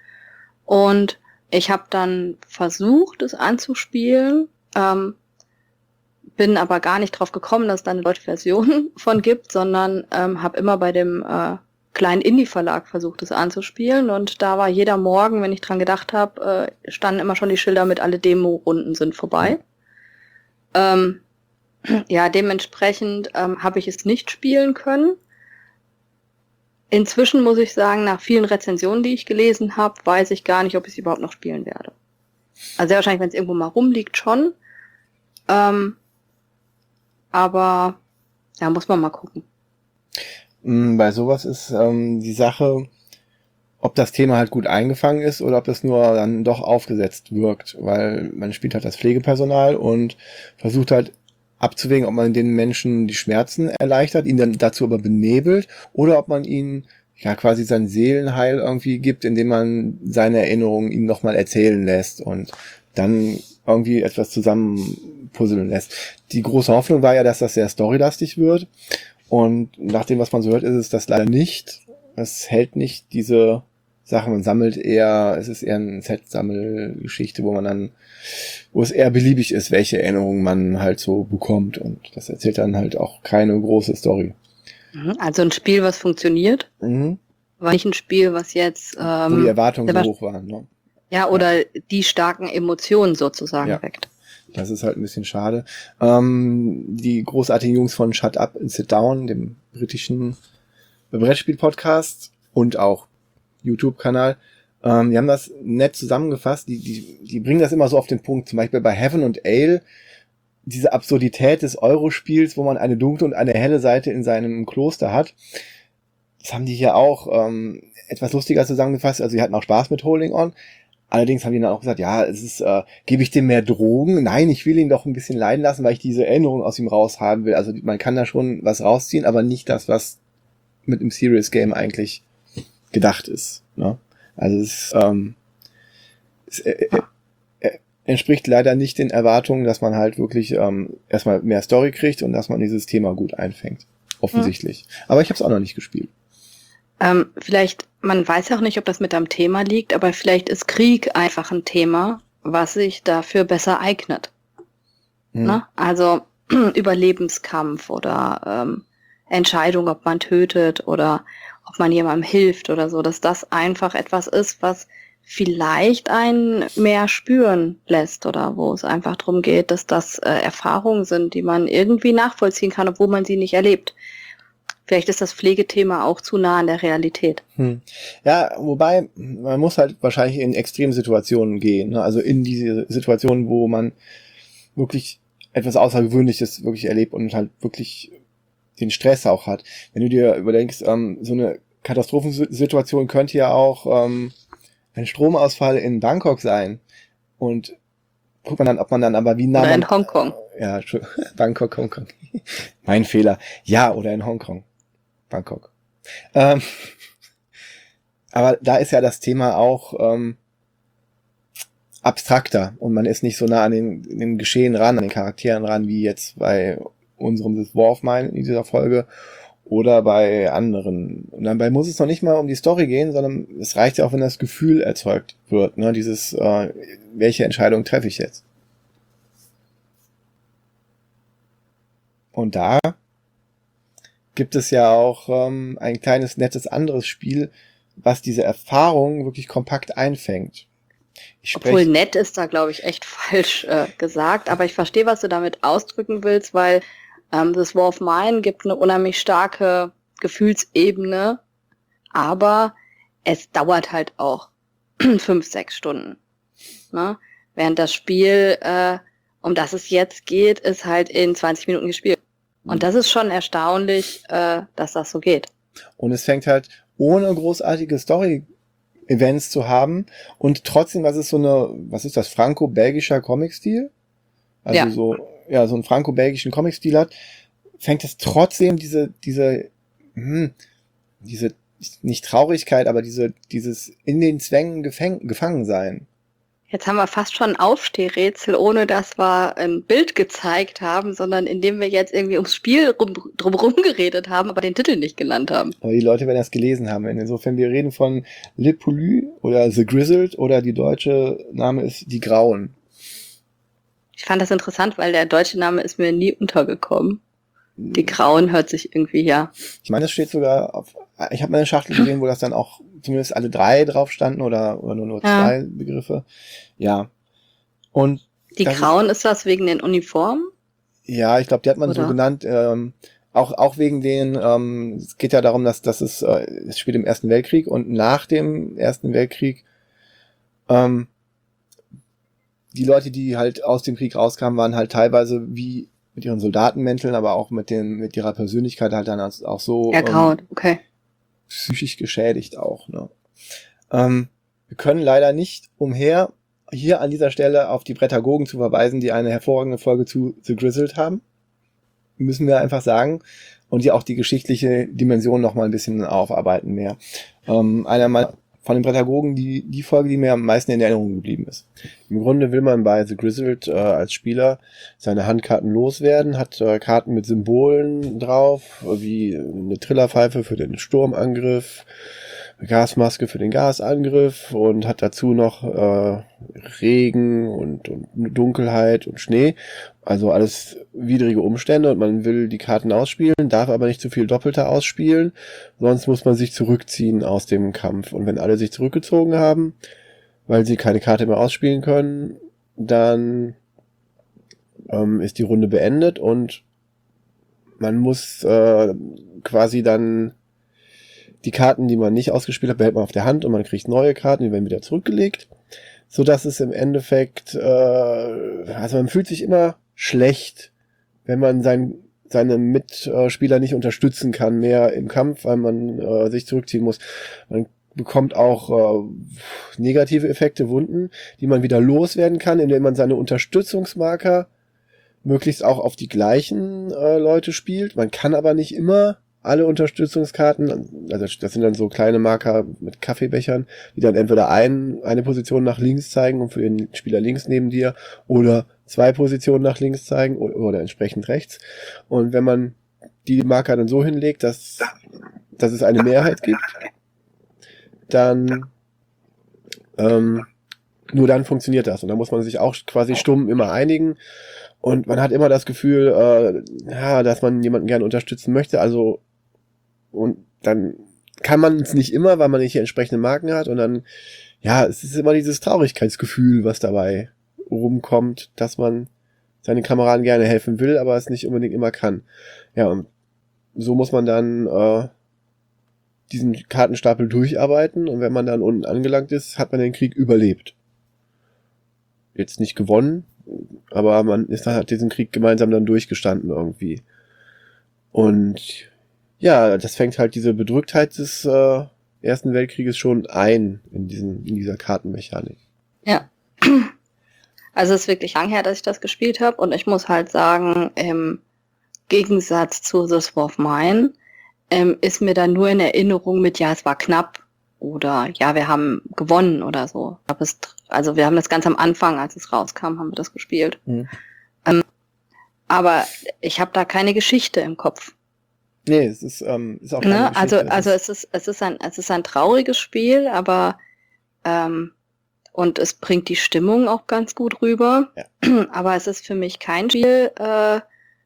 Und ich habe dann versucht, es anzuspielen, ähm, bin aber gar nicht drauf gekommen, dass es da eine deutsche Version von gibt, sondern ähm, habe immer bei dem äh, kleinen Indie-Verlag versucht, es anzuspielen. Und da war jeder Morgen, wenn ich dran gedacht habe, äh, standen immer schon die Schilder mit alle Demo-Runden sind vorbei. Ähm, ja, dementsprechend ähm, habe ich es nicht spielen können. Inzwischen muss ich sagen, nach vielen Rezensionen, die ich gelesen habe, weiß ich gar nicht, ob ich es überhaupt noch spielen werde. Also sehr wahrscheinlich, wenn es irgendwo mal rumliegt, schon. Ähm, aber ja, muss man mal gucken. Mm, Bei sowas ist ähm, die Sache, ob das Thema halt gut eingefangen ist oder ob es nur dann doch aufgesetzt wirkt, weil man spielt halt das Pflegepersonal und versucht halt abzuwägen, ob man den Menschen die Schmerzen erleichtert, ihn dann dazu aber benebelt oder ob man ihnen ja quasi sein Seelenheil irgendwie gibt, indem man seine Erinnerungen ihm nochmal erzählen lässt und dann irgendwie etwas zusammenpuzzeln lässt. Die große Hoffnung war ja, dass das sehr storylastig wird und nach dem, was man so hört, ist es das leider nicht. Es hält nicht diese Sachen, man sammelt eher, es ist eher eine Set-Sammelgeschichte, wo man dann, wo es eher beliebig ist, welche Erinnerungen man halt so bekommt und das erzählt dann halt auch keine große Story. Also ein Spiel, was funktioniert, Mhm. war nicht ein Spiel, was jetzt Wo die ähm, Erwartungen so der- hoch waren, ne? ja oder die starken Emotionen sozusagen Ja. weckt. Das ist halt ein bisschen schade. Ähm, die großartigen Jungs von Shut Up and Sit Down, dem britischen Brettspiel-Podcast und auch YouTube-Kanal, ähm, die haben das nett zusammengefasst. Die, die, die bringen das immer so auf den Punkt. Zum Beispiel bei Heaven and Ale, diese Absurdität des Eurospiels, wo man eine dunkle und eine helle Seite in seinem Kloster hat. Das haben die hier auch ähm, etwas lustiger zusammengefasst. Also die hatten auch Spaß mit Holding On. Allerdings haben die dann auch gesagt, ja, es ist, äh, gebe ich dem mehr Drogen? Nein, ich will ihn doch ein bisschen leiden lassen, weil ich diese Erinnerung aus ihm raushaben will. Also man kann da schon was rausziehen, aber nicht das, was mit einem Serious Game eigentlich gedacht ist. Ne? Also es, ähm, es äh, äh, äh, entspricht leider nicht den Erwartungen, dass man halt wirklich ähm, erstmal mehr Story kriegt und dass man dieses Thema gut einfängt. Offensichtlich. Aber ich habe es auch noch nicht gespielt. Ähm, vielleicht, man weiß ja auch nicht, ob das mit am Thema liegt, aber vielleicht ist Krieg einfach ein Thema, was sich dafür besser eignet. Hm. Ne? Also Überlebenskampf oder ähm, Entscheidung, ob man tötet oder ob man jemandem hilft oder so, dass das einfach etwas ist, was vielleicht einen mehr spüren lässt oder wo es einfach darum geht, dass das äh, Erfahrungen sind, die man irgendwie nachvollziehen kann, obwohl man sie nicht erlebt. Vielleicht ist das Pflegethema auch zu nah an der Realität. Hm. Ja, wobei, man muss halt wahrscheinlich in Extremsituationen gehen, ne? Also in diese Situationen, wo man wirklich etwas Außergewöhnliches wirklich erlebt und halt wirklich den Stress auch hat. Wenn du dir überdenkst, ähm, so eine Katastrophensituation könnte ja auch ähm, ein Stromausfall in Bangkok sein. Und guckt man dann, ob man dann aber wie nah Oder man... in Hongkong. Ja, Bangkok, Hongkong. Mein Fehler. Ja, oder in Hongkong. Bangkok. Ähm, aber da ist ja das Thema auch ähm, abstrakter und man ist nicht so nah an den, den Geschehen ran, an den Charakteren ran, wie jetzt bei unserem The Dwarf Mine in dieser Folge oder bei anderen. Und dabei muss es noch nicht mal um die Story gehen, sondern es reicht ja auch, wenn das Gefühl erzeugt wird, ne? Dieses, äh, welche Entscheidung treffe ich jetzt? Und da gibt es ja auch ähm, ein kleines, nettes anderes Spiel, was diese Erfahrung wirklich kompakt einfängt. Ich Obwohl nett ist da, glaube ich, echt falsch äh, gesagt. Aber ich verstehe, was du damit ausdrücken willst, weil ähm, das War of Mine gibt eine unheimlich starke Gefühlsebene, aber es dauert halt auch fünf, sechs Stunden. Ne? Während das Spiel, äh, um das es jetzt geht, ist halt in zwanzig Minuten gespielt. Und das ist schon erstaunlich, äh, dass das so geht. Und es fängt halt ohne großartige Story-Events zu haben und trotzdem, was ist so eine, was ist das, franco-belgischer Comic-Stil? Also Ja. so, ja, so einen franco-belgischen Comic-Stil hat, fängt es trotzdem diese, diese, hm, diese, nicht Traurigkeit, aber diese, dieses in den Zwängen gefäng, gefangen sein. Jetzt haben wir fast schon ein Aufstehrätsel, ohne dass wir ein Bild gezeigt haben, sondern indem wir jetzt irgendwie ums Spiel rum, drumherum geredet haben, aber den Titel nicht genannt haben. Aber die Leute werden das gelesen haben. Insofern, wir reden von Le Poulu oder The Grizzled oder die deutsche Name ist Die Grauen. Ich fand das interessant, weil der deutsche Name ist mir nie untergekommen. Die Grauen hört sich irgendwie, ja. Ich meine, das steht sogar auf, ich habe mal eine Schachtel gesehen, wo das dann auch zumindest alle drei drauf standen oder, oder nur, nur Ja. zwei Begriffe. Ja. Und Die Grauen ist, ist das wegen den Uniformen? Ja, ich glaube, die hat man Oder? so genannt, ähm, auch, auch wegen den, ähm, es geht ja darum, dass, dass es, äh, es spielt im Ersten Weltkrieg und nach dem Ersten Weltkrieg, ähm, die Leute, die halt aus dem Krieg rauskamen, waren halt teilweise wie mit ihren Soldatenmänteln, aber auch mit den, mit ihrer Persönlichkeit halt dann als, auch so, Ergraut, ähm, okay. psychisch geschädigt auch, ne. Ähm, wir können leider nicht umher, hier an dieser Stelle auf die Prädagogen zu verweisen, die eine hervorragende Folge zu The Grizzled haben. Müssen wir einfach sagen. Und die auch die geschichtliche Dimension noch mal ein bisschen aufarbeiten mehr. Ähm, einer meiner, von den Prädagogen, die, die Folge, die mir am meisten in Erinnerung geblieben ist. Im Grunde will man bei The Grizzled äh, als Spieler seine Handkarten loswerden, hat äh, Karten mit Symbolen drauf, wie eine Trillerpfeife für den Sturmangriff, Gasmaske für den Gasangriff und hat dazu noch äh, Regen und, und Dunkelheit und Schnee. Also alles widrige Umstände und man will die Karten ausspielen, darf aber nicht zu viel Doppelter ausspielen, sonst muss man sich zurückziehen aus dem Kampf. Und wenn alle sich zurückgezogen haben, weil sie keine Karte mehr ausspielen können, dann ähm, ist die Runde beendet und man muss äh, quasi dann die Karten, die man nicht ausgespielt hat, behält man auf der Hand und man kriegt neue Karten, die werden wieder zurückgelegt, so dass es im Endeffekt, äh, also man fühlt sich immer schlecht, wenn man sein, seine Mitspieler nicht unterstützen kann mehr im Kampf, weil man äh, sich zurückziehen muss. Man bekommt auch äh, negative Effekte, Wunden, die man wieder loswerden kann, indem man seine Unterstützungsmarker möglichst auch auf die gleichen äh, Leute spielt. Man kann aber nicht immer alle Unterstützungskarten, also das sind dann so kleine Marker mit Kaffeebechern, die dann entweder ein, eine Position nach links zeigen und für den Spieler links neben dir oder zwei Positionen nach links zeigen oder, oder entsprechend rechts. Und wenn man die Marker dann so hinlegt, dass, dass es eine Mehrheit gibt, dann ähm, nur dann funktioniert das. Und da muss man sich auch quasi stumm immer einigen. Und man hat immer das Gefühl, äh, ja, dass man jemanden gerne unterstützen möchte. Also und dann kann man es nicht immer, weil man nicht die entsprechenden Marken hat. Und dann, ja, es ist immer dieses Traurigkeitsgefühl, was dabei rumkommt, dass man seinen Kameraden gerne helfen will, aber es nicht unbedingt immer kann. Ja, und so muss man dann äh, diesen Kartenstapel durcharbeiten und wenn man dann unten angelangt ist, hat man den Krieg überlebt. Jetzt nicht gewonnen, aber man ist dann, hat diesen Krieg gemeinsam dann durchgestanden irgendwie. Und ja, das fängt halt diese Bedrücktheit des äh, Ersten Weltkrieges schon ein in diesen in dieser Kartenmechanik. Ja. Also es ist wirklich lang her, dass ich das gespielt habe und ich muss halt sagen, im Gegensatz zu This War of Mine ähm, ist mir dann nur in Erinnerung mit, ja, es war knapp oder ja, wir haben gewonnen oder so. Aber es, also wir haben das ganz am Anfang, als es rauskam, haben wir das gespielt. Mhm. Ähm, aber ich habe da keine Geschichte im Kopf. Nee, es ist, ähm, ist auch keine Ne? Geschichte. Also, also es ist, es ist ein, es ist ein trauriges Spiel, aber ähm, und es bringt die Stimmung auch ganz gut rüber. Ja. Aber es ist für mich kein Spiel, äh,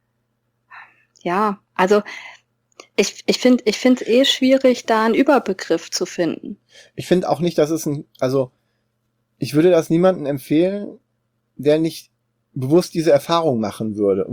ja, also ich, ich finde ich finde es eh schwierig, da einen Überbegriff zu finden. Ich finde auch nicht, dass es ein, also ich würde das niemandem empfehlen, der nicht bewusst diese Erfahrung machen würde,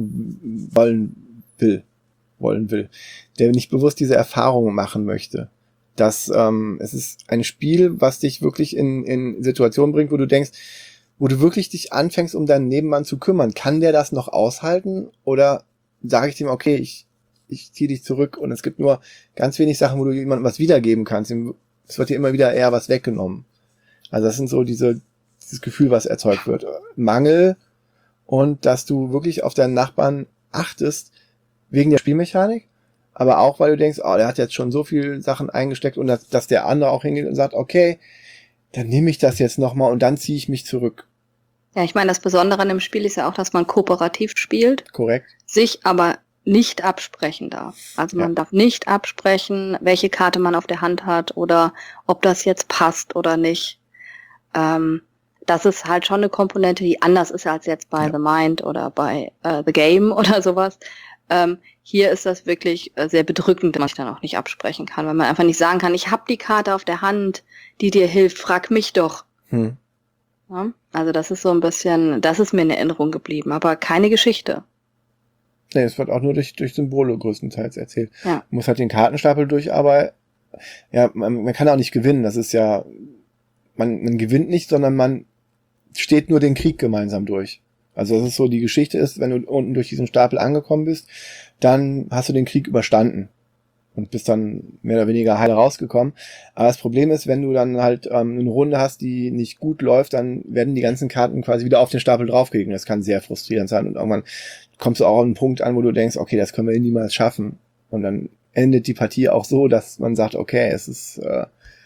wollen will, wollen will, der nicht bewusst diese Erfahrung machen möchte. Dass ähm, es ist ein Spiel, was dich wirklich in, in Situationen bringt, wo du denkst, wo du wirklich dich anfängst, um deinen Nebenmann zu kümmern. Kann der das noch aushalten? Oder sage ich dem, okay, ich, ich ziehe dich zurück und es gibt nur ganz wenig Sachen, wo du jemandem was wiedergeben kannst. Es wird dir immer wieder eher was weggenommen. Also das sind so diese, dieses Gefühl, was erzeugt wird. Mangel und dass du wirklich auf deinen Nachbarn achtest, wegen der Spielmechanik, aber auch, weil du denkst, oh, der hat jetzt schon so viel Sachen eingesteckt und dass, dass der andere auch hingeht und sagt, okay, dann nehme ich das jetzt nochmal und dann ziehe ich mich zurück. Ja, ich meine, das Besondere an dem Spiel ist ja auch, dass man kooperativ spielt, Korrekt. sich aber nicht absprechen darf. Also man Ja. darf nicht absprechen, welche Karte man auf der Hand hat oder ob das jetzt passt oder nicht. Ähm, das ist halt schon eine Komponente, die anders ist als jetzt bei Ja. The Mind oder bei äh, The Game oder sowas. Ähm, hier ist das wirklich äh, sehr bedrückend, wenn man sich dann auch nicht absprechen kann, weil man einfach nicht sagen kann, ich habe die Karte auf der Hand, die dir hilft, frag mich doch. Hm. Ja? Also das ist so ein bisschen, das ist mir in Erinnerung geblieben, aber keine Geschichte. Nee, es wird auch nur durch, durch Symbole größtenteils erzählt. Ja. Man muss halt den Kartenstapel durcharbeiten. Ja, man, man kann auch nicht gewinnen. Das ist ja, man, man gewinnt nicht, sondern man steht nur den Krieg gemeinsam durch. Also das ist so, die Geschichte ist, wenn du unten durch diesen Stapel angekommen bist, dann hast du den Krieg überstanden und bist dann mehr oder weniger heil rausgekommen. Aber das Problem ist, wenn du dann halt ähm, eine Runde hast, die nicht gut läuft, dann werden die ganzen Karten quasi wieder auf den Stapel draufgelegt. Das kann sehr frustrierend sein und irgendwann kommst du auch an einen Punkt an, wo du denkst, okay, das können wir niemals schaffen. Und dann endet die Partie auch so, dass man sagt, okay, es ist, äh,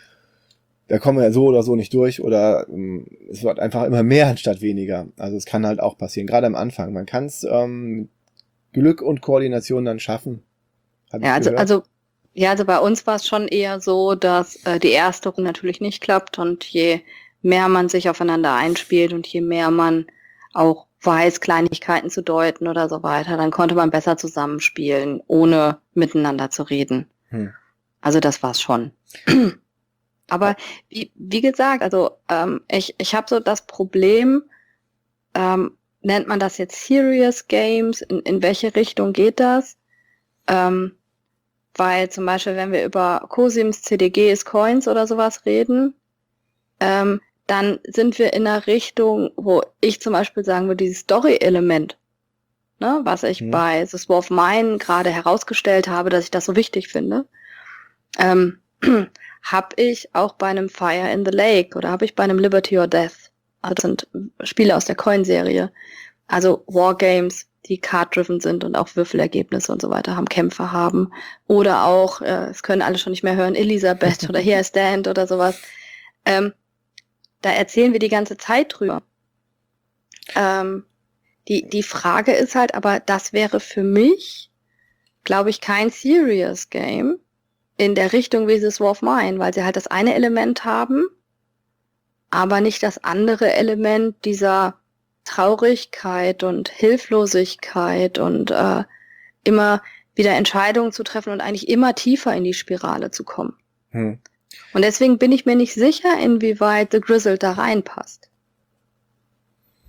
da kommen wir ja so oder so nicht durch oder ähm, es wird einfach immer mehr anstatt weniger. Also es kann halt auch passieren, gerade am Anfang. Man kann es ähm, Glück und Koordination dann schaffen. Hab ich Ja, also, gehört. also, ja, also bei uns war es schon eher so, dass äh, die erste Runde natürlich nicht klappt und je mehr man sich aufeinander einspielt und je mehr man auch weiß, Kleinigkeiten zu deuten oder so weiter, dann konnte man besser zusammenspielen, ohne miteinander zu reden. Hm. Also das war's schon. Aber wie, wie gesagt, also ähm, ich, ich habe so das Problem, ähm, nennt man das jetzt Serious Games? In, in welche Richtung geht das? Ähm, weil zum Beispiel, wenn wir über Cosims, C D Gs, Coins oder sowas reden, ähm, dann sind wir in einer Richtung, wo ich zum Beispiel sagen würde, dieses Story-Element, ne, was ich Hm. bei The War of Mine gerade herausgestellt habe, dass ich das so wichtig finde, ähm, habe ich auch bei einem Fire in the Lake oder habe ich bei einem Liberty or Death. Also das sind Spiele aus der Coin-Serie. Also Wargames, die card-driven sind und auch Würfelergebnisse und so weiter haben, Kämpfe haben. Oder auch, äh, es können alle schon nicht mehr hören, Elisabeth oder Here I Stand oder sowas. Ähm, da erzählen wir die ganze Zeit drüber. Ähm, die, die Frage ist halt, aber das wäre für mich, glaube ich, kein Serious Game in der Richtung wie This War of Mine, weil sie halt das eine Element haben, aber nicht das andere Element dieser Traurigkeit und Hilflosigkeit und äh, immer wieder Entscheidungen zu treffen und eigentlich immer tiefer in die Spirale zu kommen. Hm. Und deswegen bin ich mir nicht sicher, inwieweit The Grizzled da reinpasst.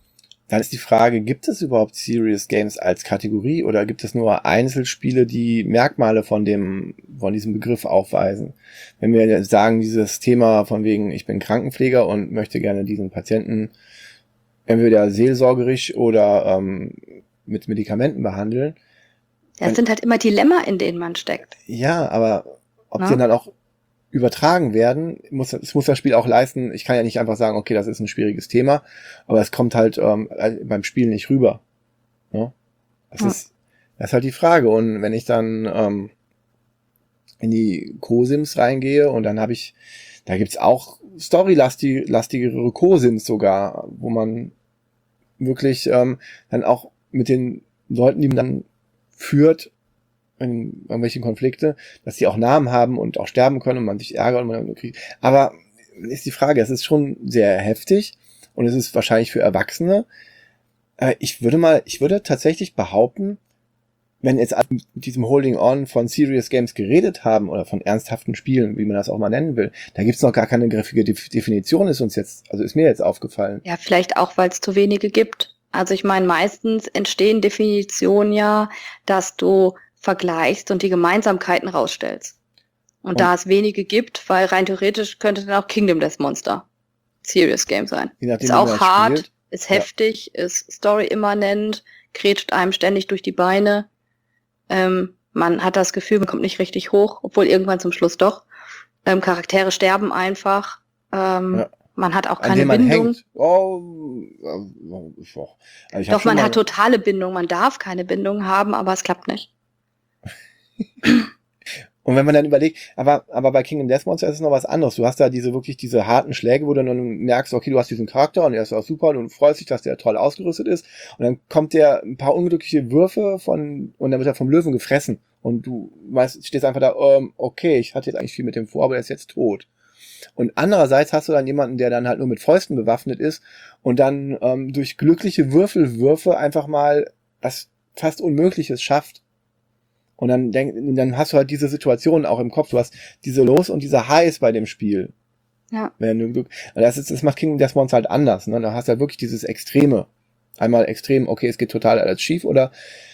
dann ist die Frage, gibt es überhaupt Serious Games als Kategorie oder gibt es nur Einzelspiele, die Merkmale von dem, von diesem Begriff aufweisen? Wenn wir sagen, dieses Thema von wegen, ich bin Krankenpfleger und möchte gerne diesen Patienten entweder seelsorgerisch oder ähm, mit Medikamenten behandeln. Ja, es sind halt immer Dilemma, in denen man steckt. Ja, aber ob Ja. die dann auch übertragen werden, muss, es muss das Spiel auch leisten. Ich kann ja nicht einfach sagen, okay, das ist ein schwieriges Thema, aber es kommt halt ähm, beim Spiel nicht rüber. Ja? Das, Ja. ist, das ist halt die Frage. Und wenn ich dann ähm, in die Co-Sims reingehe und dann habe ich, da gibt's auch storylastigere Co-Sims sogar, wo man wirklich ähm, dann auch mit den Leuten, die man dann führt, in irgendwelchen Konflikte, dass die auch Namen haben und auch sterben können und man sich ärgert und man kriegt. Aber ist die Frage, es ist schon sehr heftig und es ist wahrscheinlich für Erwachsene. Äh, ich würde mal, ich würde tatsächlich behaupten, wenn jetzt alle mit diesem Holding On von Serious Games geredet haben oder von ernsthaften Spielen, wie man das auch mal nennen will, da gibt's noch gar keine griffige Def- Definition, ist uns jetzt, also ist mir jetzt aufgefallen. Ja, vielleicht auch, weil es zu wenige gibt. Also ich meine, meistens entstehen Definitionen ja, dass du vergleichst und die Gemeinsamkeiten rausstellst. Und, Und- da es wenige gibt, weil rein theoretisch könnte dann auch Kingdom Death Monster Serious Game sein. Je nachdem, Ist wie man auch das hart, spielt. ist Ja. heftig, ist story-immanent, grätscht einem ständig durch die Beine. Ähm, man hat das Gefühl, man kommt nicht richtig hoch, obwohl irgendwann zum Schluss doch. Ähm, Charaktere sterben einfach. Ähm, Ja. Man hat auch An keine dem man Bindung. hängt. Oh, ja, ich auch. Also ich hab Doch, schon man mal- hat totale Bindung. Man darf keine Bindung haben, aber es klappt nicht. Und wenn man dann überlegt, aber, aber bei Kingdom Death Monster ist es noch was anderes. Du hast da diese wirklich diese harten Schläge, wo du dann merkst, okay, du hast diesen Charakter und er ist auch super und du freust dich, dass der toll ausgerüstet ist. Und dann kommt der ein paar unglückliche Würfe von, und dann wird er vom Löwen gefressen. Und du weißt, stehst einfach da, ähm, okay, ich hatte jetzt eigentlich viel mit dem vor, aber er ist jetzt tot. Und andererseits hast du dann jemanden, der dann halt nur mit Fäusten bewaffnet ist und dann ähm, durch glückliche Würfelwürfe einfach mal was fast Unmögliches schafft. Und dann, denk, dann hast du halt diese Situation auch im Kopf. Du hast diese Lows und diese Highs bei dem Spiel. Ja. Wenn du Glück, das, ist, das macht Kingdom Death Monster halt anders. Ne? Da hast du halt wirklich dieses Extreme. Einmal extrem, okay, es geht total alles schief, oder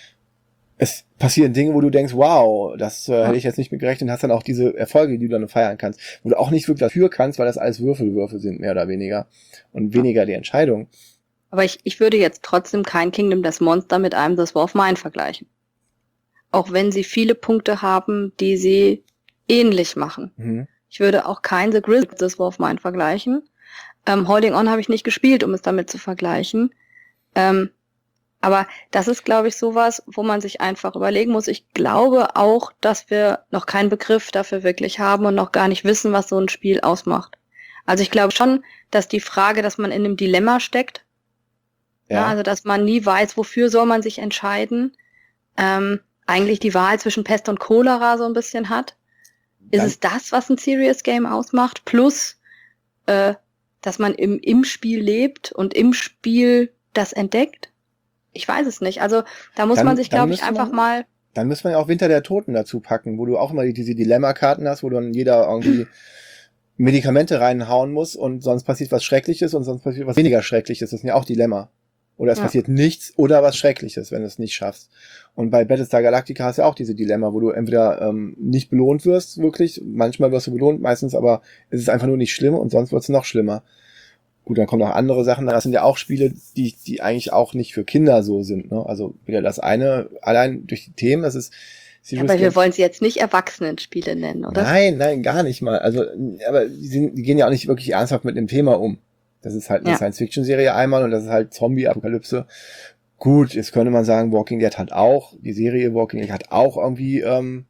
es passieren Dinge, wo du denkst, wow, das äh, Ja. hätte ich jetzt nicht mit gerechnet, und hast dann auch diese Erfolge, die du dann feiern kannst, wo du auch nicht wirklich dafür kannst, weil das alles Würfelwürfe sind, mehr oder weniger. Und weniger die Entscheidung. Aber ich, ich würde jetzt trotzdem kein Kingdom Death Monster mit einem This War of Mine vergleichen. Auch wenn sie viele Punkte haben, die sie ähnlich machen. Mhm. Ich würde auch kein The Grizz mit This War of Mine vergleichen. Ähm, Holding On habe ich nicht gespielt, um es damit zu vergleichen. Ähm, aber das ist, glaube ich, sowas, wo man sich einfach überlegen muss. Ich glaube auch, dass wir noch keinen Begriff dafür wirklich haben und noch gar nicht wissen, was so ein Spiel ausmacht. Also ich glaube schon, dass die Frage, dass man in einem Dilemma steckt, Ja. ja, also dass man nie weiß, wofür soll man sich entscheiden, ähm, eigentlich die Wahl zwischen Pest und Cholera so ein bisschen hat. Ist Dann- es das, was ein Serious Game ausmacht? Plus, äh, dass man im, im Spiel lebt und im Spiel das entdeckt? Ich weiß es nicht. Also da muss Dann- man sich, dann glaube ich, müsste einfach man- mal... Dann müssen wir ja auch Winter der Toten dazu packen, wo du auch immer diese Dilemma-Karten hast, wo dann jeder irgendwie Medikamente reinhauen muss und sonst passiert was Schreckliches und sonst passiert was weniger Schreckliches. Das ist ja auch Dilemma. Oder es Ja. passiert nichts oder was Schreckliches, wenn du es nicht schaffst. Und bei Battlestar Galactica hast du ja auch diese Dilemma, wo du entweder ähm, nicht belohnt wirst, wirklich. Manchmal wirst du belohnt, meistens aber ist es einfach nur nicht schlimm und sonst wird es noch schlimmer. Gut, dann kommen noch andere Sachen. Das sind ja auch Spiele, die, die eigentlich auch nicht für Kinder so sind. Ne? Also wieder das eine, allein durch die Themen, das ist... Ja, aber wir Games- wollen sie jetzt nicht Erwachsenenspiele nennen, oder? Nein, nein, gar nicht mal. Also, aber die, sind, die gehen ja auch nicht wirklich ernsthaft mit dem Thema um. Das ist halt eine Ja. Science-Fiction-Serie einmal und das ist halt Zombie-Apokalypse. Gut, jetzt könnte man sagen, Walking Dead hat auch, die Serie Walking Dead hat auch irgendwie ähm,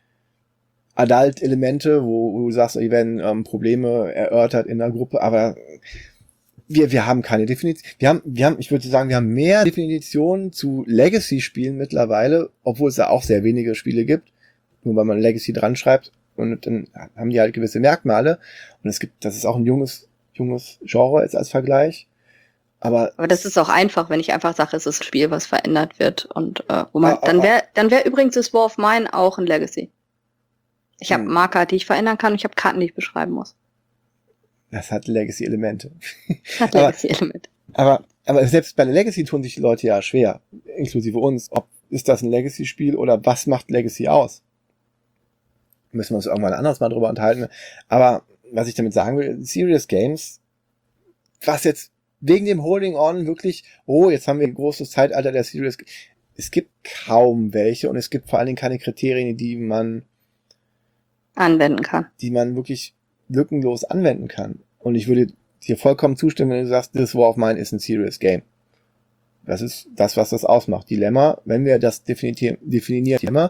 Adult-Elemente, wo, wo du sagst, hier werden ähm, Probleme erörtert in der Gruppe, aber wir, wir haben keine Definition. Wir haben, wir haben, ich würde sagen, wir haben mehr Definitionen zu Legacy-Spielen mittlerweile, obwohl es da auch sehr wenige Spiele gibt. Nur weil man Legacy dran schreibt und dann haben die halt gewisse Merkmale. Und es gibt, das ist auch ein junges, junges Genre jetzt als Vergleich. Aber, Aber das ist auch einfach, wenn ich einfach sage, es ist ein Spiel, was verändert wird. Und äh, wo man, Ah, ah, dann ah. wäre dann wär übrigens das War of Mine auch ein Legacy. Ich habe Hm. Marker, die ich verändern kann, und ich habe Karten, die ich beschreiben muss. das hat Legacy-Elemente. Das hat Aber- Legacy-Element. Aber, aber selbst bei der Legacy tun sich die Leute ja schwer, inklusive uns. Ob ist das ein Legacy-Spiel oder was macht Legacy aus? Müssen wir uns irgendwann anderes mal drüber unterhalten. Aber was ich damit sagen will, Serious Games, was jetzt wegen dem Holding On wirklich, oh, jetzt haben wir ein großes Zeitalter der Serious Games. Es gibt kaum welche und es gibt vor allen Dingen keine Kriterien, die man anwenden kann. Die man wirklich lückenlos anwenden kann. Und ich würde dir vollkommen zustimmen, wenn du sagst, This War of Mine ist ein Serious Game. Das ist das, was das ausmacht. Dilemma, wenn wir das definieren, definieren Dilemma.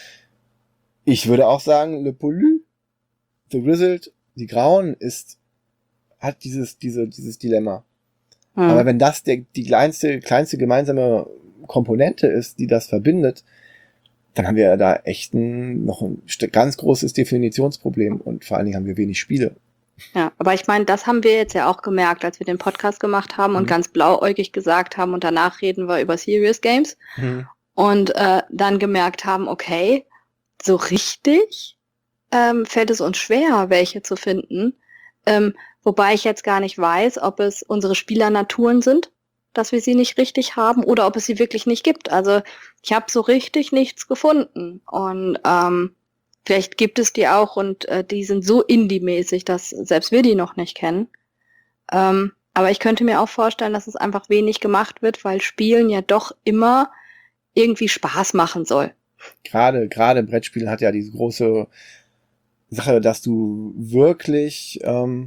Ich würde auch sagen, Le Poulu, The Grizzled, die Grauen ist, hat dieses, diese, dieses Dilemma. Hm. Aber wenn das der, die kleinste, kleinste gemeinsame Komponente ist, die das verbindet, dann haben wir da echt ein, noch ein ganz großes Definitionsproblem und vor allen Dingen haben wir wenig Spiele. Ja, aber ich meine, das haben wir jetzt ja auch gemerkt, als wir den Podcast gemacht haben und mhm. ganz blauäugig gesagt haben und danach reden wir über Serious Games mhm. und äh, dann gemerkt haben, okay, so richtig ähm, fällt es uns schwer, welche zu finden, ähm, wobei ich jetzt gar nicht weiß, ob es unsere Spielernaturen sind, dass wir sie nicht richtig haben oder ob es sie wirklich nicht gibt. Also ich habe so richtig nichts gefunden und ähm, vielleicht gibt es die auch und äh, die sind so Indie-mäßig, dass selbst wir die noch nicht kennen. Ähm, aber ich könnte mir auch vorstellen, dass es einfach wenig gemacht wird, weil Spielen ja doch immer irgendwie Spaß machen soll. Gerade, gerade Brettspielen hat ja diese große Sache, dass du wirklich ähm,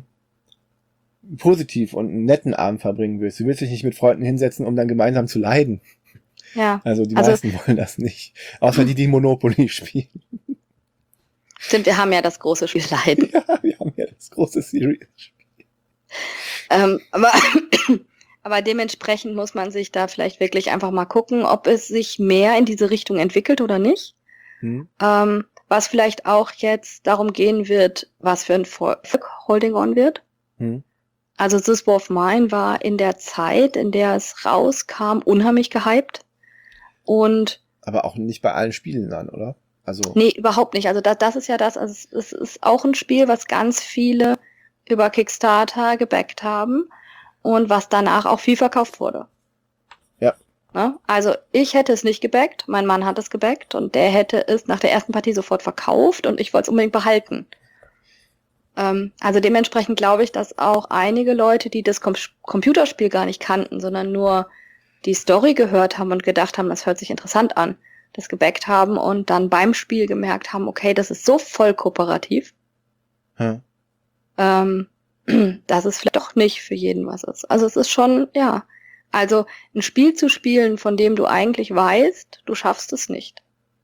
positiv und einen netten Abend verbringen willst. Du willst dich nicht mit Freunden hinsetzen, um dann gemeinsam zu leiden. Ja. Also die also, meisten wollen das nicht. Außer die, die Monopoly spielen. Stimmt, wir haben ja das große Spiel Leiden. Ja, wir haben ja das große Serious-Spiel. Ähm, aber, aber dementsprechend muss man sich da vielleicht wirklich einfach mal gucken, ob es sich mehr in diese Richtung entwickelt oder nicht. Hm. Ähm, was vielleicht auch jetzt darum gehen wird, was für ein Holding On wird. Hm. Also This War of Mine war in der Zeit, in der es rauskam, unheimlich gehypt. Und aber auch nicht bei allen Spielen dann, oder? Also nee, überhaupt nicht. Also das, das ist ja das, also es, es ist auch ein Spiel, was ganz viele über Kickstarter gebackt haben und was danach auch viel verkauft wurde. Ja. Ne? Also ich hätte es nicht gebackt, mein Mann hat es gebackt und der hätte es nach der ersten Partie sofort verkauft und ich wollte es unbedingt behalten. Ähm, also dementsprechend glaube ich, dass auch einige Leute, die das Com- Computerspiel gar nicht kannten, sondern nur die Story gehört haben und gedacht haben, das hört sich interessant an, das gebackt haben und dann beim Spiel gemerkt haben, okay, das ist so voll kooperativ, hm. ähm, dass es vielleicht doch nicht für jeden was ist. Also es ist schon, ja, also ein Spiel zu spielen, von dem du eigentlich weißt, du schaffst es nicht.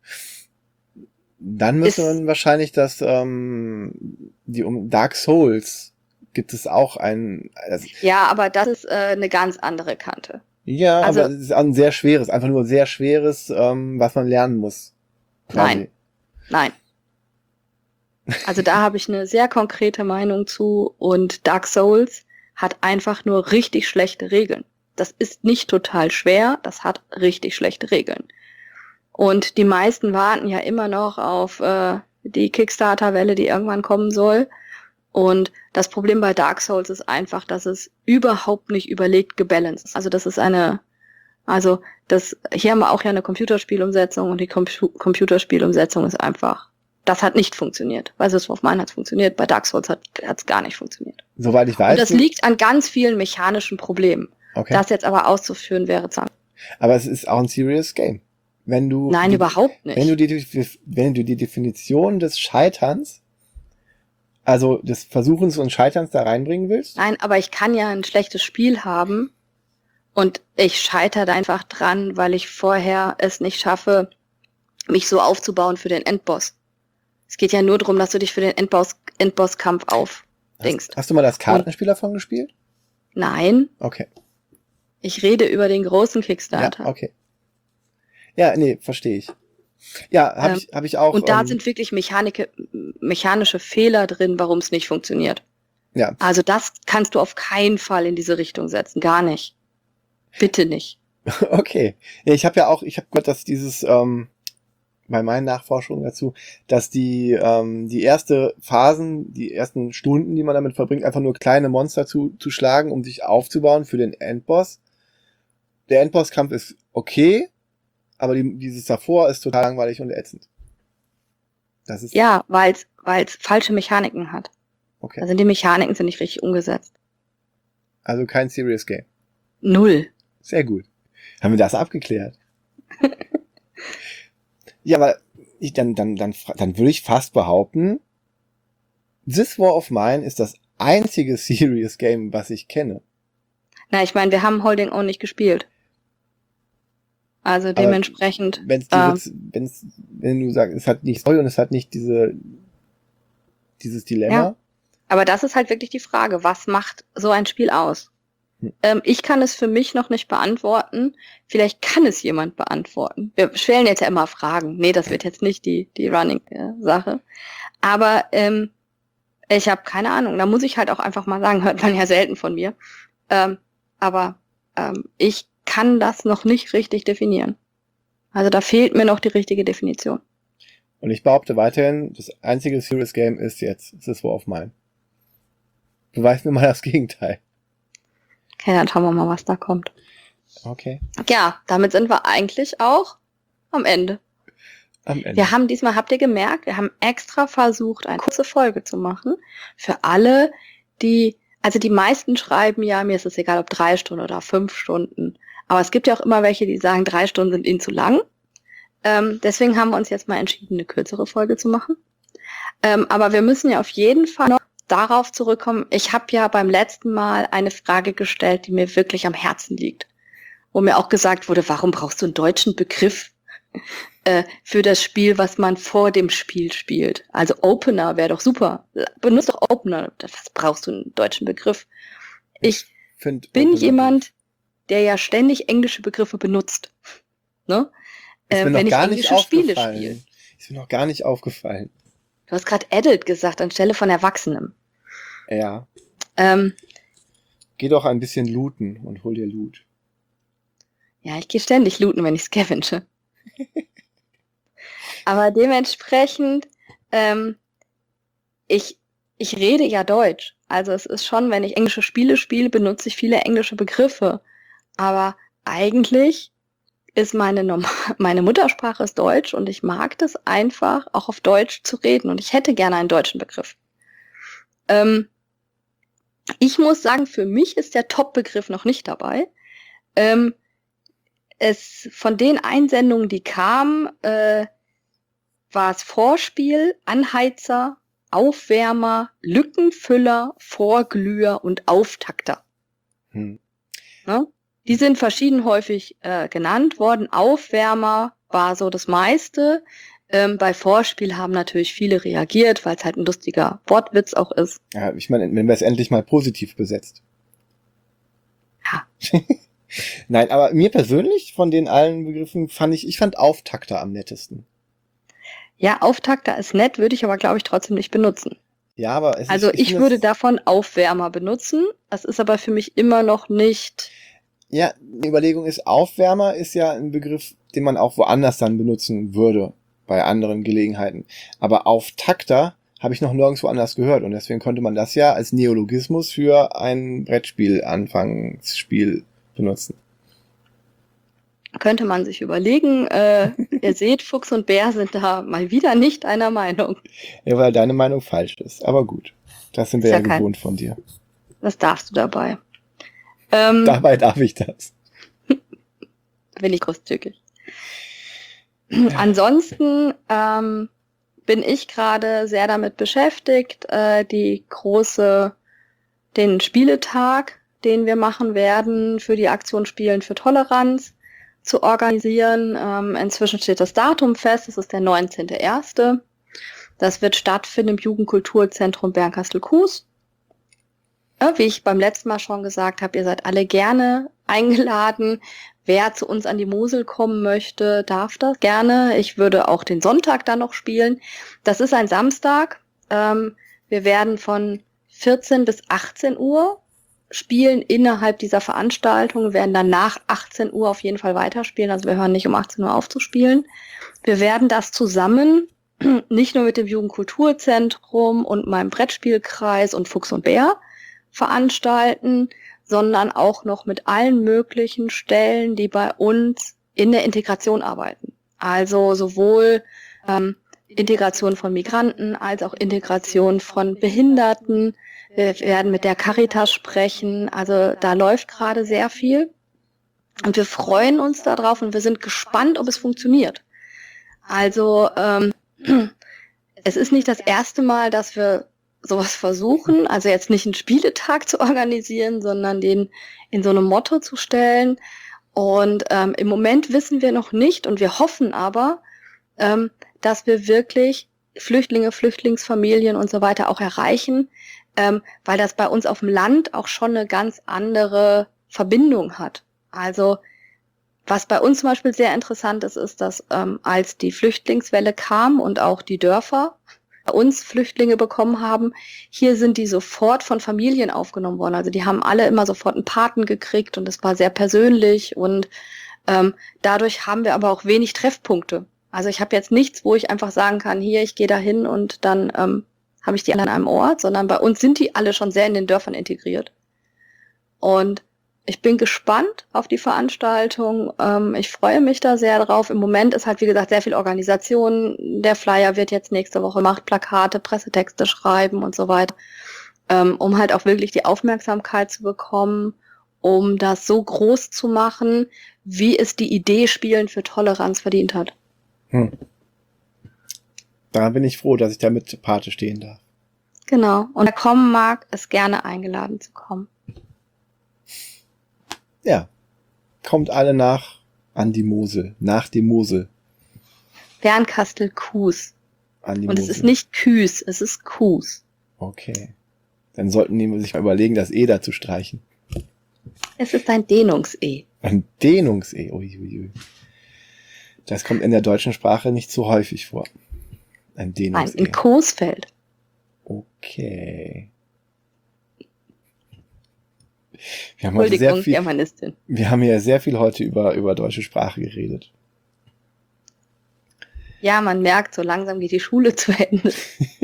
Dann müsste man wahrscheinlich das, ähm, die um Dark Souls gibt es auch ein. Also ja, aber das ist äh, eine ganz andere Kante. Ja, also, aber es ist ein sehr schweres, einfach nur sehr schweres, ähm, was man lernen muss. Quasi. Nein, nein. Also da habe ich eine sehr konkrete Meinung zu und Dark Souls hat einfach nur richtig schlechte Regeln. Das ist nicht total schwer, das hat richtig schlechte Regeln. Und die meisten warten ja immer noch auf äh, die Kickstarter-Welle, die irgendwann kommen soll. Und das Problem bei Dark Souls ist einfach, dass es überhaupt nicht überlegt gebalanced ist. Also das ist eine, also das, hier haben wir auch ja eine Computerspielumsetzung und die Compu- Computerspielumsetzung ist einfach, das hat nicht funktioniert. Bei This War of Mine hat es funktioniert, bei Dark Souls hat es gar nicht funktioniert. Soweit ich weiß. Und das liegt an ganz vielen mechanischen Problemen. Okay. Das jetzt aber auszuführen wäre zu. Aber es ist auch ein serious Game. Wenn du Nein, die, überhaupt nicht. Wenn du die, wenn du die Definition des Scheiterns, also des Versuchens und Scheiterns da reinbringen willst? Nein, aber ich kann ja ein schlechtes Spiel haben und ich scheitere da einfach dran, weil ich vorher es nicht schaffe, mich so aufzubauen für den Endboss. Es geht ja nur darum, dass du dich für den Endboss, Endbosskampf aufdenkst. Hast, hast du mal das Kartenspiel und, davon gespielt? Nein. Okay. Ich rede über den großen Kickstarter. Ja, okay. Ja, nee, verstehe ich. Ja, habe ähm, ich, hab ich auch. Und da ähm, sind wirklich Mechanike, mechanische Fehler drin, warum es nicht funktioniert. Ja. Also das kannst du auf keinen Fall in diese Richtung setzen. Gar nicht. Bitte nicht. Okay. Ja, ich habe ja auch, ich habe gehört, dass dieses, ähm, bei meinen Nachforschungen dazu, dass die, ähm, die erste Phasen, die ersten Stunden, die man damit verbringt, einfach nur kleine Monster zu, zu schlagen, um sich aufzubauen für den Endboss. Der Endbosskampf ist okay, aber die, dieses davor ist total langweilig und ätzend. Das ist Ja, weil es falsche Mechaniken hat. okay. Also die Mechaniken sind nicht richtig umgesetzt. Also kein Serious Game. Null. Sehr gut. Haben wir das abgeklärt? Ja, aber ich, dann, dann, dann, dann würde ich fast behaupten, This War of Mine ist das einzige Serious Game, was ich kenne. Na, ich meine, wir haben Holding O nicht gespielt. Also Aber dementsprechend. Wenn's die ähm, Witz, wenn's, wenn du sagst, es hat nicht Story und es hat nicht diese, dieses Dilemma. Ja. Aber das ist halt wirklich die Frage, was macht so ein Spiel aus? Hm. Ähm, ich kann es für mich noch nicht beantworten. Vielleicht kann es jemand beantworten. Wir stellen jetzt ja immer Fragen. Nee, das wird jetzt nicht die, die Running-Sache. Aber ähm, ich habe keine Ahnung. Da muss ich halt auch einfach mal sagen, hört man ja selten von mir. Ähm, aber ähm, ich kann das noch nicht richtig definieren. Also da fehlt mir noch die richtige Definition. Und ich behaupte weiterhin, das einzige Serious Game ist jetzt This War of Mine. Beweis mir mal das Gegenteil. Okay, dann schauen wir mal, was da kommt. Okay. Ja, damit sind wir eigentlich auch am Ende. Am Ende. Wir haben diesmal, habt ihr gemerkt, wir haben extra versucht, eine kurze Folge zu machen. Für alle, die, also die meisten schreiben ja, mir ist es egal, ob drei Stunden oder fünf Stunden. Aber es gibt ja auch immer welche, die sagen, drei Stunden sind ihnen zu lang. Ähm, deswegen haben wir uns jetzt mal entschieden, eine kürzere Folge zu machen. Ähm, aber wir müssen ja auf jeden Fall noch darauf zurückkommen. Ich habe ja beim letzten Mal eine Frage gestellt, die mir wirklich am Herzen liegt. Wo mir auch gesagt wurde, warum brauchst du einen deutschen Begriff äh, für das Spiel, was man vor dem Spiel spielt? Also Opener wäre doch super. Benutzt doch Opener. Was brauchst du einen deutschen Begriff? Ich Find bin Opener jemand, der ja ständig englische Begriffe benutzt. Ne? Ist Äh, mir noch wenn ich gar nicht englische Spiele aufgefallen. spiele. Ist mir noch gar nicht aufgefallen. Du hast gerade Adult gesagt anstelle von Erwachsenem. Ja. Ähm, Geh doch ein bisschen looten und hol dir Loot. ja, ich gehe ständig looten, wenn ich scavenge. Aber dementsprechend, ähm, ich, ich rede ja Deutsch. Also es ist schon, wenn ich englische Spiele spiele, benutze ich viele englische Begriffe. Aber eigentlich ist meine, Norm- meine Muttersprache ist Deutsch und ich mag das einfach, auch auf Deutsch zu reden. Und ich hätte gerne einen deutschen Begriff. Ähm, ich muss sagen, für mich ist der Top-Begriff noch nicht dabei. Ähm, es, von den Einsendungen, die kamen, äh, war es Vorspiel, Anheizer, Aufwärmer, Lückenfüller, Vorglüher und Auftakter. Hm. Ne? Die sind verschieden häufig äh, genannt worden. Aufwärmer war so das meiste. Ähm, bei Vorspiel haben natürlich viele reagiert, weil es halt ein lustiger Wortwitz auch ist. Ja, ich meine, wenn wir es endlich mal positiv besetzt. Ja. Nein, aber mir persönlich von den allen Begriffen fand ich, ich fand Auftakter am nettesten. Ja, Auftakter ist nett, würde ich aber, glaube ich, trotzdem nicht benutzen. Ja, aber es Also ist, ich, ich finde würde es- davon Aufwärmer benutzen. Das ist aber für mich immer noch nicht... Ja, die Überlegung ist, Aufwärmer ist ja ein Begriff, den man auch woanders dann benutzen würde, bei anderen Gelegenheiten. Aber Auftakter habe ich noch nirgendwo anders gehört und deswegen konnte man das ja als Neologismus für ein Brettspiel-Anfangsspiel benutzen. Könnte man sich überlegen. Äh, ihr seht, Fuchs und Bär sind da mal wieder nicht einer Meinung. Ja, weil deine Meinung falsch ist. Aber gut, das sind wir Ist ja, ja kein- gewohnt von dir. Das darfst du dabei. Ähm, Dabei darf ich das. bin ich großzügig. Ansonsten ähm, bin ich gerade sehr damit beschäftigt, äh, die große, den Spieletag, den wir machen werden für die Aktion Spielen für Toleranz, zu organisieren. Ähm, inzwischen steht das Datum fest, das ist der neunzehnter erste Das wird stattfinden im Jugendkulturzentrum Bernkastel-Kues. Ja, wie ich beim letzten Mal schon gesagt habe, ihr seid alle gerne eingeladen. Wer zu uns an die Mosel kommen möchte, darf das gerne. Ich würde auch den Sonntag dann noch spielen. Das ist ein Samstag. Ähm, wir werden von vierzehn bis achtzehn Uhr spielen innerhalb dieser Veranstaltung, werden dann nach achtzehn Uhr auf jeden Fall weiterspielen. Also wir hören nicht um achtzehn Uhr auf zu spielen. Wir werden das zusammen, nicht nur mit dem Jugendkulturzentrum und meinem Brettspielkreis und Fuchs und Bär veranstalten, sondern auch noch mit allen möglichen Stellen, die bei uns in der Integration arbeiten. Also sowohl ähm, Integration von Migranten als auch Integration von Behinderten. Wir werden mit der Caritas sprechen. Also da läuft gerade sehr viel. Und wir freuen uns darauf und wir sind gespannt, ob es funktioniert. Also ähm, es ist nicht das erste Mal, dass wir sowas versuchen, also jetzt nicht einen Spieletag zu organisieren, sondern den in so einem Motto zu stellen. Und ähm, im Moment wissen wir noch nicht und wir hoffen aber, ähm, dass wir wirklich Flüchtlinge, Flüchtlingsfamilien und so weiter auch erreichen, ähm, weil das bei uns auf dem Land auch schon eine ganz andere Verbindung hat. Also was bei uns zum Beispiel sehr interessant ist, ist, dass ähm, als die Flüchtlingswelle kam und auch die Dörfer bei uns Flüchtlinge bekommen haben, hier sind die sofort von Familien aufgenommen worden. Also die haben alle immer sofort einen Paten gekriegt und es war sehr persönlich und ähm, dadurch haben wir aber auch wenig Treffpunkte. Also ich habe jetzt nichts, wo ich einfach sagen kann, hier, ich gehe da hin und dann ähm, habe ich die alle an einem Ort, sondern bei uns sind die alle schon sehr in den Dörfern integriert. Und ich bin gespannt auf die Veranstaltung. Ähm, ich freue mich da sehr drauf. Im Moment ist halt, wie gesagt, sehr viel Organisation. Der Flyer wird jetzt nächste Woche gemacht, Plakate, Pressetexte schreiben und so weiter, ähm, um halt auch wirklich die Aufmerksamkeit zu bekommen, um das so groß zu machen, wie es die Idee Spielen für Toleranz verdient hat. Hm. Da bin ich froh, dass ich da mit Pate stehen darf. Genau. Und wer kommen mag, ist gerne eingeladen zu kommen. Ja, kommt alle nach an die Mosel, nach die Mosel. Bernkastel-Kues. An die Und Mosel. es ist nicht Küs, es ist Kues. Okay. Dann sollten die sich mal überlegen, das E da zu streichen. Es ist ein Dehnungs-E. Ein Dehnungs-E. Uiuiui. Das kommt in der deutschen Sprache nicht so häufig vor. Ein Nein, Dehnungs-E. in Coesfeld. Okay. Wir haben, heute sehr Entschuldigung, viel, Germanistin. wir haben ja sehr viel heute über, über deutsche Sprache geredet. Ja, man merkt, so langsam geht die Schule zu Ende.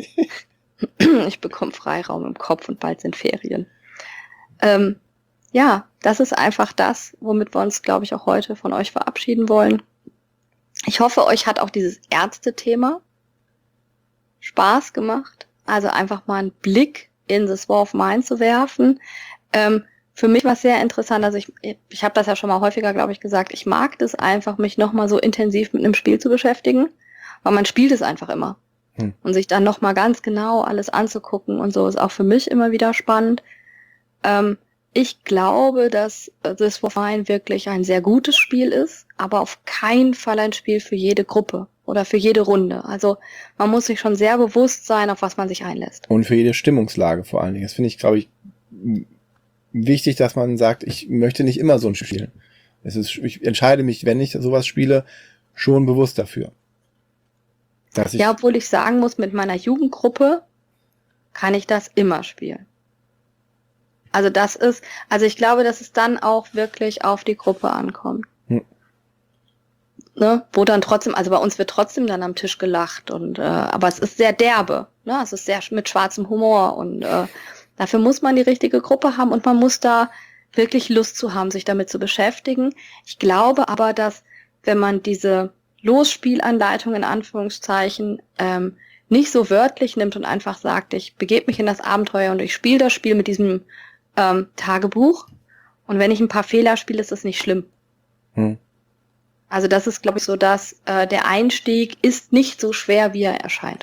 Ich bekomme Freiraum im Kopf und bald sind Ferien. Ähm, ja, das ist einfach das, womit wir uns, glaube ich, auch heute von euch verabschieden wollen. Ich hoffe, euch hat auch dieses Ärzte-Thema Spaß gemacht. Also einfach mal einen Blick in das War of Mine zu werfen. Ähm, Für mich war es sehr interessant, also ich, ich habe das ja schon mal häufiger, glaube ich, gesagt, ich mag das einfach, mich nochmal so intensiv mit einem Spiel zu beschäftigen, weil man spielt es einfach immer. Hm. Und sich dann nochmal ganz genau alles anzugucken und so ist auch für mich immer wieder spannend. Ähm, ich glaube, dass This War of Mine wirklich ein sehr gutes Spiel ist, aber auf keinen Fall ein Spiel für jede Gruppe oder für jede Runde. Also man muss sich schon sehr bewusst sein, auf was man sich einlässt. Und für jede Stimmungslage vor allen Dingen. Das finde ich, glaube ich, wichtig, dass man sagt, ich möchte nicht immer so ein Spiel spielen. Es ist, ich entscheide mich, wenn ich sowas spiele, schon bewusst dafür. Dass ich Ja, obwohl ich sagen muss, mit meiner Jugendgruppe kann ich das immer spielen. Also das ist, also ich glaube, dass es dann auch wirklich auf die Gruppe ankommt. Hm. Ne? Wo dann trotzdem, also bei uns wird trotzdem dann am Tisch gelacht und äh, aber es ist sehr derbe, ne? Es ist sehr mit schwarzem Humor und äh, dafür muss man die richtige Gruppe haben und man muss da wirklich Lust zu haben, sich damit zu beschäftigen. Ich glaube aber, dass wenn man diese Losspielanleitung in Anführungszeichen ähm, nicht so wörtlich nimmt und einfach sagt, ich begebe mich in das Abenteuer und ich spiele das Spiel mit diesem ähm, Tagebuch und wenn ich ein paar Fehler spiele, ist das nicht schlimm. Hm. Also das ist, glaube ich, so, dass äh, der Einstieg ist nicht so schwer, wie er erscheint.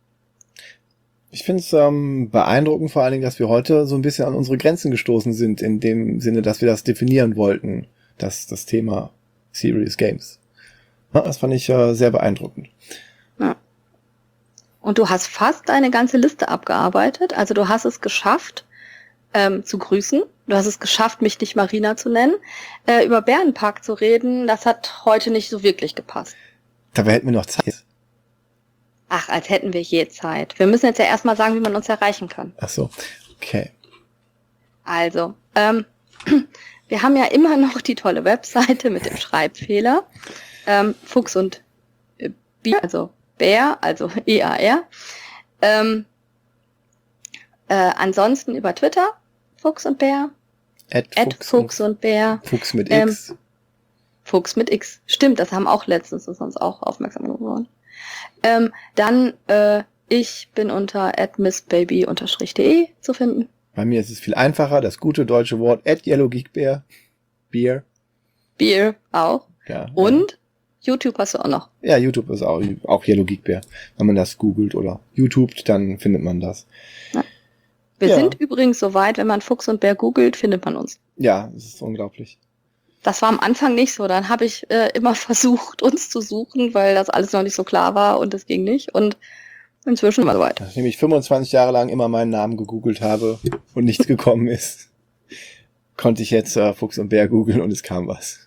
Ich finde es ähm, beeindruckend vor allen Dingen, dass wir heute so ein bisschen an unsere Grenzen gestoßen sind, in dem Sinne, dass wir das definieren wollten, das, das Thema Serious Games. Ja, das fand ich äh, sehr beeindruckend. Ja. Und du hast fast eine ganze Liste abgearbeitet, also du hast es geschafft, ähm, zu grüßen, du hast es geschafft, mich nicht Marina zu nennen, äh, über Bärenpark zu reden, das hat heute nicht so wirklich gepasst. Dabei hätten wir noch Zeit. Ach, als hätten wir je Zeit. Wir müssen jetzt ja erstmal sagen, wie man uns erreichen kann. Ach so, okay. Also, Ähm, wir haben ja immer noch die tolle Webseite mit dem Schreibfehler. Ähm, Fuchs und äh, Bier, also Bär, also E A R. Ähm, äh, ansonsten über Twitter, Fuchs und Bär. At At Fuchs, Fuchs und Bär. Fuchs mit Ähm, X. Fuchs mit X. Stimmt, das haben auch letztens ist uns auch aufmerksam geworden. Ähm, dann, äh, ich bin unter at missbaby-de zu finden. Bei mir ist es viel einfacher, das gute deutsche Wort at yellowgeekbear. Bier. Bier auch. Ja, Und YouTube hast du auch noch. Ja, YouTube ist auch, auch yellowgeekbear. Wenn man das googelt oder YouTubt, dann findet man das. Ja. Wir Ja. sind übrigens so weit, wenn man Fuchs und Bär googelt, findet man uns. Ja, das ist unglaublich. Das war am Anfang nicht so. Dann habe ich äh, immer versucht, uns zu suchen, weil das alles noch nicht so klar war und es ging nicht. Und inzwischen immer so weit. Nachdem ich fünfundzwanzig Jahre lang immer meinen Namen gegoogelt habe und nichts gekommen ist, konnte ich jetzt äh, Fuchs und Bär googeln und es kam was.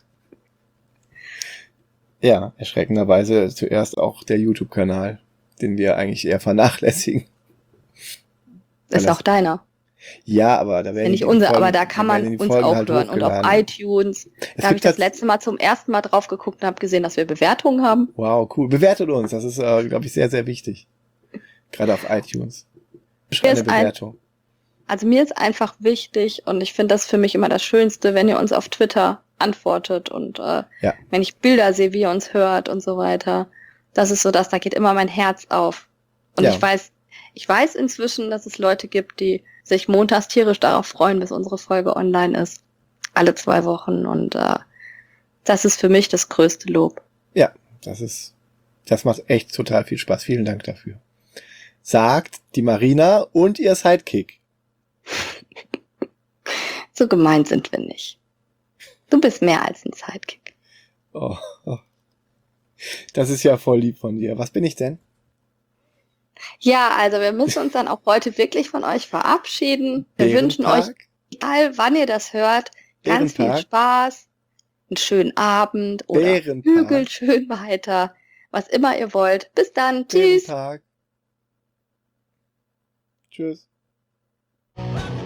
Ja, erschreckenderweise zuerst auch der YouTube-Kanal, den wir eigentlich eher vernachlässigen. Ist Weil auch deiner. Ja, aber da werden Ja, nicht die unser, Folgen- aber da kann da man werden die uns Folgen auch halt hören. Und auf hochgeladen. iTunes. Es Da habe gibt ich das tats- letzte Mal zum ersten Mal drauf geguckt und habe gesehen, dass wir Bewertungen haben. Wow, cool. Bewertet uns. Das ist, äh, glaube ich, sehr, sehr wichtig. Gerade auf iTunes. Schreib eine ist ein- Bewertung. Also mir ist einfach wichtig und ich finde das für mich immer das Schönste, wenn ihr uns auf Twitter antwortet und äh, Ja. wenn ich Bilder sehe, wie ihr uns hört und so weiter. Das ist so das, da geht immer mein Herz auf. Und Ja. ich weiß, ich weiß inzwischen, dass es Leute gibt, die sich montags tierisch darauf freuen, bis unsere Folge online ist. Alle zwei Wochen und äh, das ist für mich das größte Lob. Ja, das ist, das macht echt total viel Spaß. Vielen Dank dafür. Sagt die Marina und ihr Sidekick. So gemein sind wir nicht. Du bist mehr als ein Sidekick. Oh, oh. Das ist ja voll lieb von dir. Was bin ich denn? Ja, also wir müssen uns dann auch heute wirklich von euch verabschieden. Wir wünschen euch, Bärentag? egal wann ihr das hört, ganz viel Bärentag? Spaß, einen schönen Abend oder Bärentag. hügelt schön weiter, was immer ihr wollt. Bis dann, tschüss. Bärentag. Tschüss.